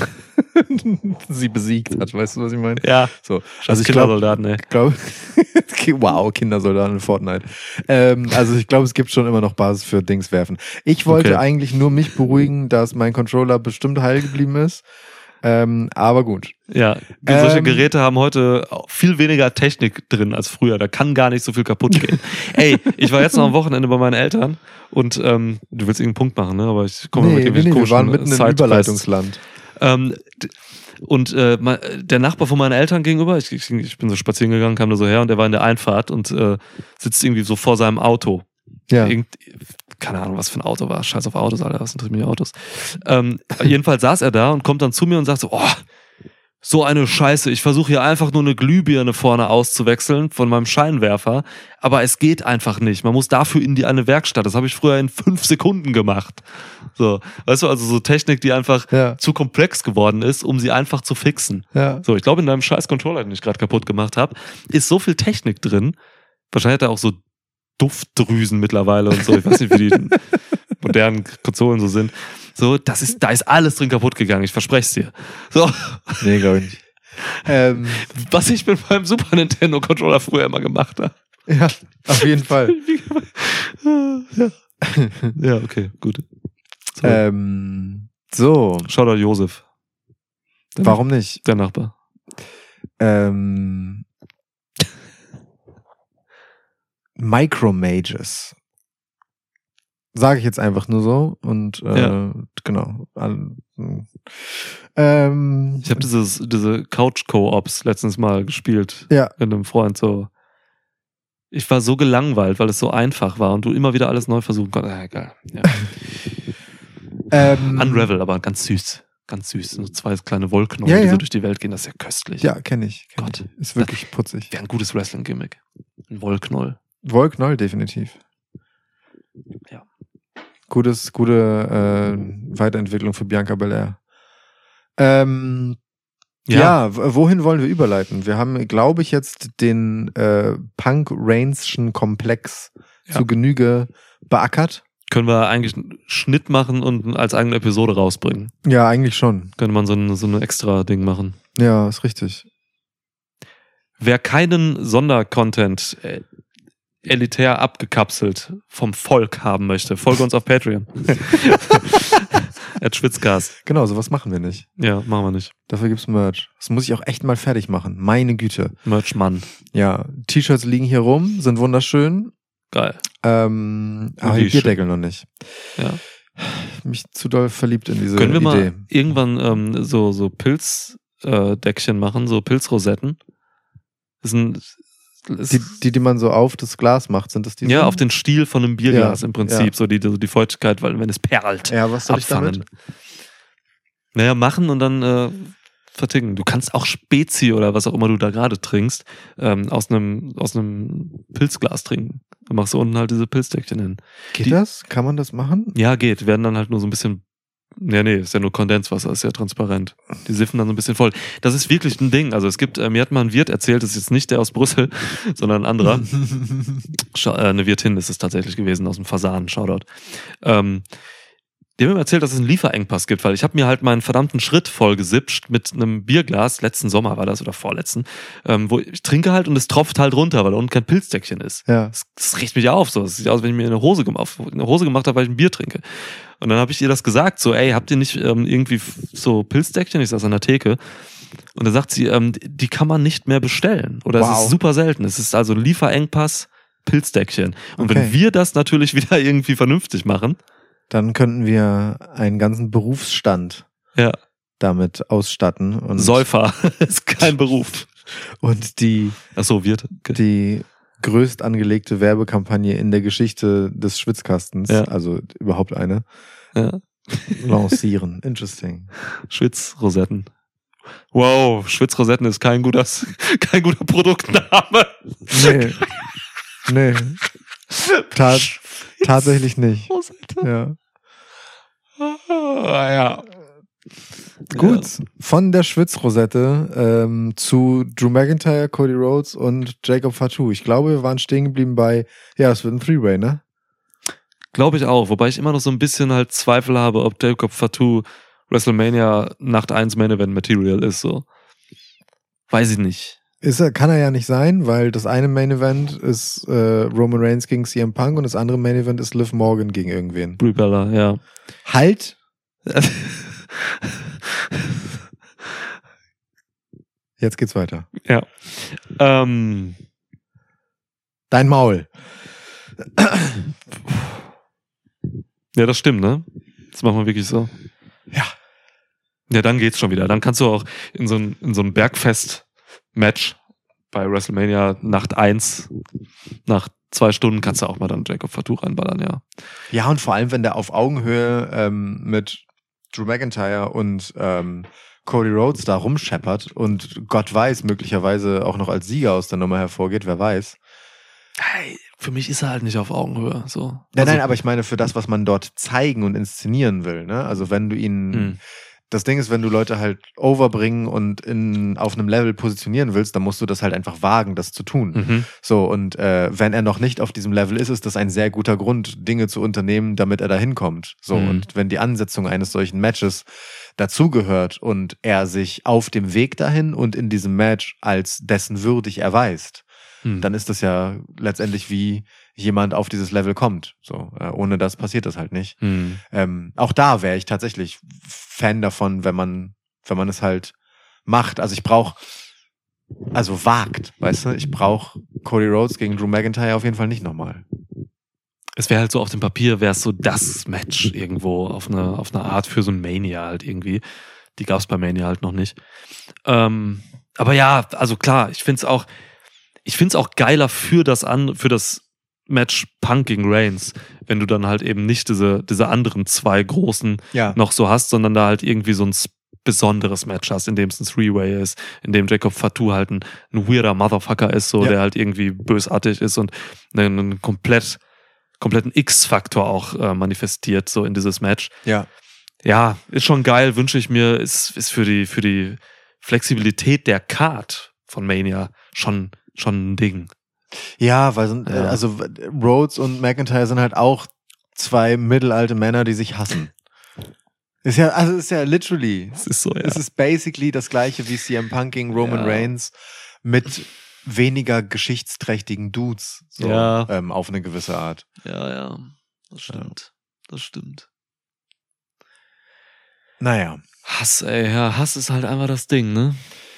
sie besiegt hat. Weißt du, was ich meine? Ja. So. Also ich Kindersoldaten, ey. Wow, Kindersoldaten in Fortnite. Also ich glaube, es gibt schon immer noch Basis für Dings werfen. Ich wollte eigentlich nur mich beruhigen, dass mein Controller bestimmt heil geblieben ist. Aber gut. Ja, solche Geräte haben heute viel weniger Technik drin als früher. Da kann gar nicht so viel kaputt gehen. Ey, ich war jetzt noch am Wochenende bei meinen Eltern und du willst irgendeinen Punkt machen, ne? Aber ich komme mit dem wir waren mitten im Überleitungsland. Und der Nachbar von meinen Eltern gegenüber, ich bin so spazieren gegangen, kam da so her und der war in der Einfahrt und sitzt irgendwie so vor seinem Auto. Ja. Keine Ahnung, was für ein Auto war. Scheiß auf Autos, Alter, was interessiert mich Autos. Jedenfalls saß er da und kommt dann zu mir und sagt so, so eine Scheiße, ich versuche hier einfach nur eine Glühbirne vorne auszuwechseln von meinem Scheinwerfer, aber es geht einfach nicht. Man muss dafür in eine Werkstatt. Das habe ich früher in 5 Sekunden gemacht. So, weißt du, also so Technik, die einfach zu komplex geworden ist, um sie einfach zu fixen. Ja. So, ich glaube, in deinem scheiß Controller, den ich gerade kaputt gemacht habe, ist so viel Technik drin. Wahrscheinlich hat er auch so Duftdrüsen mittlerweile und so. Ich weiß nicht, wie die modernen Konsolen so sind. So, da ist alles drin kaputt gegangen. Ich verspreche es dir. So. Nee, glaube ich nicht. Was ich mit meinem Super Nintendo Controller früher immer gemacht habe. Ja, auf jeden Fall. Ja, okay, gut. So. Shoutout Josef. Warum nicht? Der Nachbar. Micromages. Sage ich jetzt einfach nur so. Und genau. Ich habe diese Couch-Co-ops letztens mal gespielt. Ja. Mit einem Freund so. Ich war so gelangweilt, weil es so einfach war und du immer wieder alles neu versuchen konntest. Egal. Ja. Unravel, aber ganz süß. Ganz süß. So 2 kleine Wollknäuel, die so durch die Welt gehen. Das ist ja köstlich. Ja, kenne ich. Gott. Ist wirklich putzig. Wäre ein gutes Wrestling-Gimmick. Ein Wollknoll. Wollknoll, definitiv. Ja. Gute Weiterentwicklung für Bianca Belair. Ja, wohin wollen wir überleiten? Wir haben, glaube ich, jetzt den Punk-Rainsschen Komplex zu Genüge beackert. Können wir eigentlich einen Schnitt machen und als eigene Episode rausbringen? Ja, eigentlich schon. Könnte man so ein extra Ding machen. Ja, ist richtig. Wer keinen Sondercontent elitär abgekapselt vom Volk haben möchte, folge uns auf Patreon. @Schwitzcast. Genau, sowas machen wir nicht. Ja, machen wir nicht. Dafür gibt's Merch. Das muss ich auch echt mal fertig machen. Meine Güte. Merch, Mann. Ja, T-Shirts liegen hier rum, sind wunderschön. Geil. Aber die Bierdeckel noch nicht. Ja. Mich zu doll verliebt in diese Idee. Können wir mal irgendwann so Pilzdeckchen machen, so Pilzrosetten? Das sind die man so auf das Glas macht, sind das die? Ja, auf den Stiel von einem Bierglas im Prinzip, so die Feuchtigkeit, weil wenn es perlt. Ja, was soll abfangen. ich damit? Naja, machen und dann verticken. Du kannst auch Spezi oder was auch immer du da gerade trinkst, aus einem Pilzglas trinken. Du machst unten halt diese Pilzdeckchen hin. Geht das? Kann man das machen? Ja, geht. Werden dann halt nur so ein bisschen. Ja, nee, ist ja nur Kondenswasser, ist ja transparent. Die siffen dann so ein bisschen voll. Das ist wirklich ein Ding. Also es gibt, mir hat mal ein Wirt erzählt, das ist jetzt nicht der aus Brüssel, sondern ein anderer. Eine Wirtin ist es tatsächlich gewesen, aus dem Fasan, Shoutout. Die haben mir erzählt, dass es einen Lieferengpass gibt, weil ich habe mir halt meinen verdammten Schritt voll gesipscht mit einem Bierglas, letzten Sommer war das oder vorletzten, wo ich trinke halt und es tropft halt runter, weil da unten kein Pilzdeckchen ist. Ja. Das riecht mich auf. So. Das sieht aus, wenn ich mir eine Hose gemacht habe, weil ich ein Bier trinke. Und dann habe ich ihr das gesagt, so, ey, habt ihr nicht irgendwie so Pilzdeckchen? Ich saß an der Theke. Und da sagt sie, die kann man nicht mehr bestellen. Oder es ist super selten. Es ist also Lieferengpass, Pilzdeckchen. Und wenn wir das natürlich wieder irgendwie vernünftig machen, dann könnten wir einen ganzen Berufsstand damit ausstatten. Und Säufer ist kein Beruf. Und die größt angelegte Werbekampagne in der Geschichte des Schwitzkastens, also überhaupt eine, lancieren. Interesting. Schwitzrosetten. Wow, Schwitzrosetten ist kein guter Produktname. Nee. Tatsächlich nicht. Ja. Ja. Gut, von der Schwitzrosette zu Drew McIntyre, Cody Rhodes und Jacob Fatu. Ich glaube, wir waren stehen geblieben bei, es wird ein Three-Way, ne? Glaube ich auch, wobei ich immer noch so ein bisschen halt Zweifel habe, ob Jacob Fatu WrestleMania Nacht 1 Main Event Material ist, so. Weiß ich nicht. Kann er ja nicht sein, weil das eine Main Event ist Roman Reigns gegen CM Punk und das andere Main Event ist Liv Morgan gegen irgendwen. Brie Bella, ja. Halt! Jetzt geht's weiter. Ja. Dein Maul. Ja, das stimmt, ne? Das machen wir wirklich so. Ja. Ja, dann geht's schon wieder. Dann kannst du auch in so ein Bergfest-Match bei WrestleMania Nacht 1, nach 2 Stunden kannst du auch mal dann Jacob Fatu reinballern, ja. Ja, und vor allem, wenn der auf Augenhöhe mit Drew McIntyre und Cody Rhodes da rumscheppert und Gott weiß, möglicherweise auch noch als Sieger aus der Nummer hervorgeht, wer weiß. Hey, für mich ist er halt nicht auf Augenhöhe. So. Nein, aber ich meine für das, was man dort zeigen und inszenieren will. Ne? Also wenn du ihn... Das Ding ist, wenn du Leute halt overbringen und auf einem Level positionieren willst, dann musst du das halt einfach wagen, das zu tun. So, und wenn er noch nicht auf diesem Level ist das ein sehr guter Grund, Dinge zu unternehmen, damit er da hinkommt. So, und wenn die Ansetzung eines solchen Matches dazugehört und er sich auf dem Weg dahin und in diesem Match als dessen würdig erweist, dann ist das ja letztendlich wie jemand auf dieses Level kommt. So, ohne das passiert das halt nicht. Auch da wäre ich tatsächlich Fan davon, wenn man es halt macht. Also wagt, weißt du? Ich brauche Cody Rhodes gegen Drew McIntyre auf jeden Fall nicht nochmal. Es wäre halt so auf dem Papier, wäre es so das Match irgendwo auf eine Art für so ein Mania halt irgendwie. Die gab es bei Mania halt noch nicht. Aber ja, also klar, ich find's auch geiler für das Match Punk gegen Reigns, wenn du dann halt eben nicht diese anderen 2 großen noch so hast, sondern da halt irgendwie so ein besonderes Match hast, in dem es ein Three-Way ist, in dem Jacob Fatu halt ein weirder Motherfucker ist, so, der halt irgendwie bösartig ist und einen kompletten X-Faktor auch manifestiert, so in dieses Match. Ja. Ja, ist schon geil, wünsche ich mir, ist für die Flexibilität der Card von Mania schon ein Ding. Ja, weil also Rhodes und McIntyre sind halt auch 2 mittelalte Männer, die sich hassen. Ist ja literally. Es ist so, ja. Es ist basically das gleiche wie CM Punk gegen Roman Reigns mit weniger geschichtsträchtigen Dudes, so, auf eine gewisse Art. Ja, das stimmt. Das stimmt. Naja. Hass ist halt einfach das Ding, ne?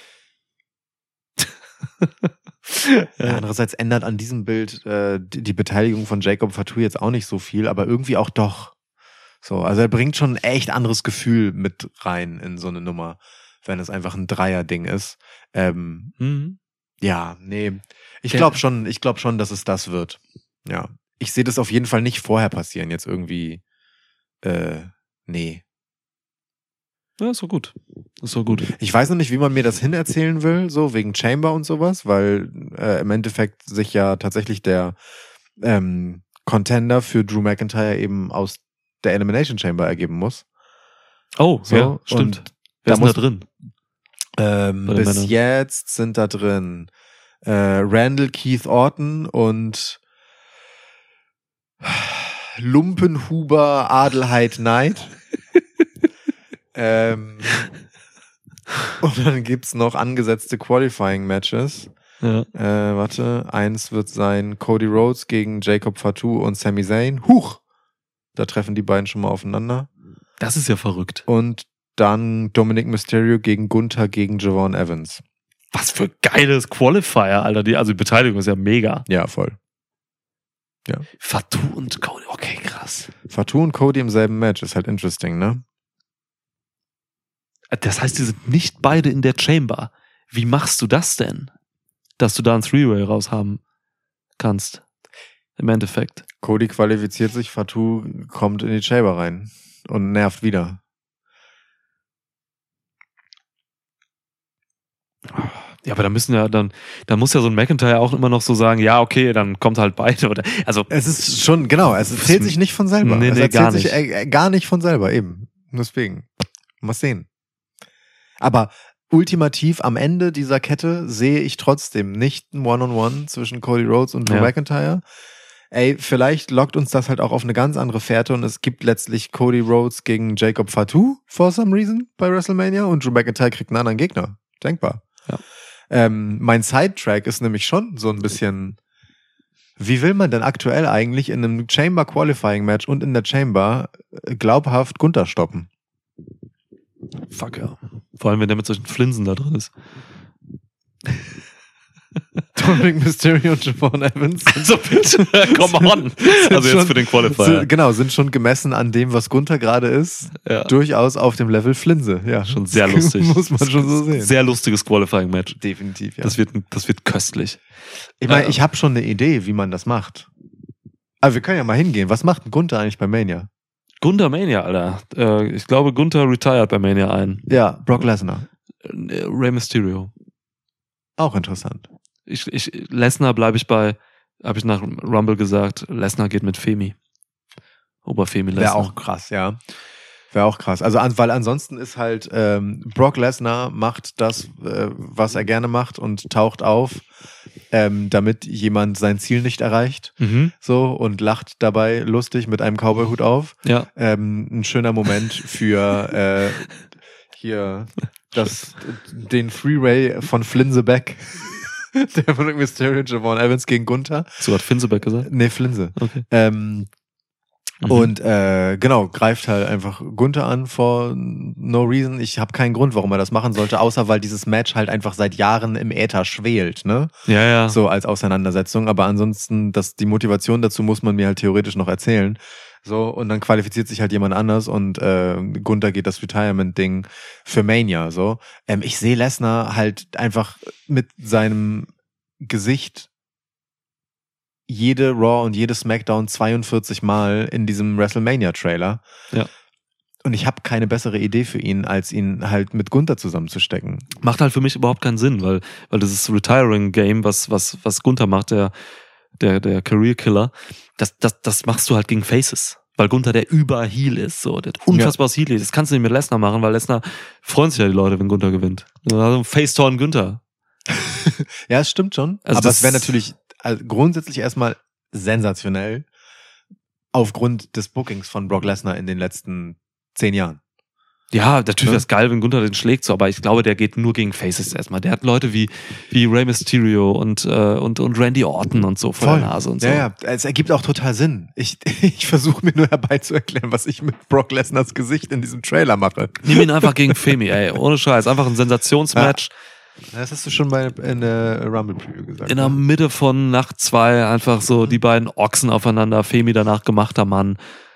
Ja, andererseits ändert an diesem Bild die Beteiligung von Jacob Fatu jetzt auch nicht so viel, aber irgendwie auch doch. So, also er bringt schon ein echt anderes Gefühl mit rein in so eine Nummer, wenn es einfach ein Dreier-Ding ist. Ja, nee. Ich glaube schon, dass es das wird. Ja. Ich sehe das auf jeden Fall nicht vorher passieren, jetzt irgendwie. Nee. Ja, ist so gut. Ich weiß noch nicht, wie man mir das hinerzählen will, so wegen Chamber und sowas, weil im Endeffekt sich ja tatsächlich der Contender für Drew McIntyre eben aus der Elimination Chamber ergeben muss. Oh, so, ja, stimmt. Wer ist da drin? Bis jetzt sind da drin Randall Keith Orton und Lumpenhuber Adelheid Knight. Und dann gibt's noch angesetzte Qualifying-Matches. Ja. Eins wird sein Cody Rhodes gegen Jacob Fatu und Sami Zayn. Huch! Da treffen die beiden schon mal aufeinander. Das ist ja verrückt. Und dann Dominic Mysterio gegen Gunther gegen Javon Evans. Was für geiles Qualifier, Alter. Die Beteiligung ist ja mega. Ja, voll. Ja. Fatu und Cody, okay, krass. Fatu und Cody im selben Match, ist halt interesting, ne? Das heißt, die sind nicht beide in der Chamber. Wie machst du das denn? Dass du da ein Three-Way raushaben kannst. Im Endeffekt. Cody qualifiziert sich, Fatu kommt in die Chamber rein und nervt wieder. Ja, aber da muss ja so ein McIntyre auch immer noch so sagen, ja, okay, dann kommt halt beide, oder, also. Es ist schon, genau, es erzählt sich nicht von selber. Nee, es erzählt gar nicht. sich gar nicht von selber, eben. Deswegen. Mal sehen. Aber ultimativ am Ende dieser Kette sehe ich trotzdem nicht ein One-on-One zwischen Cody Rhodes und Drew McIntyre. ey, vielleicht lockt uns das halt auch auf eine ganz andere Fährte und es gibt letztlich Cody Rhodes gegen Jacob Fatu for some reason bei WrestleMania und Drew McIntyre kriegt einen anderen Gegner. Denkbar. Ja. Mein Sidetrack ist nämlich schon so ein bisschen, wie will man denn aktuell eigentlich in einem Chamber Qualifying Match und in der Chamber glaubhaft Gunther stoppen? Fuck ja. Vor allem, wenn der mit solchen Flinsen da drin ist. Dominic Mysterio und Javon Evans. Also bitte, come on. Also jetzt für den Qualifier. Sind schon gemessen an dem, was Gunther gerade ist, Ja. durchaus auf dem Level Flinse. Ja, Schon sehr lustig. Muss man schon so sehen. Sehr lustiges Qualifying-Match. Definitiv, ja. Das wird köstlich. Ich meine, ich habe schon eine Idee, wie man das macht. Aber wir können ja mal hingehen. Was macht ein Gunther eigentlich bei Mania? Gunther Mania, Alter. Ich glaube, Gunther retired bei Mania ein. Ja, Brock Lesnar. Rey Mysterio. Auch interessant. Lesnar bleibe ich bei, habe ich nach Rumble gesagt, Lesnar geht mit Femi. Oberfemi Lesnar. Wäre auch krass, ja. Wäre auch krass. Also, weil ansonsten ist halt, Brock Lesnar macht das, was er gerne macht und taucht auf, damit jemand sein Ziel nicht erreicht. Mhm. So, und lacht dabei lustig mit einem Cowboy-Hut auf. Ja. Ein schöner Moment für, hier, den Freeway von Flinsebeck. Der von Mysterio, Javon Evans gegen Gunther. So hat Finsebeck gesagt? Nee, Flinse. Okay. Und genau, greift halt einfach Gunther an for no reason. Ich habe keinen Grund, warum er das machen sollte, außer weil dieses Match halt einfach seit Jahren im Äther schwelt, ne? Ja, ja. So als Auseinandersetzung. Aber ansonsten, die Motivation dazu muss man mir halt theoretisch noch erzählen. So, und dann qualifiziert sich halt jemand anders und Gunther geht das Retirement-Ding für Mania. So. Ich sehe Lesnar halt einfach mit seinem Gesicht jede Raw und jede Smackdown 42 Mal in diesem WrestleMania-Trailer. Ja. Und ich habe keine bessere Idee für ihn, als ihn halt mit Gunther zusammenzustecken. Macht halt für mich überhaupt keinen Sinn, weil dieses Retiring-Game, was Gunther macht, der Career Killer, das machst du halt gegen Faces. Weil Gunther der Über-Heel ist, so. Der unfassbares Heel ist. Das kannst du nicht mit Lesnar machen, weil Lesnar freuen sich ja die Leute, wenn Gunther gewinnt. Also Face-Torn Gunther. Ja, es stimmt schon. Also aber es wäre natürlich grundsätzlich erstmal sensationell aufgrund des Bookings von Brock Lesnar in den letzten 10 Jahren. Ja, natürlich wäre es geil, wenn Gunther den schlägt, so, aber ich glaube, der geht nur gegen Faces erstmal. Der hat Leute wie Rey Mysterio und Randy Orton und so vor der Nase und so. Ja, es ergibt auch total Sinn. Ich versuche mir nur herbeizuerklären, was ich mit Brock Lesnars Gesicht in diesem Trailer mache. Nimm ihn einfach gegen Femi, ey, ohne Scheiß. Einfach ein Sensationsmatch. Ja. Das hast du schon in der Rumble-Preview gesagt. In der Mitte von Nacht 2 einfach so die beiden Ochsen aufeinander, Femi danach gemachter Mann.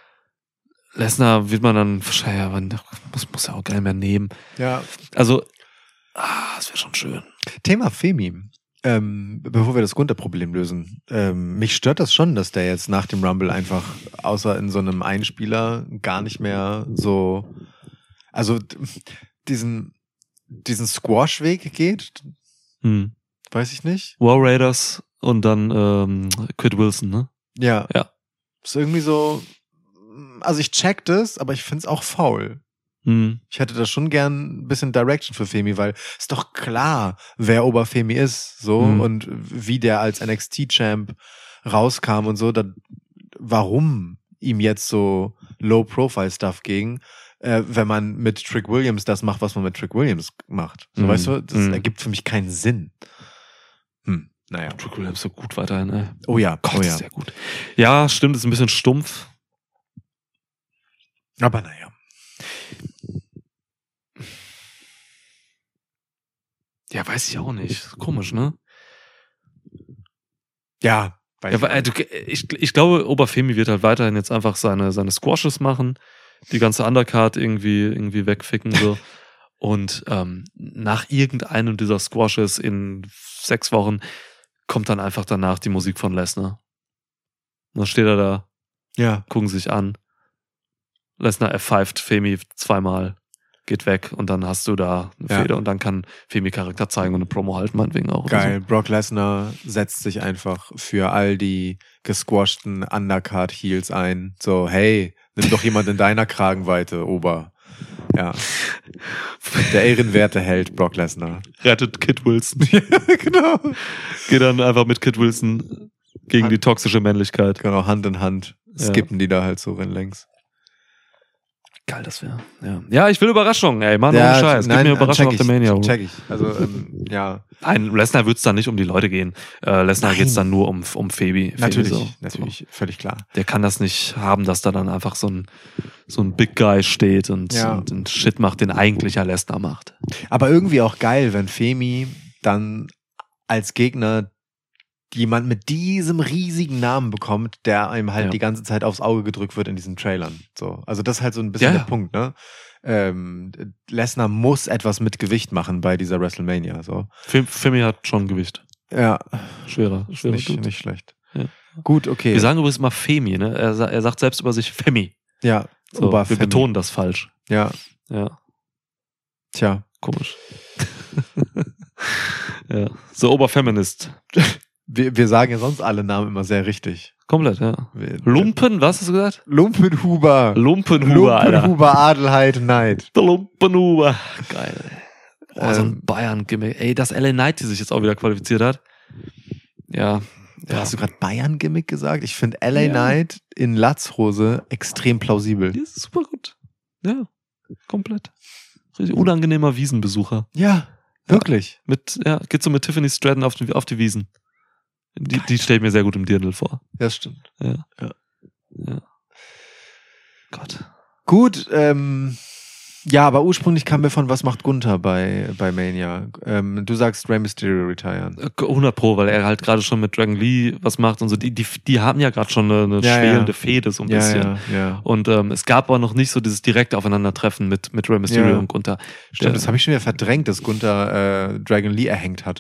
Lesnar wird man dann wahrscheinlich, muss ja auch gar nicht mehr nehmen. Ja. Also, das wäre schon schön. Thema Femi. Bevor wir das Gunther-Problem lösen. Mich stört das schon, dass der jetzt nach dem Rumble einfach, außer in so einem Einspieler, gar nicht mehr so, also diesen Squash-Weg geht. Weiß ich nicht. War Raiders und dann Quid Wilson, ne? Ja. Ja. Ist irgendwie so, also ich check das, aber ich find's auch faul. Ich hätte da schon gern ein bisschen Direction für Femi, weil ist doch klar, wer Oberfemi ist, so, und wie der als NXT-Champ rauskam und so, warum ihm jetzt so Low-Profile-Stuff ging, wenn man mit Trick Williams das macht, was man mit Trick Williams macht. So, weißt du, das ergibt für mich keinen Sinn. Naja. Trick Williams so gut weiterhin, ey. Oh ja, Gott, ist sehr gut. Ja, stimmt, ist ein bisschen stumpf. Aber naja. Ja, weiß ich auch nicht. Komisch, ne? Ja. Ich glaube, Oberfemi wird halt weiterhin jetzt einfach seine Squashes machen, die ganze Undercard irgendwie wegficken, so. Und nach irgendeinem dieser Squashes in 6 Wochen kommt dann einfach danach die Musik von Lesnar. Und dann steht er da, gucken sich an. Lesnar F5't Femi 2-mal, geht weg und dann hast du da eine Fehde und dann kann Femi Charakter zeigen und eine Promo halten, meinetwegen auch. Geil, so. Brock Lesnar setzt sich einfach für all die gesquashten Undercard-Heels ein. So, hey, nimm doch jemand in deiner Kragenweite, Ober. Ja. Der ehrenwerte Held Brock Lesnar. Rettet Kid Wilson. Ja, genau. Geht dann einfach mit Kid Wilson Gegen die toxische Männlichkeit. Genau, Hand in Hand skippen die da halt so längs. Geil, das wäre. Ja, ich will Überraschungen, ey. Mann, ohne Scheiß. Gib mir Überraschungen auf der Mania. Check ich. Also, ja. Nein, Lesnar wird es dann nicht um die Leute gehen. Lesnar geht es dann nur um Femi. Natürlich, völlig klar. Der kann das nicht haben, dass da dann einfach so ein Big Guy steht und Shit macht, den eigentlich ja Lesnar macht. Aber irgendwie auch geil, wenn Femi dann als Gegner jemand mit diesem riesigen Namen bekommt, der einem halt die ganze Zeit aufs Auge gedrückt wird in diesen Trailern. So. Also das ist halt so ein bisschen der Punkt, ne? Lesnar muss etwas mit Gewicht machen bei dieser WrestleMania. So. Femi hat schon Gewicht. Ja. Schwerer. Nicht schlecht. Ja. Gut, okay. Wir sagen übrigens mal Femi, ne? Er sagt selbst über sich Femi. Ja. So, wir betonen das falsch. Ja. Tja. Komisch. Ja. So Oberfeminist. Wir sagen ja sonst alle Namen immer sehr richtig. Komplett, ja. Lumpen, was hast du gesagt? Lumpenhuber, Adelheid Knight. Der Lumpenhuber. Geil. Oh, so ein Bayern-Gimmick. Ey, dass LA Knight, die sich jetzt auch wieder qualifiziert hat. Ja. Hast du gerade Bayern-Gimmick gesagt? Ich finde LA Knight in Latzhose extrem plausibel. Die ist super gut. Ja, komplett. Richtig unangenehmer Wiesenbesucher. Ja, wirklich. Geht so mit Tiffany Stratton auf die Wiesen. Die stellt mir sehr gut im Dirndl vor. Das stimmt. Ja. Gott. Gut, aber ursprünglich kam mir von Was macht Gunther bei Mania. Du sagst Rey Mysterio retiren. 100%, weil er halt gerade schon mit Dragon Lee was macht und so. Die haben ja gerade schon eine schwelende Fehde so ein bisschen. Ja. Und es gab aber noch nicht so dieses direkte Aufeinandertreffen mit Rey Mysterio und Gunther. Stimmt, das habe ich schon wieder verdrängt, dass Gunther Dragon Lee erhängt hat.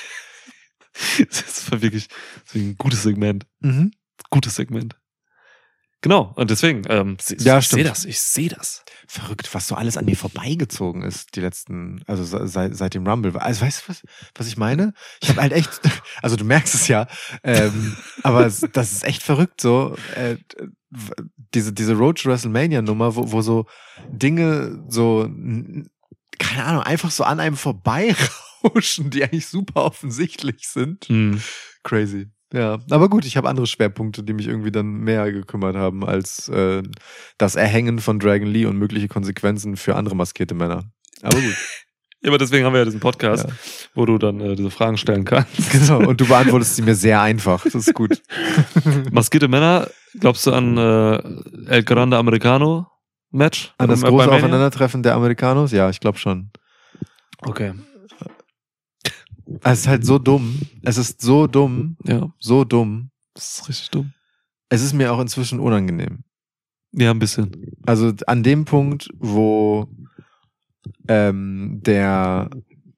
Das war wirklich ein gutes Segment. Mhm. Gutes Segment. Genau, und deswegen, ich sehe das. Verrückt, was so alles an mir vorbeigezogen ist, die letzten, also seit dem Rumble. Also weißt du, was ich meine? Ich habe halt echt, also du merkst es ja, aber das ist echt verrückt so, diese Road to WrestleMania Nummer, wo so Dinge so, keine Ahnung, einfach so an einem vorbeirauschen, die eigentlich super offensichtlich sind. Crazy. Ja, aber gut, ich habe andere Schwerpunkte, die mich irgendwie dann mehr gekümmert haben als das Erhängen von Dragon Lee und mögliche Konsequenzen für andere maskierte Männer. Aber gut. Ja, aber deswegen haben wir ja diesen Podcast, wo du dann diese Fragen stellen kannst. Genau, und du beantwortest sie mir sehr einfach. Das ist gut. Maskierte Männer, glaubst du an El Grande Americano Match? An das große Aufeinandertreffen der Americanos? Ja, ich glaube schon. Okay. Es ist halt so dumm. Es ist so dumm. Ja. So dumm. Das ist richtig dumm. Es ist mir auch inzwischen unangenehm. Ja, ein bisschen. Also an dem Punkt, wo der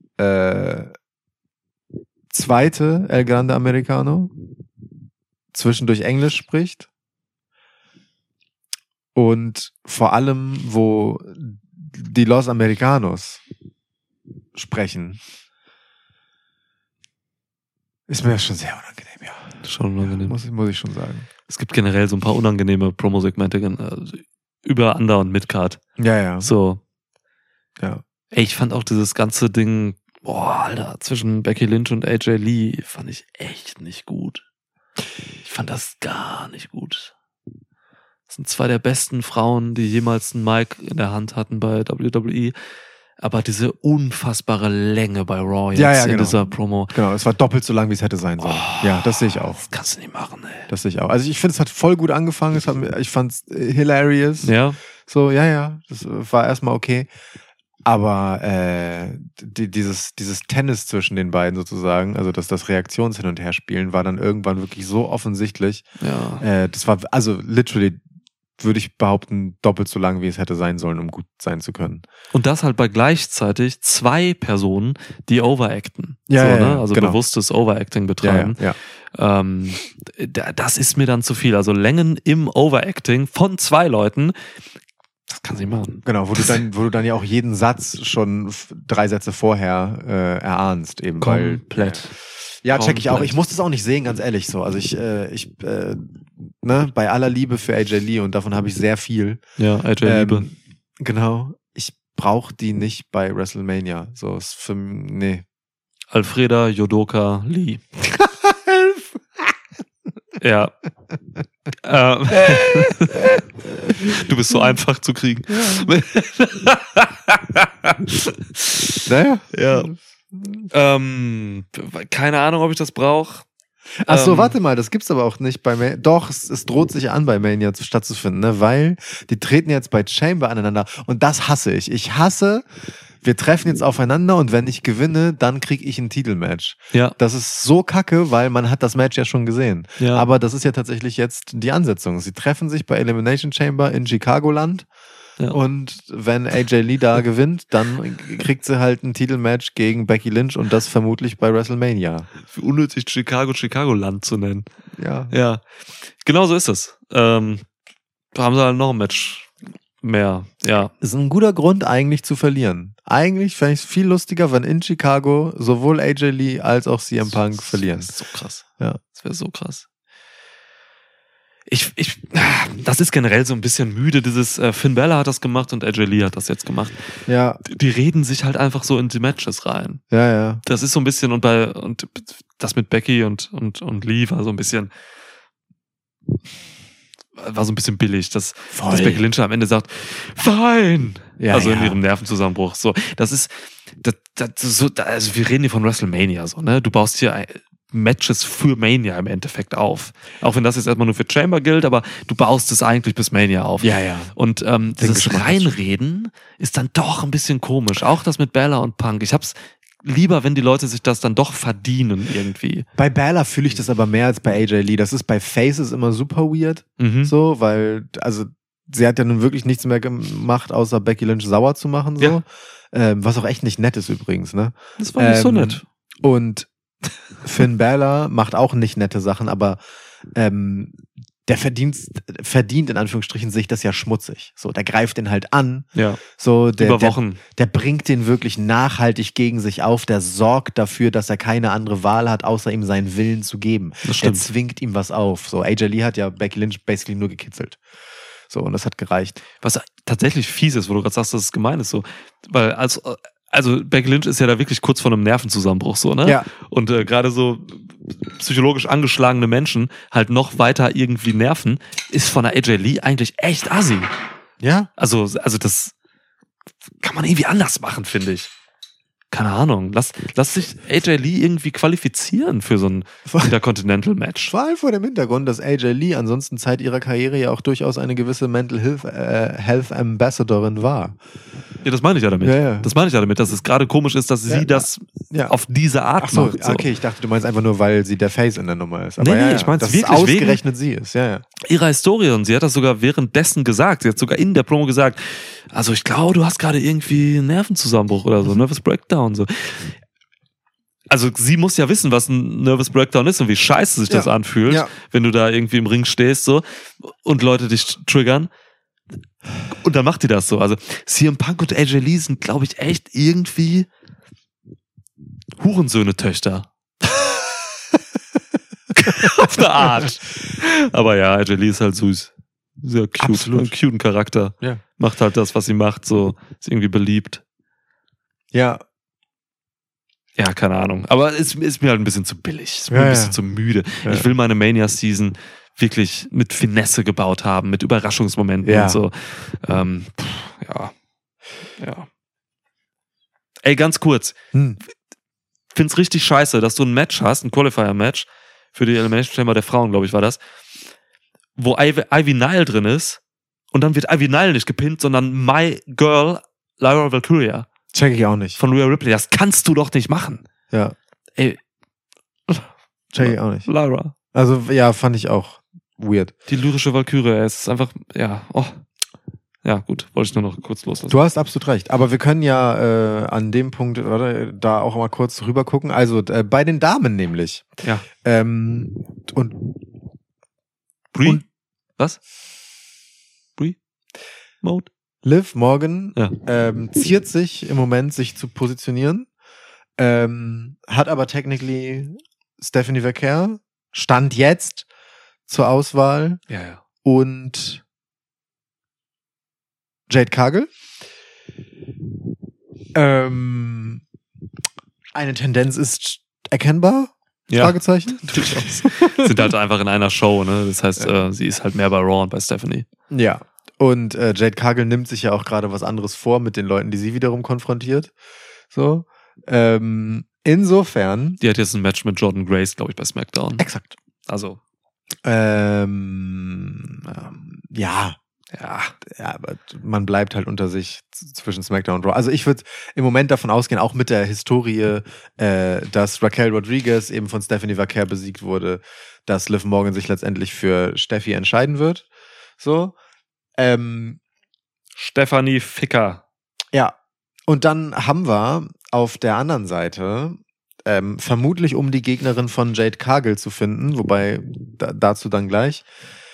zweite El Grande Americano zwischendurch Englisch spricht und vor allem, wo die Los Americanos sprechen, ist mir das schon sehr unangenehm, ja. Schon unangenehm. Muss ich schon sagen. Es gibt generell so ein paar unangenehme Promo-Segmente über Under- und Midcard. Ja. So. Ja. Ey, ich fand auch dieses ganze Ding, Alter, zwischen Becky Lynch und AJ Lee fand ich echt nicht gut. Ich fand das gar nicht gut. Das sind zwei der besten Frauen, die jemals einen Mic in der Hand hatten bei WWE. Aber diese unfassbare Länge bei Raw jetzt in dieser Promo. Genau, es war doppelt so lang, wie es hätte sein sollen. Ja, das sehe ich auch. Das kannst du nicht machen, ey. Das sehe ich auch. Also ich finde, es hat voll gut angefangen. Ich fand es hilarious. Ja. So, ja. Das war erstmal okay. Aber dieses Tennis zwischen den beiden sozusagen, also das Reaktions-Hin- und Herspielen, war dann irgendwann wirklich so offensichtlich. Ja. Das war, also literally, würde ich behaupten, doppelt so lang, wie es hätte sein sollen, um gut sein zu können. Und das halt bei gleichzeitig zwei Personen, die overacten. Ja, so, ne? Also genau. Bewusstes Overacting betreiben. Ja. Das ist mir dann zu viel. Also Längen im Overacting von zwei Leuten, das kann sie machen. Genau, wo du dann ja auch jeden Satz schon 3 Sätze vorher erahnst. Eben, komplett. Ja, check ich auch. Ich muss das auch nicht sehen, ganz ehrlich so. Also bei aller Liebe für AJ Lee, und davon habe ich sehr viel. Ja, AJ Liebe. Genau. Ich brauche die nicht bei WrestleMania. So ist für nee. Alfreda Jodoka Lee. Ja. Du bist so einfach zu kriegen. Naja. Ja. Keine Ahnung, ob ich das brauche. Ach so, warte mal, das gibt's aber auch nicht bei Mania. Doch, es droht sich an, bei Mania stattzufinden, ne? Weil die treten jetzt bei Chamber aneinander und das hasse ich. Ich hasse, wir treffen jetzt aufeinander und wenn ich gewinne, dann kriege ich ein Titelmatch. Ja. Das ist so kacke, weil man hat das Match ja schon gesehen. Ja. Aber das ist ja tatsächlich jetzt die Ansetzung. Sie treffen sich bei Elimination Chamber in Chicagoland. Ja. Und wenn AJ Lee da gewinnt, dann kriegt sie halt ein Titelmatch gegen Becky Lynch und das vermutlich bei WrestleMania. Unnötig Chicago-Land zu nennen. Ja. Ja. Genau so ist es. Da haben sie halt noch ein Match mehr. Ja. Ist ein guter Grund eigentlich zu verlieren. Eigentlich fände ich es viel lustiger, wenn in Chicago sowohl AJ Lee als auch CM Punk verlieren. Das ist so krass. Ja. Das wäre so krass. Das ist generell so ein bisschen müde, dieses Finn Balor hat das gemacht und AJ Lee hat das jetzt gemacht. Ja. Die reden sich halt einfach so in die Matches rein. Ja, ja. Das ist so ein bisschen, und das mit Becky und Lee war so ein bisschen billig, dass Becky Lynch am Ende sagt, fein! Ja, also in ihrem Nervenzusammenbruch. So, das ist, also wir reden hier von WrestleMania, so, ne? Du baust hier Matches für Mania im Endeffekt auf. Auch wenn das jetzt erstmal nur für Chamber gilt, aber du baust es eigentlich bis Mania auf. Ja, ja. Und dieses Reinreden ist dann doch ein bisschen komisch. Auch das mit Balor und Punk. Ich hab's lieber, wenn die Leute sich das dann doch verdienen irgendwie. Bei Balor fühle ich das aber mehr als bei AJ Lee. Das ist bei Faces immer super weird. So, weil, also sie hat ja nun wirklich nichts mehr gemacht, außer Becky Lynch sauer zu machen. So. Ja. Was auch echt nicht nett ist übrigens. Ne? Das war nicht so nett. Und Finn Balor macht auch nicht nette Sachen, aber der verdient in Anführungsstrichen sich das ja schmutzig. So, der greift den halt an. Ja. So, über Wochen. Der bringt den wirklich nachhaltig gegen sich auf. Der sorgt dafür, dass er keine andere Wahl hat, außer ihm seinen Willen zu geben. Der zwingt ihm was auf. So, AJ Lee hat ja Becky Lynch basically nur gekitzelt. So, und das hat gereicht. Was tatsächlich fies ist, wo du gerade sagst, dass es gemein ist, so, weil also Becky Lynch ist ja da wirklich kurz vor einem Nervenzusammenbruch, so, ne? Ja. Und gerade so psychologisch angeschlagene Menschen halt noch weiter irgendwie nerven, ist von der AJ Lee eigentlich echt assi. Ja. Also das kann man irgendwie anders machen, finde ich. Keine Ahnung. Lass sich AJ Lee irgendwie qualifizieren für so ein Intercontinental-Match. Vor allem vor dem Hintergrund, dass AJ Lee ansonsten Zeit ihrer Karriere ja auch durchaus eine gewisse Mental Health Ambassadorin war. Ja, das meine ich ja damit. Ja. Das meine ich ja damit, dass es gerade komisch ist, dass sie das auf diese Art macht. Ach so, okay, ich dachte, du meinst einfach nur, weil sie der Face in der Nummer ist. Aber nee, ich meine dass wirklich es ausgerechnet sie ist. Ja. Ihrer Historie, und sie hat das sogar währenddessen gesagt. Sie hat sogar in der Promo gesagt, also ich glaube, du hast gerade irgendwie einen Nervenzusammenbruch oder so, Nervous Breakdown. So. Also sie muss ja wissen, was ein Nervous Breakdown ist und wie scheiße sich das anfühlt, wenn du da irgendwie im Ring stehst so und Leute dich triggern. Und dann macht die das so. Also CM Punk und AJ Lee sind, glaube ich, echt irgendwie Hurensöhne-Töchter. Auf eine Art. Aber ja, AJ Lee ist halt süß. Sehr cute. Absolut. Einen cuten Charakter. Ja. Macht halt das, was sie macht, so ist irgendwie beliebt. Ja. Ja, keine Ahnung. Aber es ist mir halt ein bisschen zu billig. Es ist mir ein bisschen zu müde. Ja. Ich will meine Mania-Season wirklich mit Finesse gebaut haben, mit Überraschungsmomenten und so. Ja. Ey, ganz kurz. Find's richtig scheiße, dass du ein Match hast, ein Qualifier-Match für die Elimination Chamber der Frauen, glaube ich, war das, wo Ivy Nile drin ist und dann wird Ivy Nile nicht gepinnt, sondern My Girl Lyra Valkyria. Check ich auch nicht. Von Rhea Ripley. Das kannst du doch nicht machen. Ja. Ey. Check ich auch nicht. Lyra. Also, ja, fand ich auch weird. Die lyrische Valkyrie, es ist einfach, ja, Ja, gut, wollte ich nur noch kurz loslassen. Du hast absolut recht. Aber wir können ja an dem Punkt da auch mal kurz rüber gucken. Also bei den Damen nämlich. Ja. Und Brie? Was? Brie? Mode? Liv Morgan ziert sich im Moment, sich zu positionieren. Hat aber technically Stephanie Verker, Stand jetzt zur Auswahl. Ja. Und Jade Cargill. Eine Tendenz ist erkennbar. Ja. Fragezeichen? Durchaus. Sind halt einfach in einer Show, ne? Das heißt, sie ist halt mehr bei Raw und bei Stephanie. Ja. Und Jade Cargill nimmt sich ja auch gerade was anderes vor mit den Leuten, die sie wiederum konfrontiert. So. Insofern. Die hat jetzt ein Match mit Jordan Grace, glaube ich, bei SmackDown. Exakt. Also. Ja. Ja, aber man bleibt halt unter sich zwischen SmackDown und Raw. Also ich würde im Moment davon ausgehen, auch mit der Historie, dass Raquel Rodriguez eben von Stephanie Vaquer besiegt wurde, dass Liv Morgan sich letztendlich für Steffi entscheiden wird. So. Stephanie Ficker. Ja. Und dann haben wir auf der anderen Seite vermutlich, um die Gegnerin von Jade Cargill zu finden, wobei dazu dann gleich,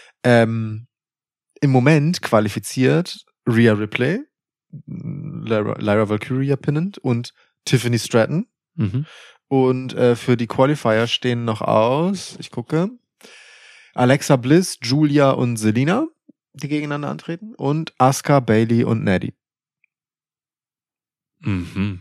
im Moment qualifiziert Rhea Ripley, Lyra Valkyria pinnend und Tiffany Stratton. Mhm. Und für die Qualifier stehen noch aus, ich gucke, Alexa Bliss, Julia und Zelina, die gegeneinander antreten, und Asuka, Bayley und Natty. Mhm.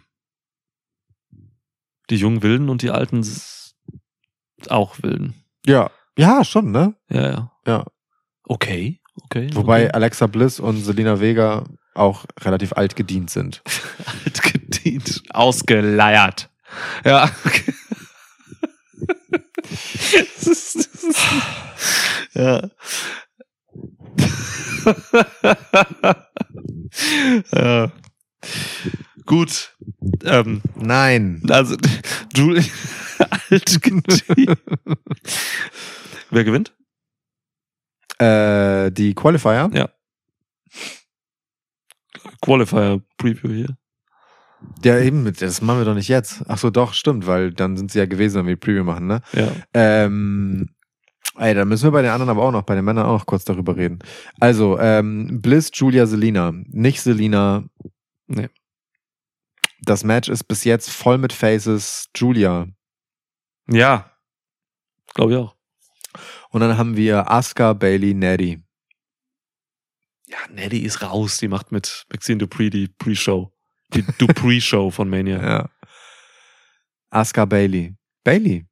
Die jungen Wilden und die alten auch Wilden. Ja, ja, schon, ne? Ja. Okay. Wobei Alexa Bliss und Zelina Vega auch relativ alt gedient sind. Alt gedient. Ausgeleiert. Ja, okay. Ja. Ja. Gut. Nein. Also, Julie, alt gedient. Wer gewinnt? Die Qualifier? Ja. Qualifier-Preview hier. Ja, eben, das machen wir doch nicht jetzt. Ach so, doch, stimmt, weil dann sind sie ja gewesen, wenn wir Preview machen, ne? Ja. Da müssen wir bei den anderen aber auch noch, bei den Männern auch noch kurz darüber reden. Also, Bliss, Julia, Zelina. Nicht Zelina. Nee. Das Match ist bis jetzt voll mit Faces. Julia. Ja. Glaube ich auch. Und dann haben wir Asuka, Bayley, Natty. Ja, Natty ist raus. Die macht mit Maxine Dupree die Pre-Show. Die Dupree-Show von Mania. Ja. Asuka, Bayley. Bayley.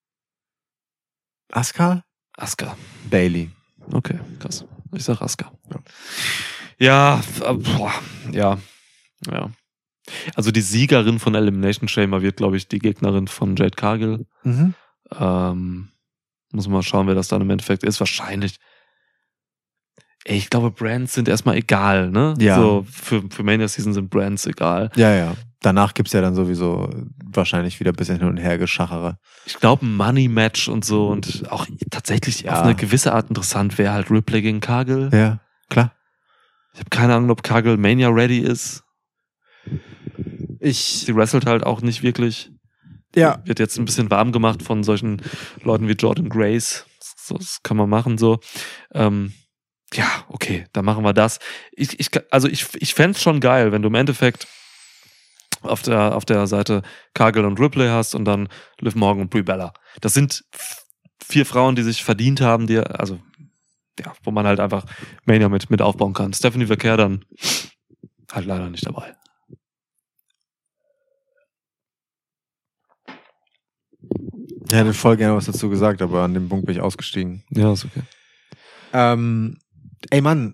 Asuka? Bayley. Okay, krass. Ich sag Asuka. Ja. Ja. Also die Siegerin von Elimination Chamber wird, glaube ich, die Gegnerin von Jade Cargill. Mhm. Muss man mal schauen, wer das dann im Endeffekt ist. Wahrscheinlich. Ich glaube, Brands sind erstmal egal, ne? Ja. So, für Mania Season sind Brands egal. Ja. Danach gibt's ja dann sowieso wahrscheinlich wieder ein bisschen hin und her Geschachere. Ich glaube, ein Money-Match und so und auch tatsächlich auf eine gewisse Art interessant wäre halt Ripley gegen Cargill. Ja, klar. Ich habe keine Ahnung, ob Cargill Mania ready ist. Sie wrestelt halt auch nicht wirklich. Ja. Wird jetzt ein bisschen warm gemacht von solchen Leuten wie Jordan Grace. Das kann man machen so. Ja, okay, dann machen wir das. Ich fände es schon geil, wenn du im Endeffekt auf der Seite Cargill und Ripley hast und dann Liv Morgan und Brie Bella. Das sind 4 Frauen, die sich verdient haben, wo man halt einfach Mania mit aufbauen kann. Stephanie Vaquer dann halt leider nicht dabei. Ich hätte voll gerne was dazu gesagt, aber an dem Punkt bin ich ausgestiegen. Ja, ist okay. Ey Mann.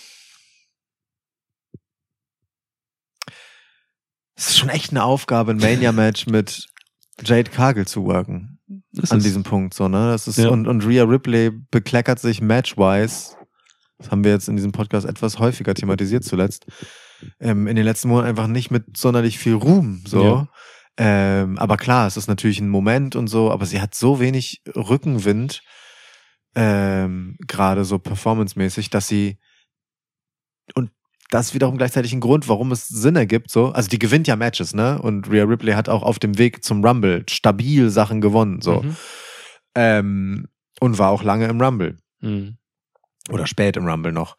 Es ist schon echt eine Aufgabe, ein Mania-Match mit Jade Cargill zu worken. An diesem Punkt, so, ne? Das ist, ja. und Rhea Ripley bekleckert sich match-wise. Das haben wir jetzt in diesem Podcast etwas häufiger thematisiert zuletzt. In den letzten Monaten einfach nicht mit sonderlich viel Ruhm, so. Ja. Aber klar, es ist natürlich ein Moment und so, aber sie hat so wenig Rückenwind, gerade so performancemäßig, dass sie, und das ist wiederum gleichzeitig ein Grund, warum es Sinn ergibt, so. Also die gewinnt ja Matches, ne? Und Rhea Ripley hat auch auf dem Weg zum Rumble stabil Sachen gewonnen, so. Und war auch lange im Rumble. Mhm. Oder spät im Rumble noch.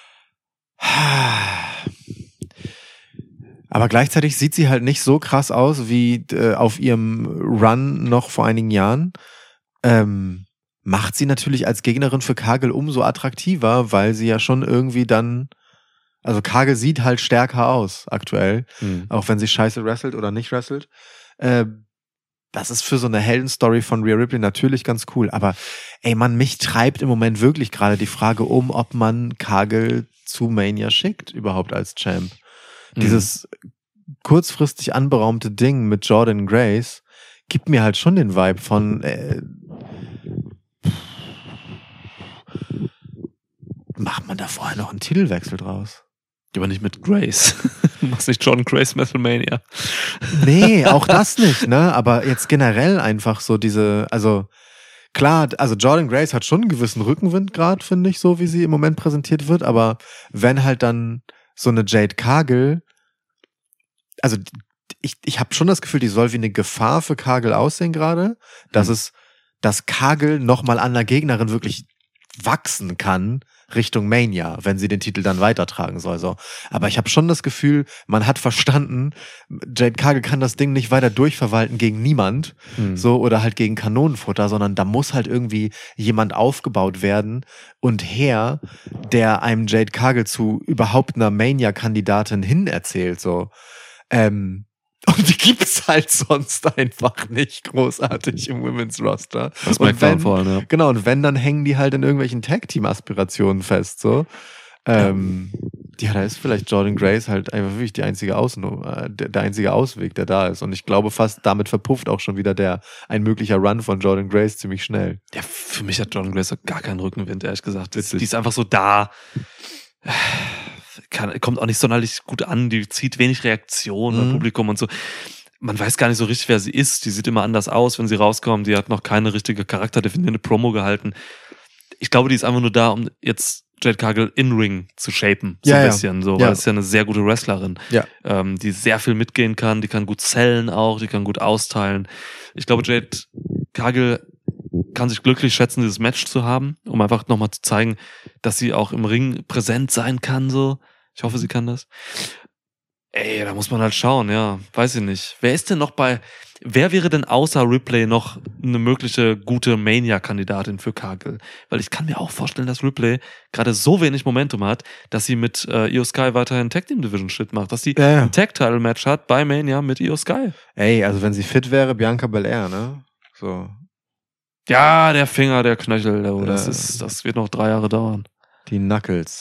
Aber gleichzeitig sieht sie halt nicht so krass aus wie auf ihrem Run noch vor einigen Jahren. Macht sie natürlich als Gegnerin für Cargill umso attraktiver, weil sie ja schon irgendwie dann, also Cargill sieht halt stärker aus aktuell, auch wenn sie scheiße wrestelt oder nicht wrestelt. das ist für so eine Heldenstory von Rhea Ripley natürlich ganz cool, aber ey Mann, mich treibt im Moment wirklich gerade die Frage um, ob man Cargill zu Mania schickt, überhaupt als Champ. Dieses kurzfristig anberaumte Ding mit Jordynne Grace gibt mir halt schon den Vibe von macht man da vorher noch einen Titelwechsel draus? Aber nicht mit Grace. Du machst nicht John Grace WrestleMania. Nee, auch das nicht, ne? Aber jetzt generell einfach so also klar, also Jordynne Grace hat schon einen gewissen Rückenwind gerade, finde ich, so wie sie im Moment präsentiert wird, aber wenn halt dann so eine Jade Cargill, also ich habe schon das Gefühl, die soll wie eine Gefahr für Cargill aussehen gerade, dass Cargill nochmal an der Gegnerin wirklich wachsen kann Richtung Mania, wenn sie den Titel dann weitertragen soll. So. Aber ich habe schon das Gefühl, man hat verstanden, Jade Cargill kann das Ding nicht weiter durchverwalten gegen niemand, so, oder halt gegen Kanonenfutter, sondern da muss halt irgendwie jemand aufgebaut werden und her, der einem Jade Cargill zu überhaupt einer Mania-Kandidatin hin erzählt, so. Und die gibt's halt sonst einfach nicht großartig im Women's Roster. Das merkt man vor allem, ja. Genau, und wenn, dann hängen die halt in irgendwelchen Tag-Team-Aspirationen fest, so. Da ist vielleicht Jordynne Grace halt einfach wirklich der einzige Ausweg, der da ist. Und ich glaube fast, damit verpufft auch schon wieder ein möglicher Run von Jordynne Grace ziemlich schnell. Ja, für mich hat Jordynne Grace gar keinen Rückenwind, ehrlich gesagt. Die ist einfach so da. Kommt auch nicht sonderlich gut an, die zieht wenig Reaktion beim Publikum und so. Man weiß gar nicht so richtig, wer sie ist. Die sieht immer anders aus, wenn sie rauskommt. Die hat noch keine richtige charakterdefinierende Promo gehalten. Ich glaube, die ist einfach nur da, um jetzt Jade Cargill in-Ring zu shapen. So ein bisschen. So, weil es ist ja eine sehr gute Wrestlerin. Ja. Die sehr viel mitgehen kann. Die kann gut sellen auch. Die kann gut austeilen. Ich glaube, Jade Cargill kann sich glücklich schätzen, dieses Match zu haben, um einfach nochmal zu zeigen, dass sie auch im Ring präsent sein kann, so. Ich hoffe, sie kann das. Ey, da muss man halt schauen, ja. Weiß ich nicht. Wer wäre denn außer Ripley noch eine mögliche gute Mania-Kandidatin für Cargill? Weil ich kann mir auch vorstellen, dass Ripley gerade so wenig Momentum hat, dass sie mit Io Sky weiterhin Tag Team Division Shit macht, dass sie ein Tag-Title-Match hat bei Mania mit Io Sky. Ey, also wenn sie fit wäre, Bianca Belair, ne? So. Ja, der Finger, der Knöchel, das wird noch 3 Jahre dauern. Die Knuckles.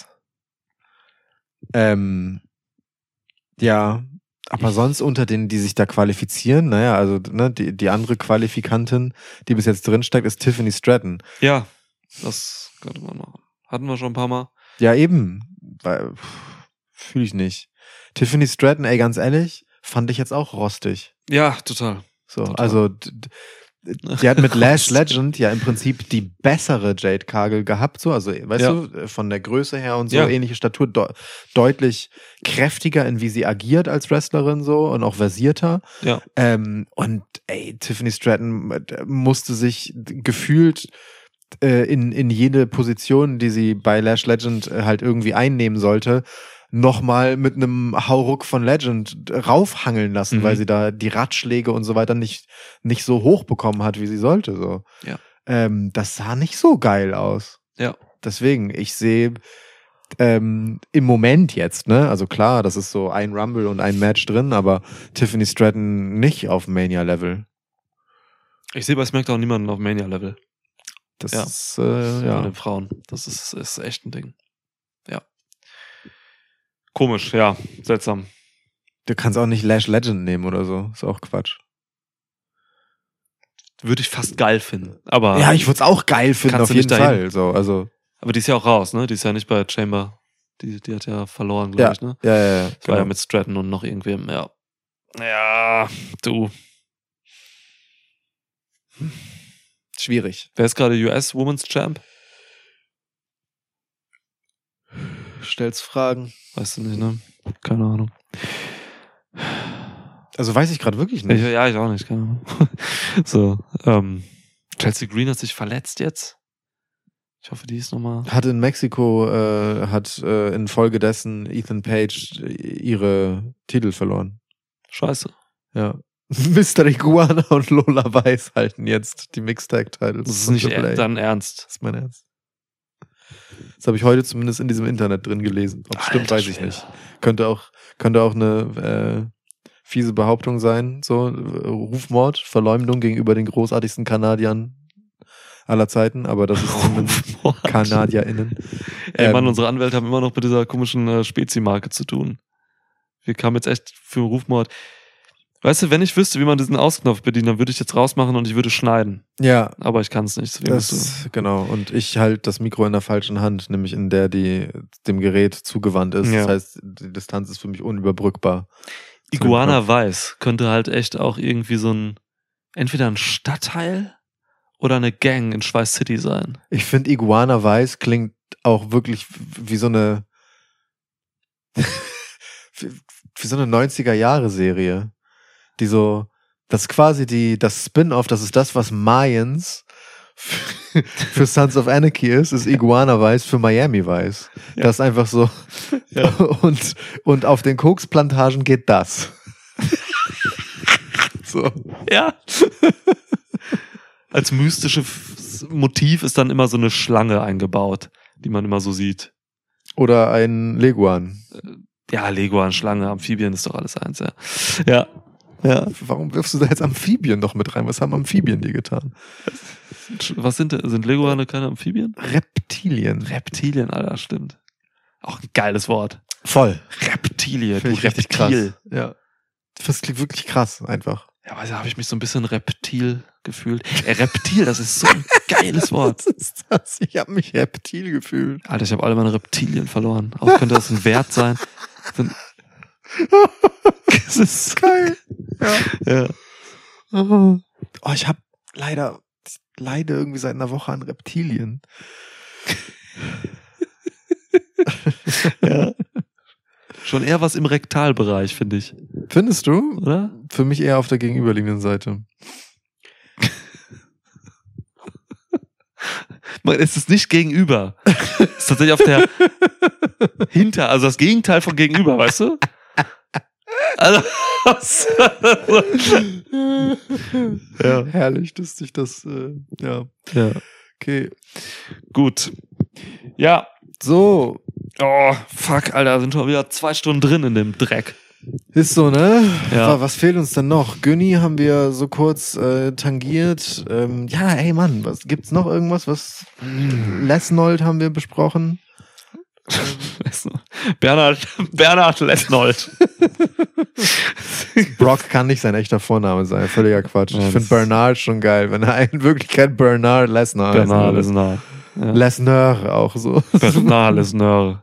Ja, aber sonst unter denen, die sich da qualifizieren, naja, also ne, die andere Qualifikantin, die bis jetzt drinsteckt, ist Tiffany Stratton. Ja, das könnte man machen. Hatten wir schon ein paar Mal. Ja, eben. Fühle ich nicht. Tiffany Stratton, ey, ganz ehrlich, fand ich jetzt auch rostig. Ja, total. So, total. Also die hat mit Lash Legend ja im Prinzip die bessere Jade Cargill gehabt, so, also weißt du, von der Größe her und so, ähnliche Statur, deutlich kräftiger in wie sie agiert als Wrestlerin so und auch versierter. Ja. Und ey, Tiffany Stratton musste sich gefühlt in jede Position, die sie bei Lash Legend halt irgendwie einnehmen sollte, nochmal mit einem Hauruck von Legend raufhangeln lassen, weil sie da die Ratschläge und so weiter nicht so hoch bekommen hat, wie sie sollte. So. Ja. Das sah nicht so geil aus. Ja. Deswegen, ich sehe im Moment jetzt, ne, also klar, das ist so ein Rumble und ein Match drin, aber Tiffany Stratton nicht auf Mania-Level. Ich sehe bei SmackDown niemanden auf Mania-Level. Das ist, ja. Bei den Frauen. Das ist echt ein Ding. Ja. Komisch, ja. Seltsam. Du kannst auch nicht Lash Legend nehmen oder so. Ist auch Quatsch. Würde ich fast geil finden. Aber ja, ich würde es auch geil finden, auf jeden Fall. So, also. Aber die ist ja auch raus, ne? Die ist ja nicht bei Chamber. Die hat ja verloren, glaube ich, ne? Ja. Das war ja mit Stratton und noch irgendwem, ja. Ja, du. Schwierig. Wer ist gerade US Women's Champ? Stellst Fragen. Weißt du nicht, ne? Keine Ahnung. Also weiß ich gerade wirklich nicht. Ich auch nicht, keine Ahnung. So, Chelsea Green hat sich verletzt jetzt. Ich hoffe, die ist nochmal. Hat in Mexiko, infolgedessen Ethan Page ihre Titel verloren. Scheiße. Ja. Mr. Iguana und Lola Weiss halten jetzt die Mixtag-Titles. Das ist nicht dann ernst. Das ist mein Ernst. Das habe ich heute zumindest in diesem Internet drin gelesen. Ob es stimmt, weiß ich nicht. Könnte auch eine fiese Behauptung sein. So, Rufmord, Verleumdung gegenüber den großartigsten Kanadiern aller Zeiten, aber das ist zumindest KanadierInnen. Ey Mann, unsere Anwälte haben immer noch mit dieser komischen Spezi-Marke zu tun. Wir kamen jetzt echt für Rufmord. Weißt du, wenn ich wüsste, wie man diesen Ausknopf bedient, dann würde ich jetzt rausmachen und ich würde schneiden. Ja. Aber ich kann es nicht. Genau. Und ich halt das Mikro in der falschen Hand, nämlich in der, die dem Gerät zugewandt ist. Ja. Das heißt, die Distanz ist für mich unüberbrückbar. Iguana Weiß könnte halt echt auch irgendwie so entweder ein Stadtteil oder eine Gang in Schweiß City sein. Ich finde, Iguana Weiß klingt auch wirklich wie so eine wie so eine 90er-Jahre-Serie. Die so, das ist quasi das Spin-Off, das ist das, was Mayans für Sons of Anarchy ist Iguana Weiß für Miami Weiß. Ja. Das ist einfach so. Ja. Und auf den Koksplantagen geht das. So. Ja. Als mystisches Motiv ist dann immer so eine Schlange eingebaut, die man immer so sieht. Oder ein Leguan. Ja, Leguan, Schlange, Amphibien ist doch alles eins, ja. Ja. Ja. Warum wirfst du da jetzt Amphibien noch mit rein? Was haben Amphibien dir getan? Was sind Leguane keine Amphibien? Reptilien, Alter, stimmt. Auch ein geiles Wort. Voll. Reptilie, du richtig krass. Ja. Das klingt wirklich krass, einfach. Ja, da habe ich mich so ein bisschen Reptil gefühlt. Reptil, das ist so ein geiles Wort. Was ist das? Ich habe mich Reptil gefühlt. Alter, ich habe alle meine Reptilien verloren. Auch könnte das ein Wert sein. Das ist geil. Ja. Oh, ich leide irgendwie seit einer Woche an Reptilien. Ja. Schon eher was im Rektalbereich, finde ich. Findest du? Oder? Für mich eher auf der gegenüberliegenden Seite. Es ist nicht gegenüber. Es ist tatsächlich auf der also das Gegenteil von gegenüber, weißt du? Also, ja. Herrlich, dass sich das, ja. Okay. Gut. Ja. So. Oh, fuck, Alter, sind schon wieder 2 Stunden drin in dem Dreck. Ist so, ne? Ja. Was fehlt uns denn noch? Günni haben wir so kurz tangiert. Ja, ey Mann, was gibt's noch irgendwas? Lesnold haben wir besprochen. Bernhard Lesnold. Brock kann nicht sein echter Vorname sein, völliger Quatsch. Ja, ich finde Bernard schon geil, wenn er in Wirklichkeit Bernard Lesnar heißt. Bernard Lesnar. Ja. Lesnar auch so. Bernard Lesnar.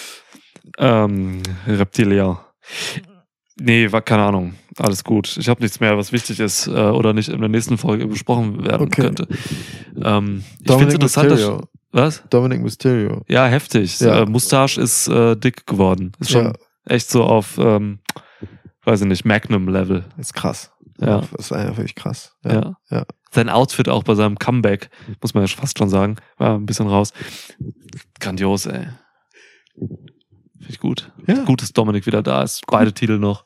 Reptilien. Nee, war keine Ahnung. Alles gut. Ich habe nichts mehr, was wichtig ist oder nicht in der nächsten Folge besprochen werden könnte. Ich finde es interessant, was? Dominic Mysterio. Ja, heftig. Ja. Mustache ist dick geworden. Ist schon echt so auf, weiß ich nicht, Magnum-Level. Ist krass. Ja. Das ist einfach wirklich krass. Ja. Sein Outfit auch bei seinem Comeback, muss man ja fast schon sagen, war ein bisschen raus. Grandios, ey. Finde ich gut. Ja. Gut, dass Dominic wieder da ist. Cool. Beide Titel noch.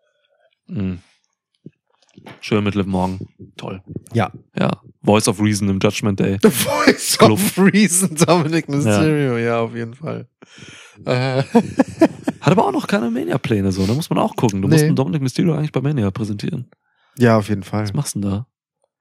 Schön mit Liv Morgan. Toll. Ja. Voice of Reason im Judgment Day. The Voice of Reason, Dominic Mysterio. Ja, auf jeden Fall. Hat aber auch noch keine Mania-Pläne, so. Da muss man auch gucken. Du musst einen Dominic Mysterio eigentlich bei Mania präsentieren. Ja, auf jeden Fall. Was machst du denn da?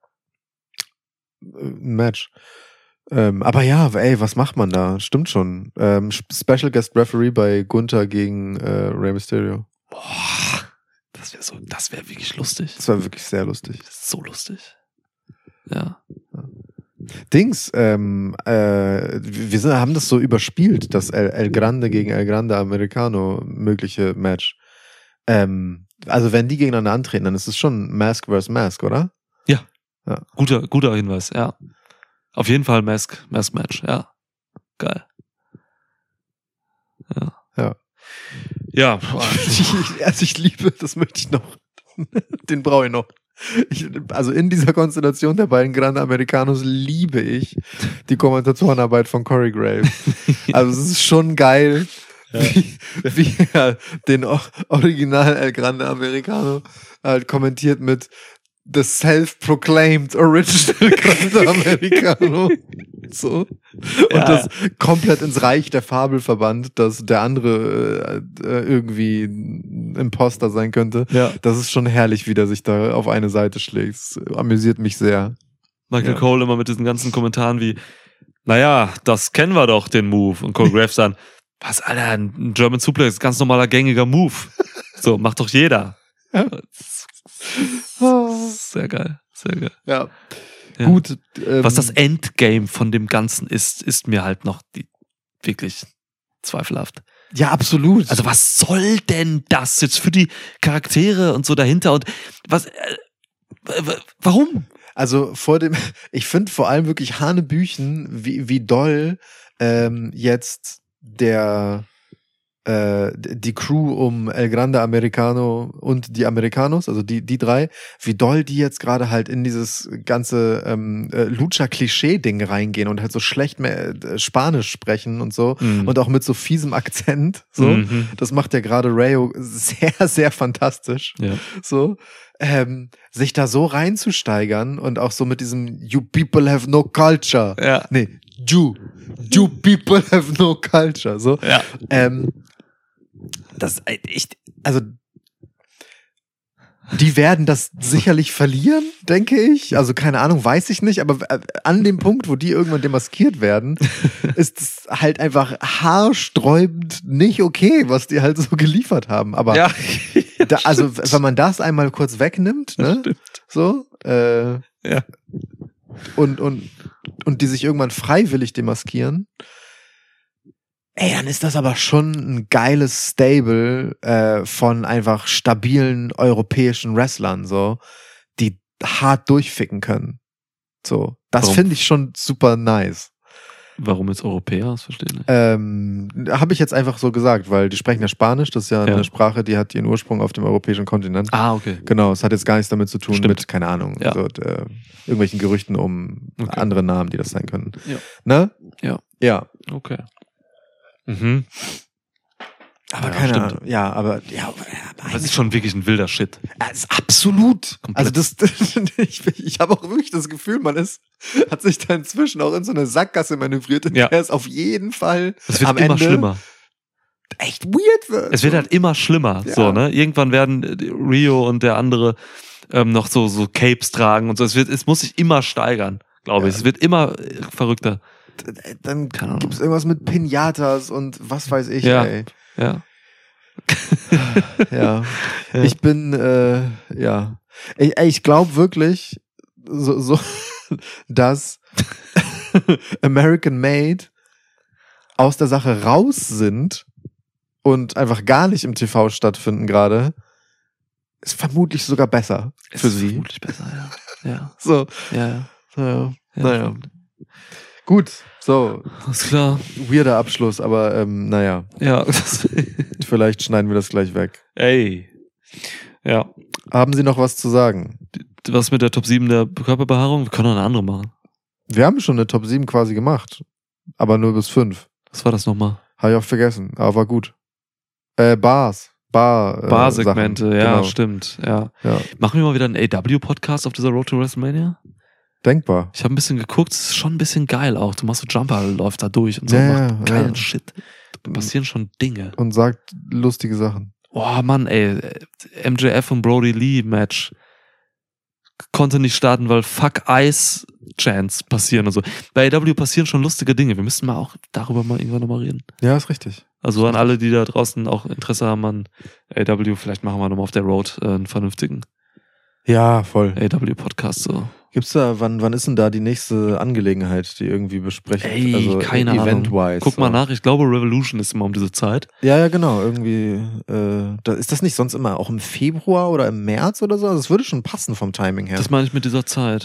Ein Match. Aber ja, ey, was macht man da? Stimmt schon. Special Guest Referee bei Gunther gegen Rey Mysterio. Boah, das wäre wirklich lustig. Das war wirklich sehr lustig. Das ist so lustig. Ja. Dings, wir haben das so überspielt, das El Grande gegen El Grande Americano mögliche Match. Also wenn die gegeneinander antreten, dann ist es schon Mask vs. Mask, oder? Ja. Guter Hinweis, ja. Auf jeden Fall Mask-Match, ja. Geil. Ja. Ich liebe, das möchte ich noch. Den brauche ich noch. Also in dieser Konstellation der beiden Grande Americanos liebe ich die Kommentatorenarbeit von Corey Graves. Also es ist schon geil, wie er den Original El Grande Americano halt kommentiert mit The Self-Proclaimed Original Grande Americano. So. Und das komplett ins Reich der Fabel verbannt, dass der andere irgendwie ein Imposter sein könnte. Ja. Das ist schon herrlich, wie der sich da auf eine Seite schlägt. Das amüsiert mich sehr. Michael Cole immer mit diesen ganzen Kommentaren wie, naja, das kennen wir doch, den Move. Und Cole Graves dann, was, Alter, ein German Suplex, ganz normaler, gängiger Move. So, macht doch jeder. Ja. Sehr geil, sehr geil. Ja. Gut. Was das Endgame von dem Ganzen ist mir halt noch wirklich zweifelhaft. Ja, absolut. Also was soll denn das jetzt für die Charaktere und so dahinter und was, warum? Also ich finde vor allem wirklich Hanebüchen, wie doll jetzt die Crew um El Grande Americano und die Americanos, also die drei, wie doll die jetzt gerade halt in dieses ganze Lucha-Klischee-Ding reingehen und halt so schlecht mehr Spanisch sprechen und so und auch mit so fiesem Akzent. So, das macht ja gerade Rayo sehr, sehr fantastisch. Ja. So, sich da so reinzusteigern und auch so mit diesem You people have no culture. Ja. Nee, you people have no culture. So. Ja. Also die werden das sicherlich verlieren, denke ich. Also keine Ahnung, weiß ich nicht, aber an dem Punkt, wo die irgendwann demaskiert werden, ist es halt einfach haarsträubend nicht okay, was die halt so geliefert haben. Aber also wenn man das einmal kurz wegnimmt, ne, so, und die sich irgendwann freiwillig demaskieren, dann ist das aber schon ein geiles Stable von einfach stabilen europäischen Wrestlern, so, die hart durchficken können. So, das finde ich schon super nice. Warum jetzt Europäer? Das verstehe ich nicht. Habe ich jetzt einfach so gesagt, weil die sprechen ja Spanisch, das ist ja eine Sprache, die hat ihren Ursprung auf dem europäischen Kontinent. Ah, okay. Genau, es hat jetzt gar nichts damit zu tun mit, keine Ahnung, so, irgendwelchen Gerüchten um andere Namen, die das sein können. Ja. Ne? Ja. Okay. Mhm. Aber keine Ahnung. Aber das ist schon wirklich ein wilder Shit. Das ist absolut. Komplett. Also ich habe auch wirklich das Gefühl, hat sich da inzwischen auch in so eine Sackgasse manövriert, in der es auf jeden Fall es wird am immer Ende schlimmer. Echt weird wird. Es wird halt immer schlimmer. Ja. So, ne? Irgendwann werden Rio und der andere noch so Capes tragen und so. Es muss sich immer steigern, glaube ich. Es wird immer verrückter. Dann gibt's irgendwas mit Pinatas und was weiß ich, ey. Ja. Ja. Ich bin, ich glaube wirklich, so dass American Made aus der Sache raus sind und einfach gar nicht im TV stattfinden gerade, ist vermutlich sogar besser für sie. Vermutlich besser, ja. So. Ja. Naja. Gut, so. Alles klar. Weirder Abschluss, aber naja. Ja. Vielleicht schneiden wir das gleich weg. Ey. Ja. Haben Sie noch was zu sagen? Was mit der Top 7 der Körperbehaarung? Wir können noch eine andere machen. Wir haben schon eine Top 7 quasi gemacht. Aber nur bis 5. Was war das nochmal? Habe ich auch vergessen, aber war gut. Bar-Segmente, ja, genau. Stimmt. Ja. Machen wir mal wieder einen AW-Podcast auf dieser Road to WrestleMania? Denkbar. Ich habe ein bisschen geguckt, es ist schon ein bisschen geil auch. Du machst so Jumper, läuft da durch und so, macht geilen Shit. Da passieren schon Dinge. Und sagt lustige Sachen. Oh Mann, ey, MJF und Brody Lee Match konnte nicht starten, weil Fuck Ice Chants passieren und so. Bei AW passieren schon lustige Dinge. Wir müssen mal auch darüber mal irgendwann nochmal reden. Ja, ist richtig. Also an alle, die da draußen auch Interesse haben an AW, vielleicht machen wir nochmal auf der Road einen vernünftigen AW-Podcast so. Gibt's da, wann ist denn da die nächste Angelegenheit, die irgendwie besprechen? Ey, also keine Ahnung. Event-wise. Guck mal nach, ich glaube Revolution ist immer um diese Zeit. Ja, genau, irgendwie, ist das nicht sonst immer auch im Februar oder im März oder so? Also es würde schon passen vom Timing her. Das meine ich mit dieser Zeit.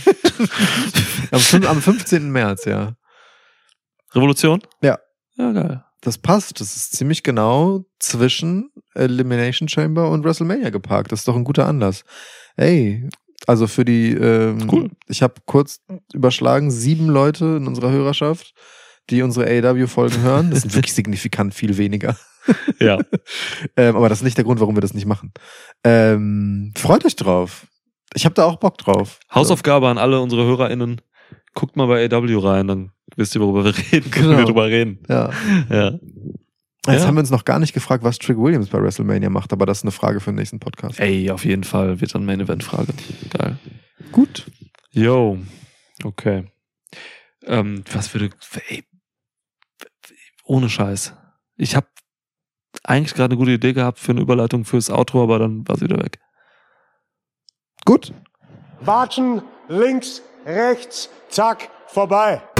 Am 15. März, ja. Revolution? Ja. Ja, geil. Das passt, das ist ziemlich genau zwischen Elimination Chamber und WrestleMania geparkt. Das ist doch ein guter Anlass. Ey, also für die, cool. Ich habe kurz überschlagen, 7 Leute in unserer Hörerschaft, die unsere AEW-Folgen hören. Das sind wirklich signifikant viel weniger. Ja. Aber das ist nicht der Grund, warum wir das nicht machen. Freut euch drauf. Ich habe da auch Bock drauf. Hausaufgabe an alle unsere HörerInnen. guckt mal bei AW rein, dann wisst ihr, worüber wir reden. Genau. Können wir drüber reden. Ja. Jetzt haben wir uns noch gar nicht gefragt, was Trick Williams bei WrestleMania macht, aber das ist eine Frage für den nächsten Podcast. Ey, auf jeden Fall wird dann Main-Event-Frage. Geil. Gut. Yo. Okay. Ohne Scheiß. Ich habe eigentlich gerade eine gute Idee gehabt für eine Überleitung fürs Outro, aber dann war sie wieder weg. Gut. Watschen, links, rechts, zack, vorbei.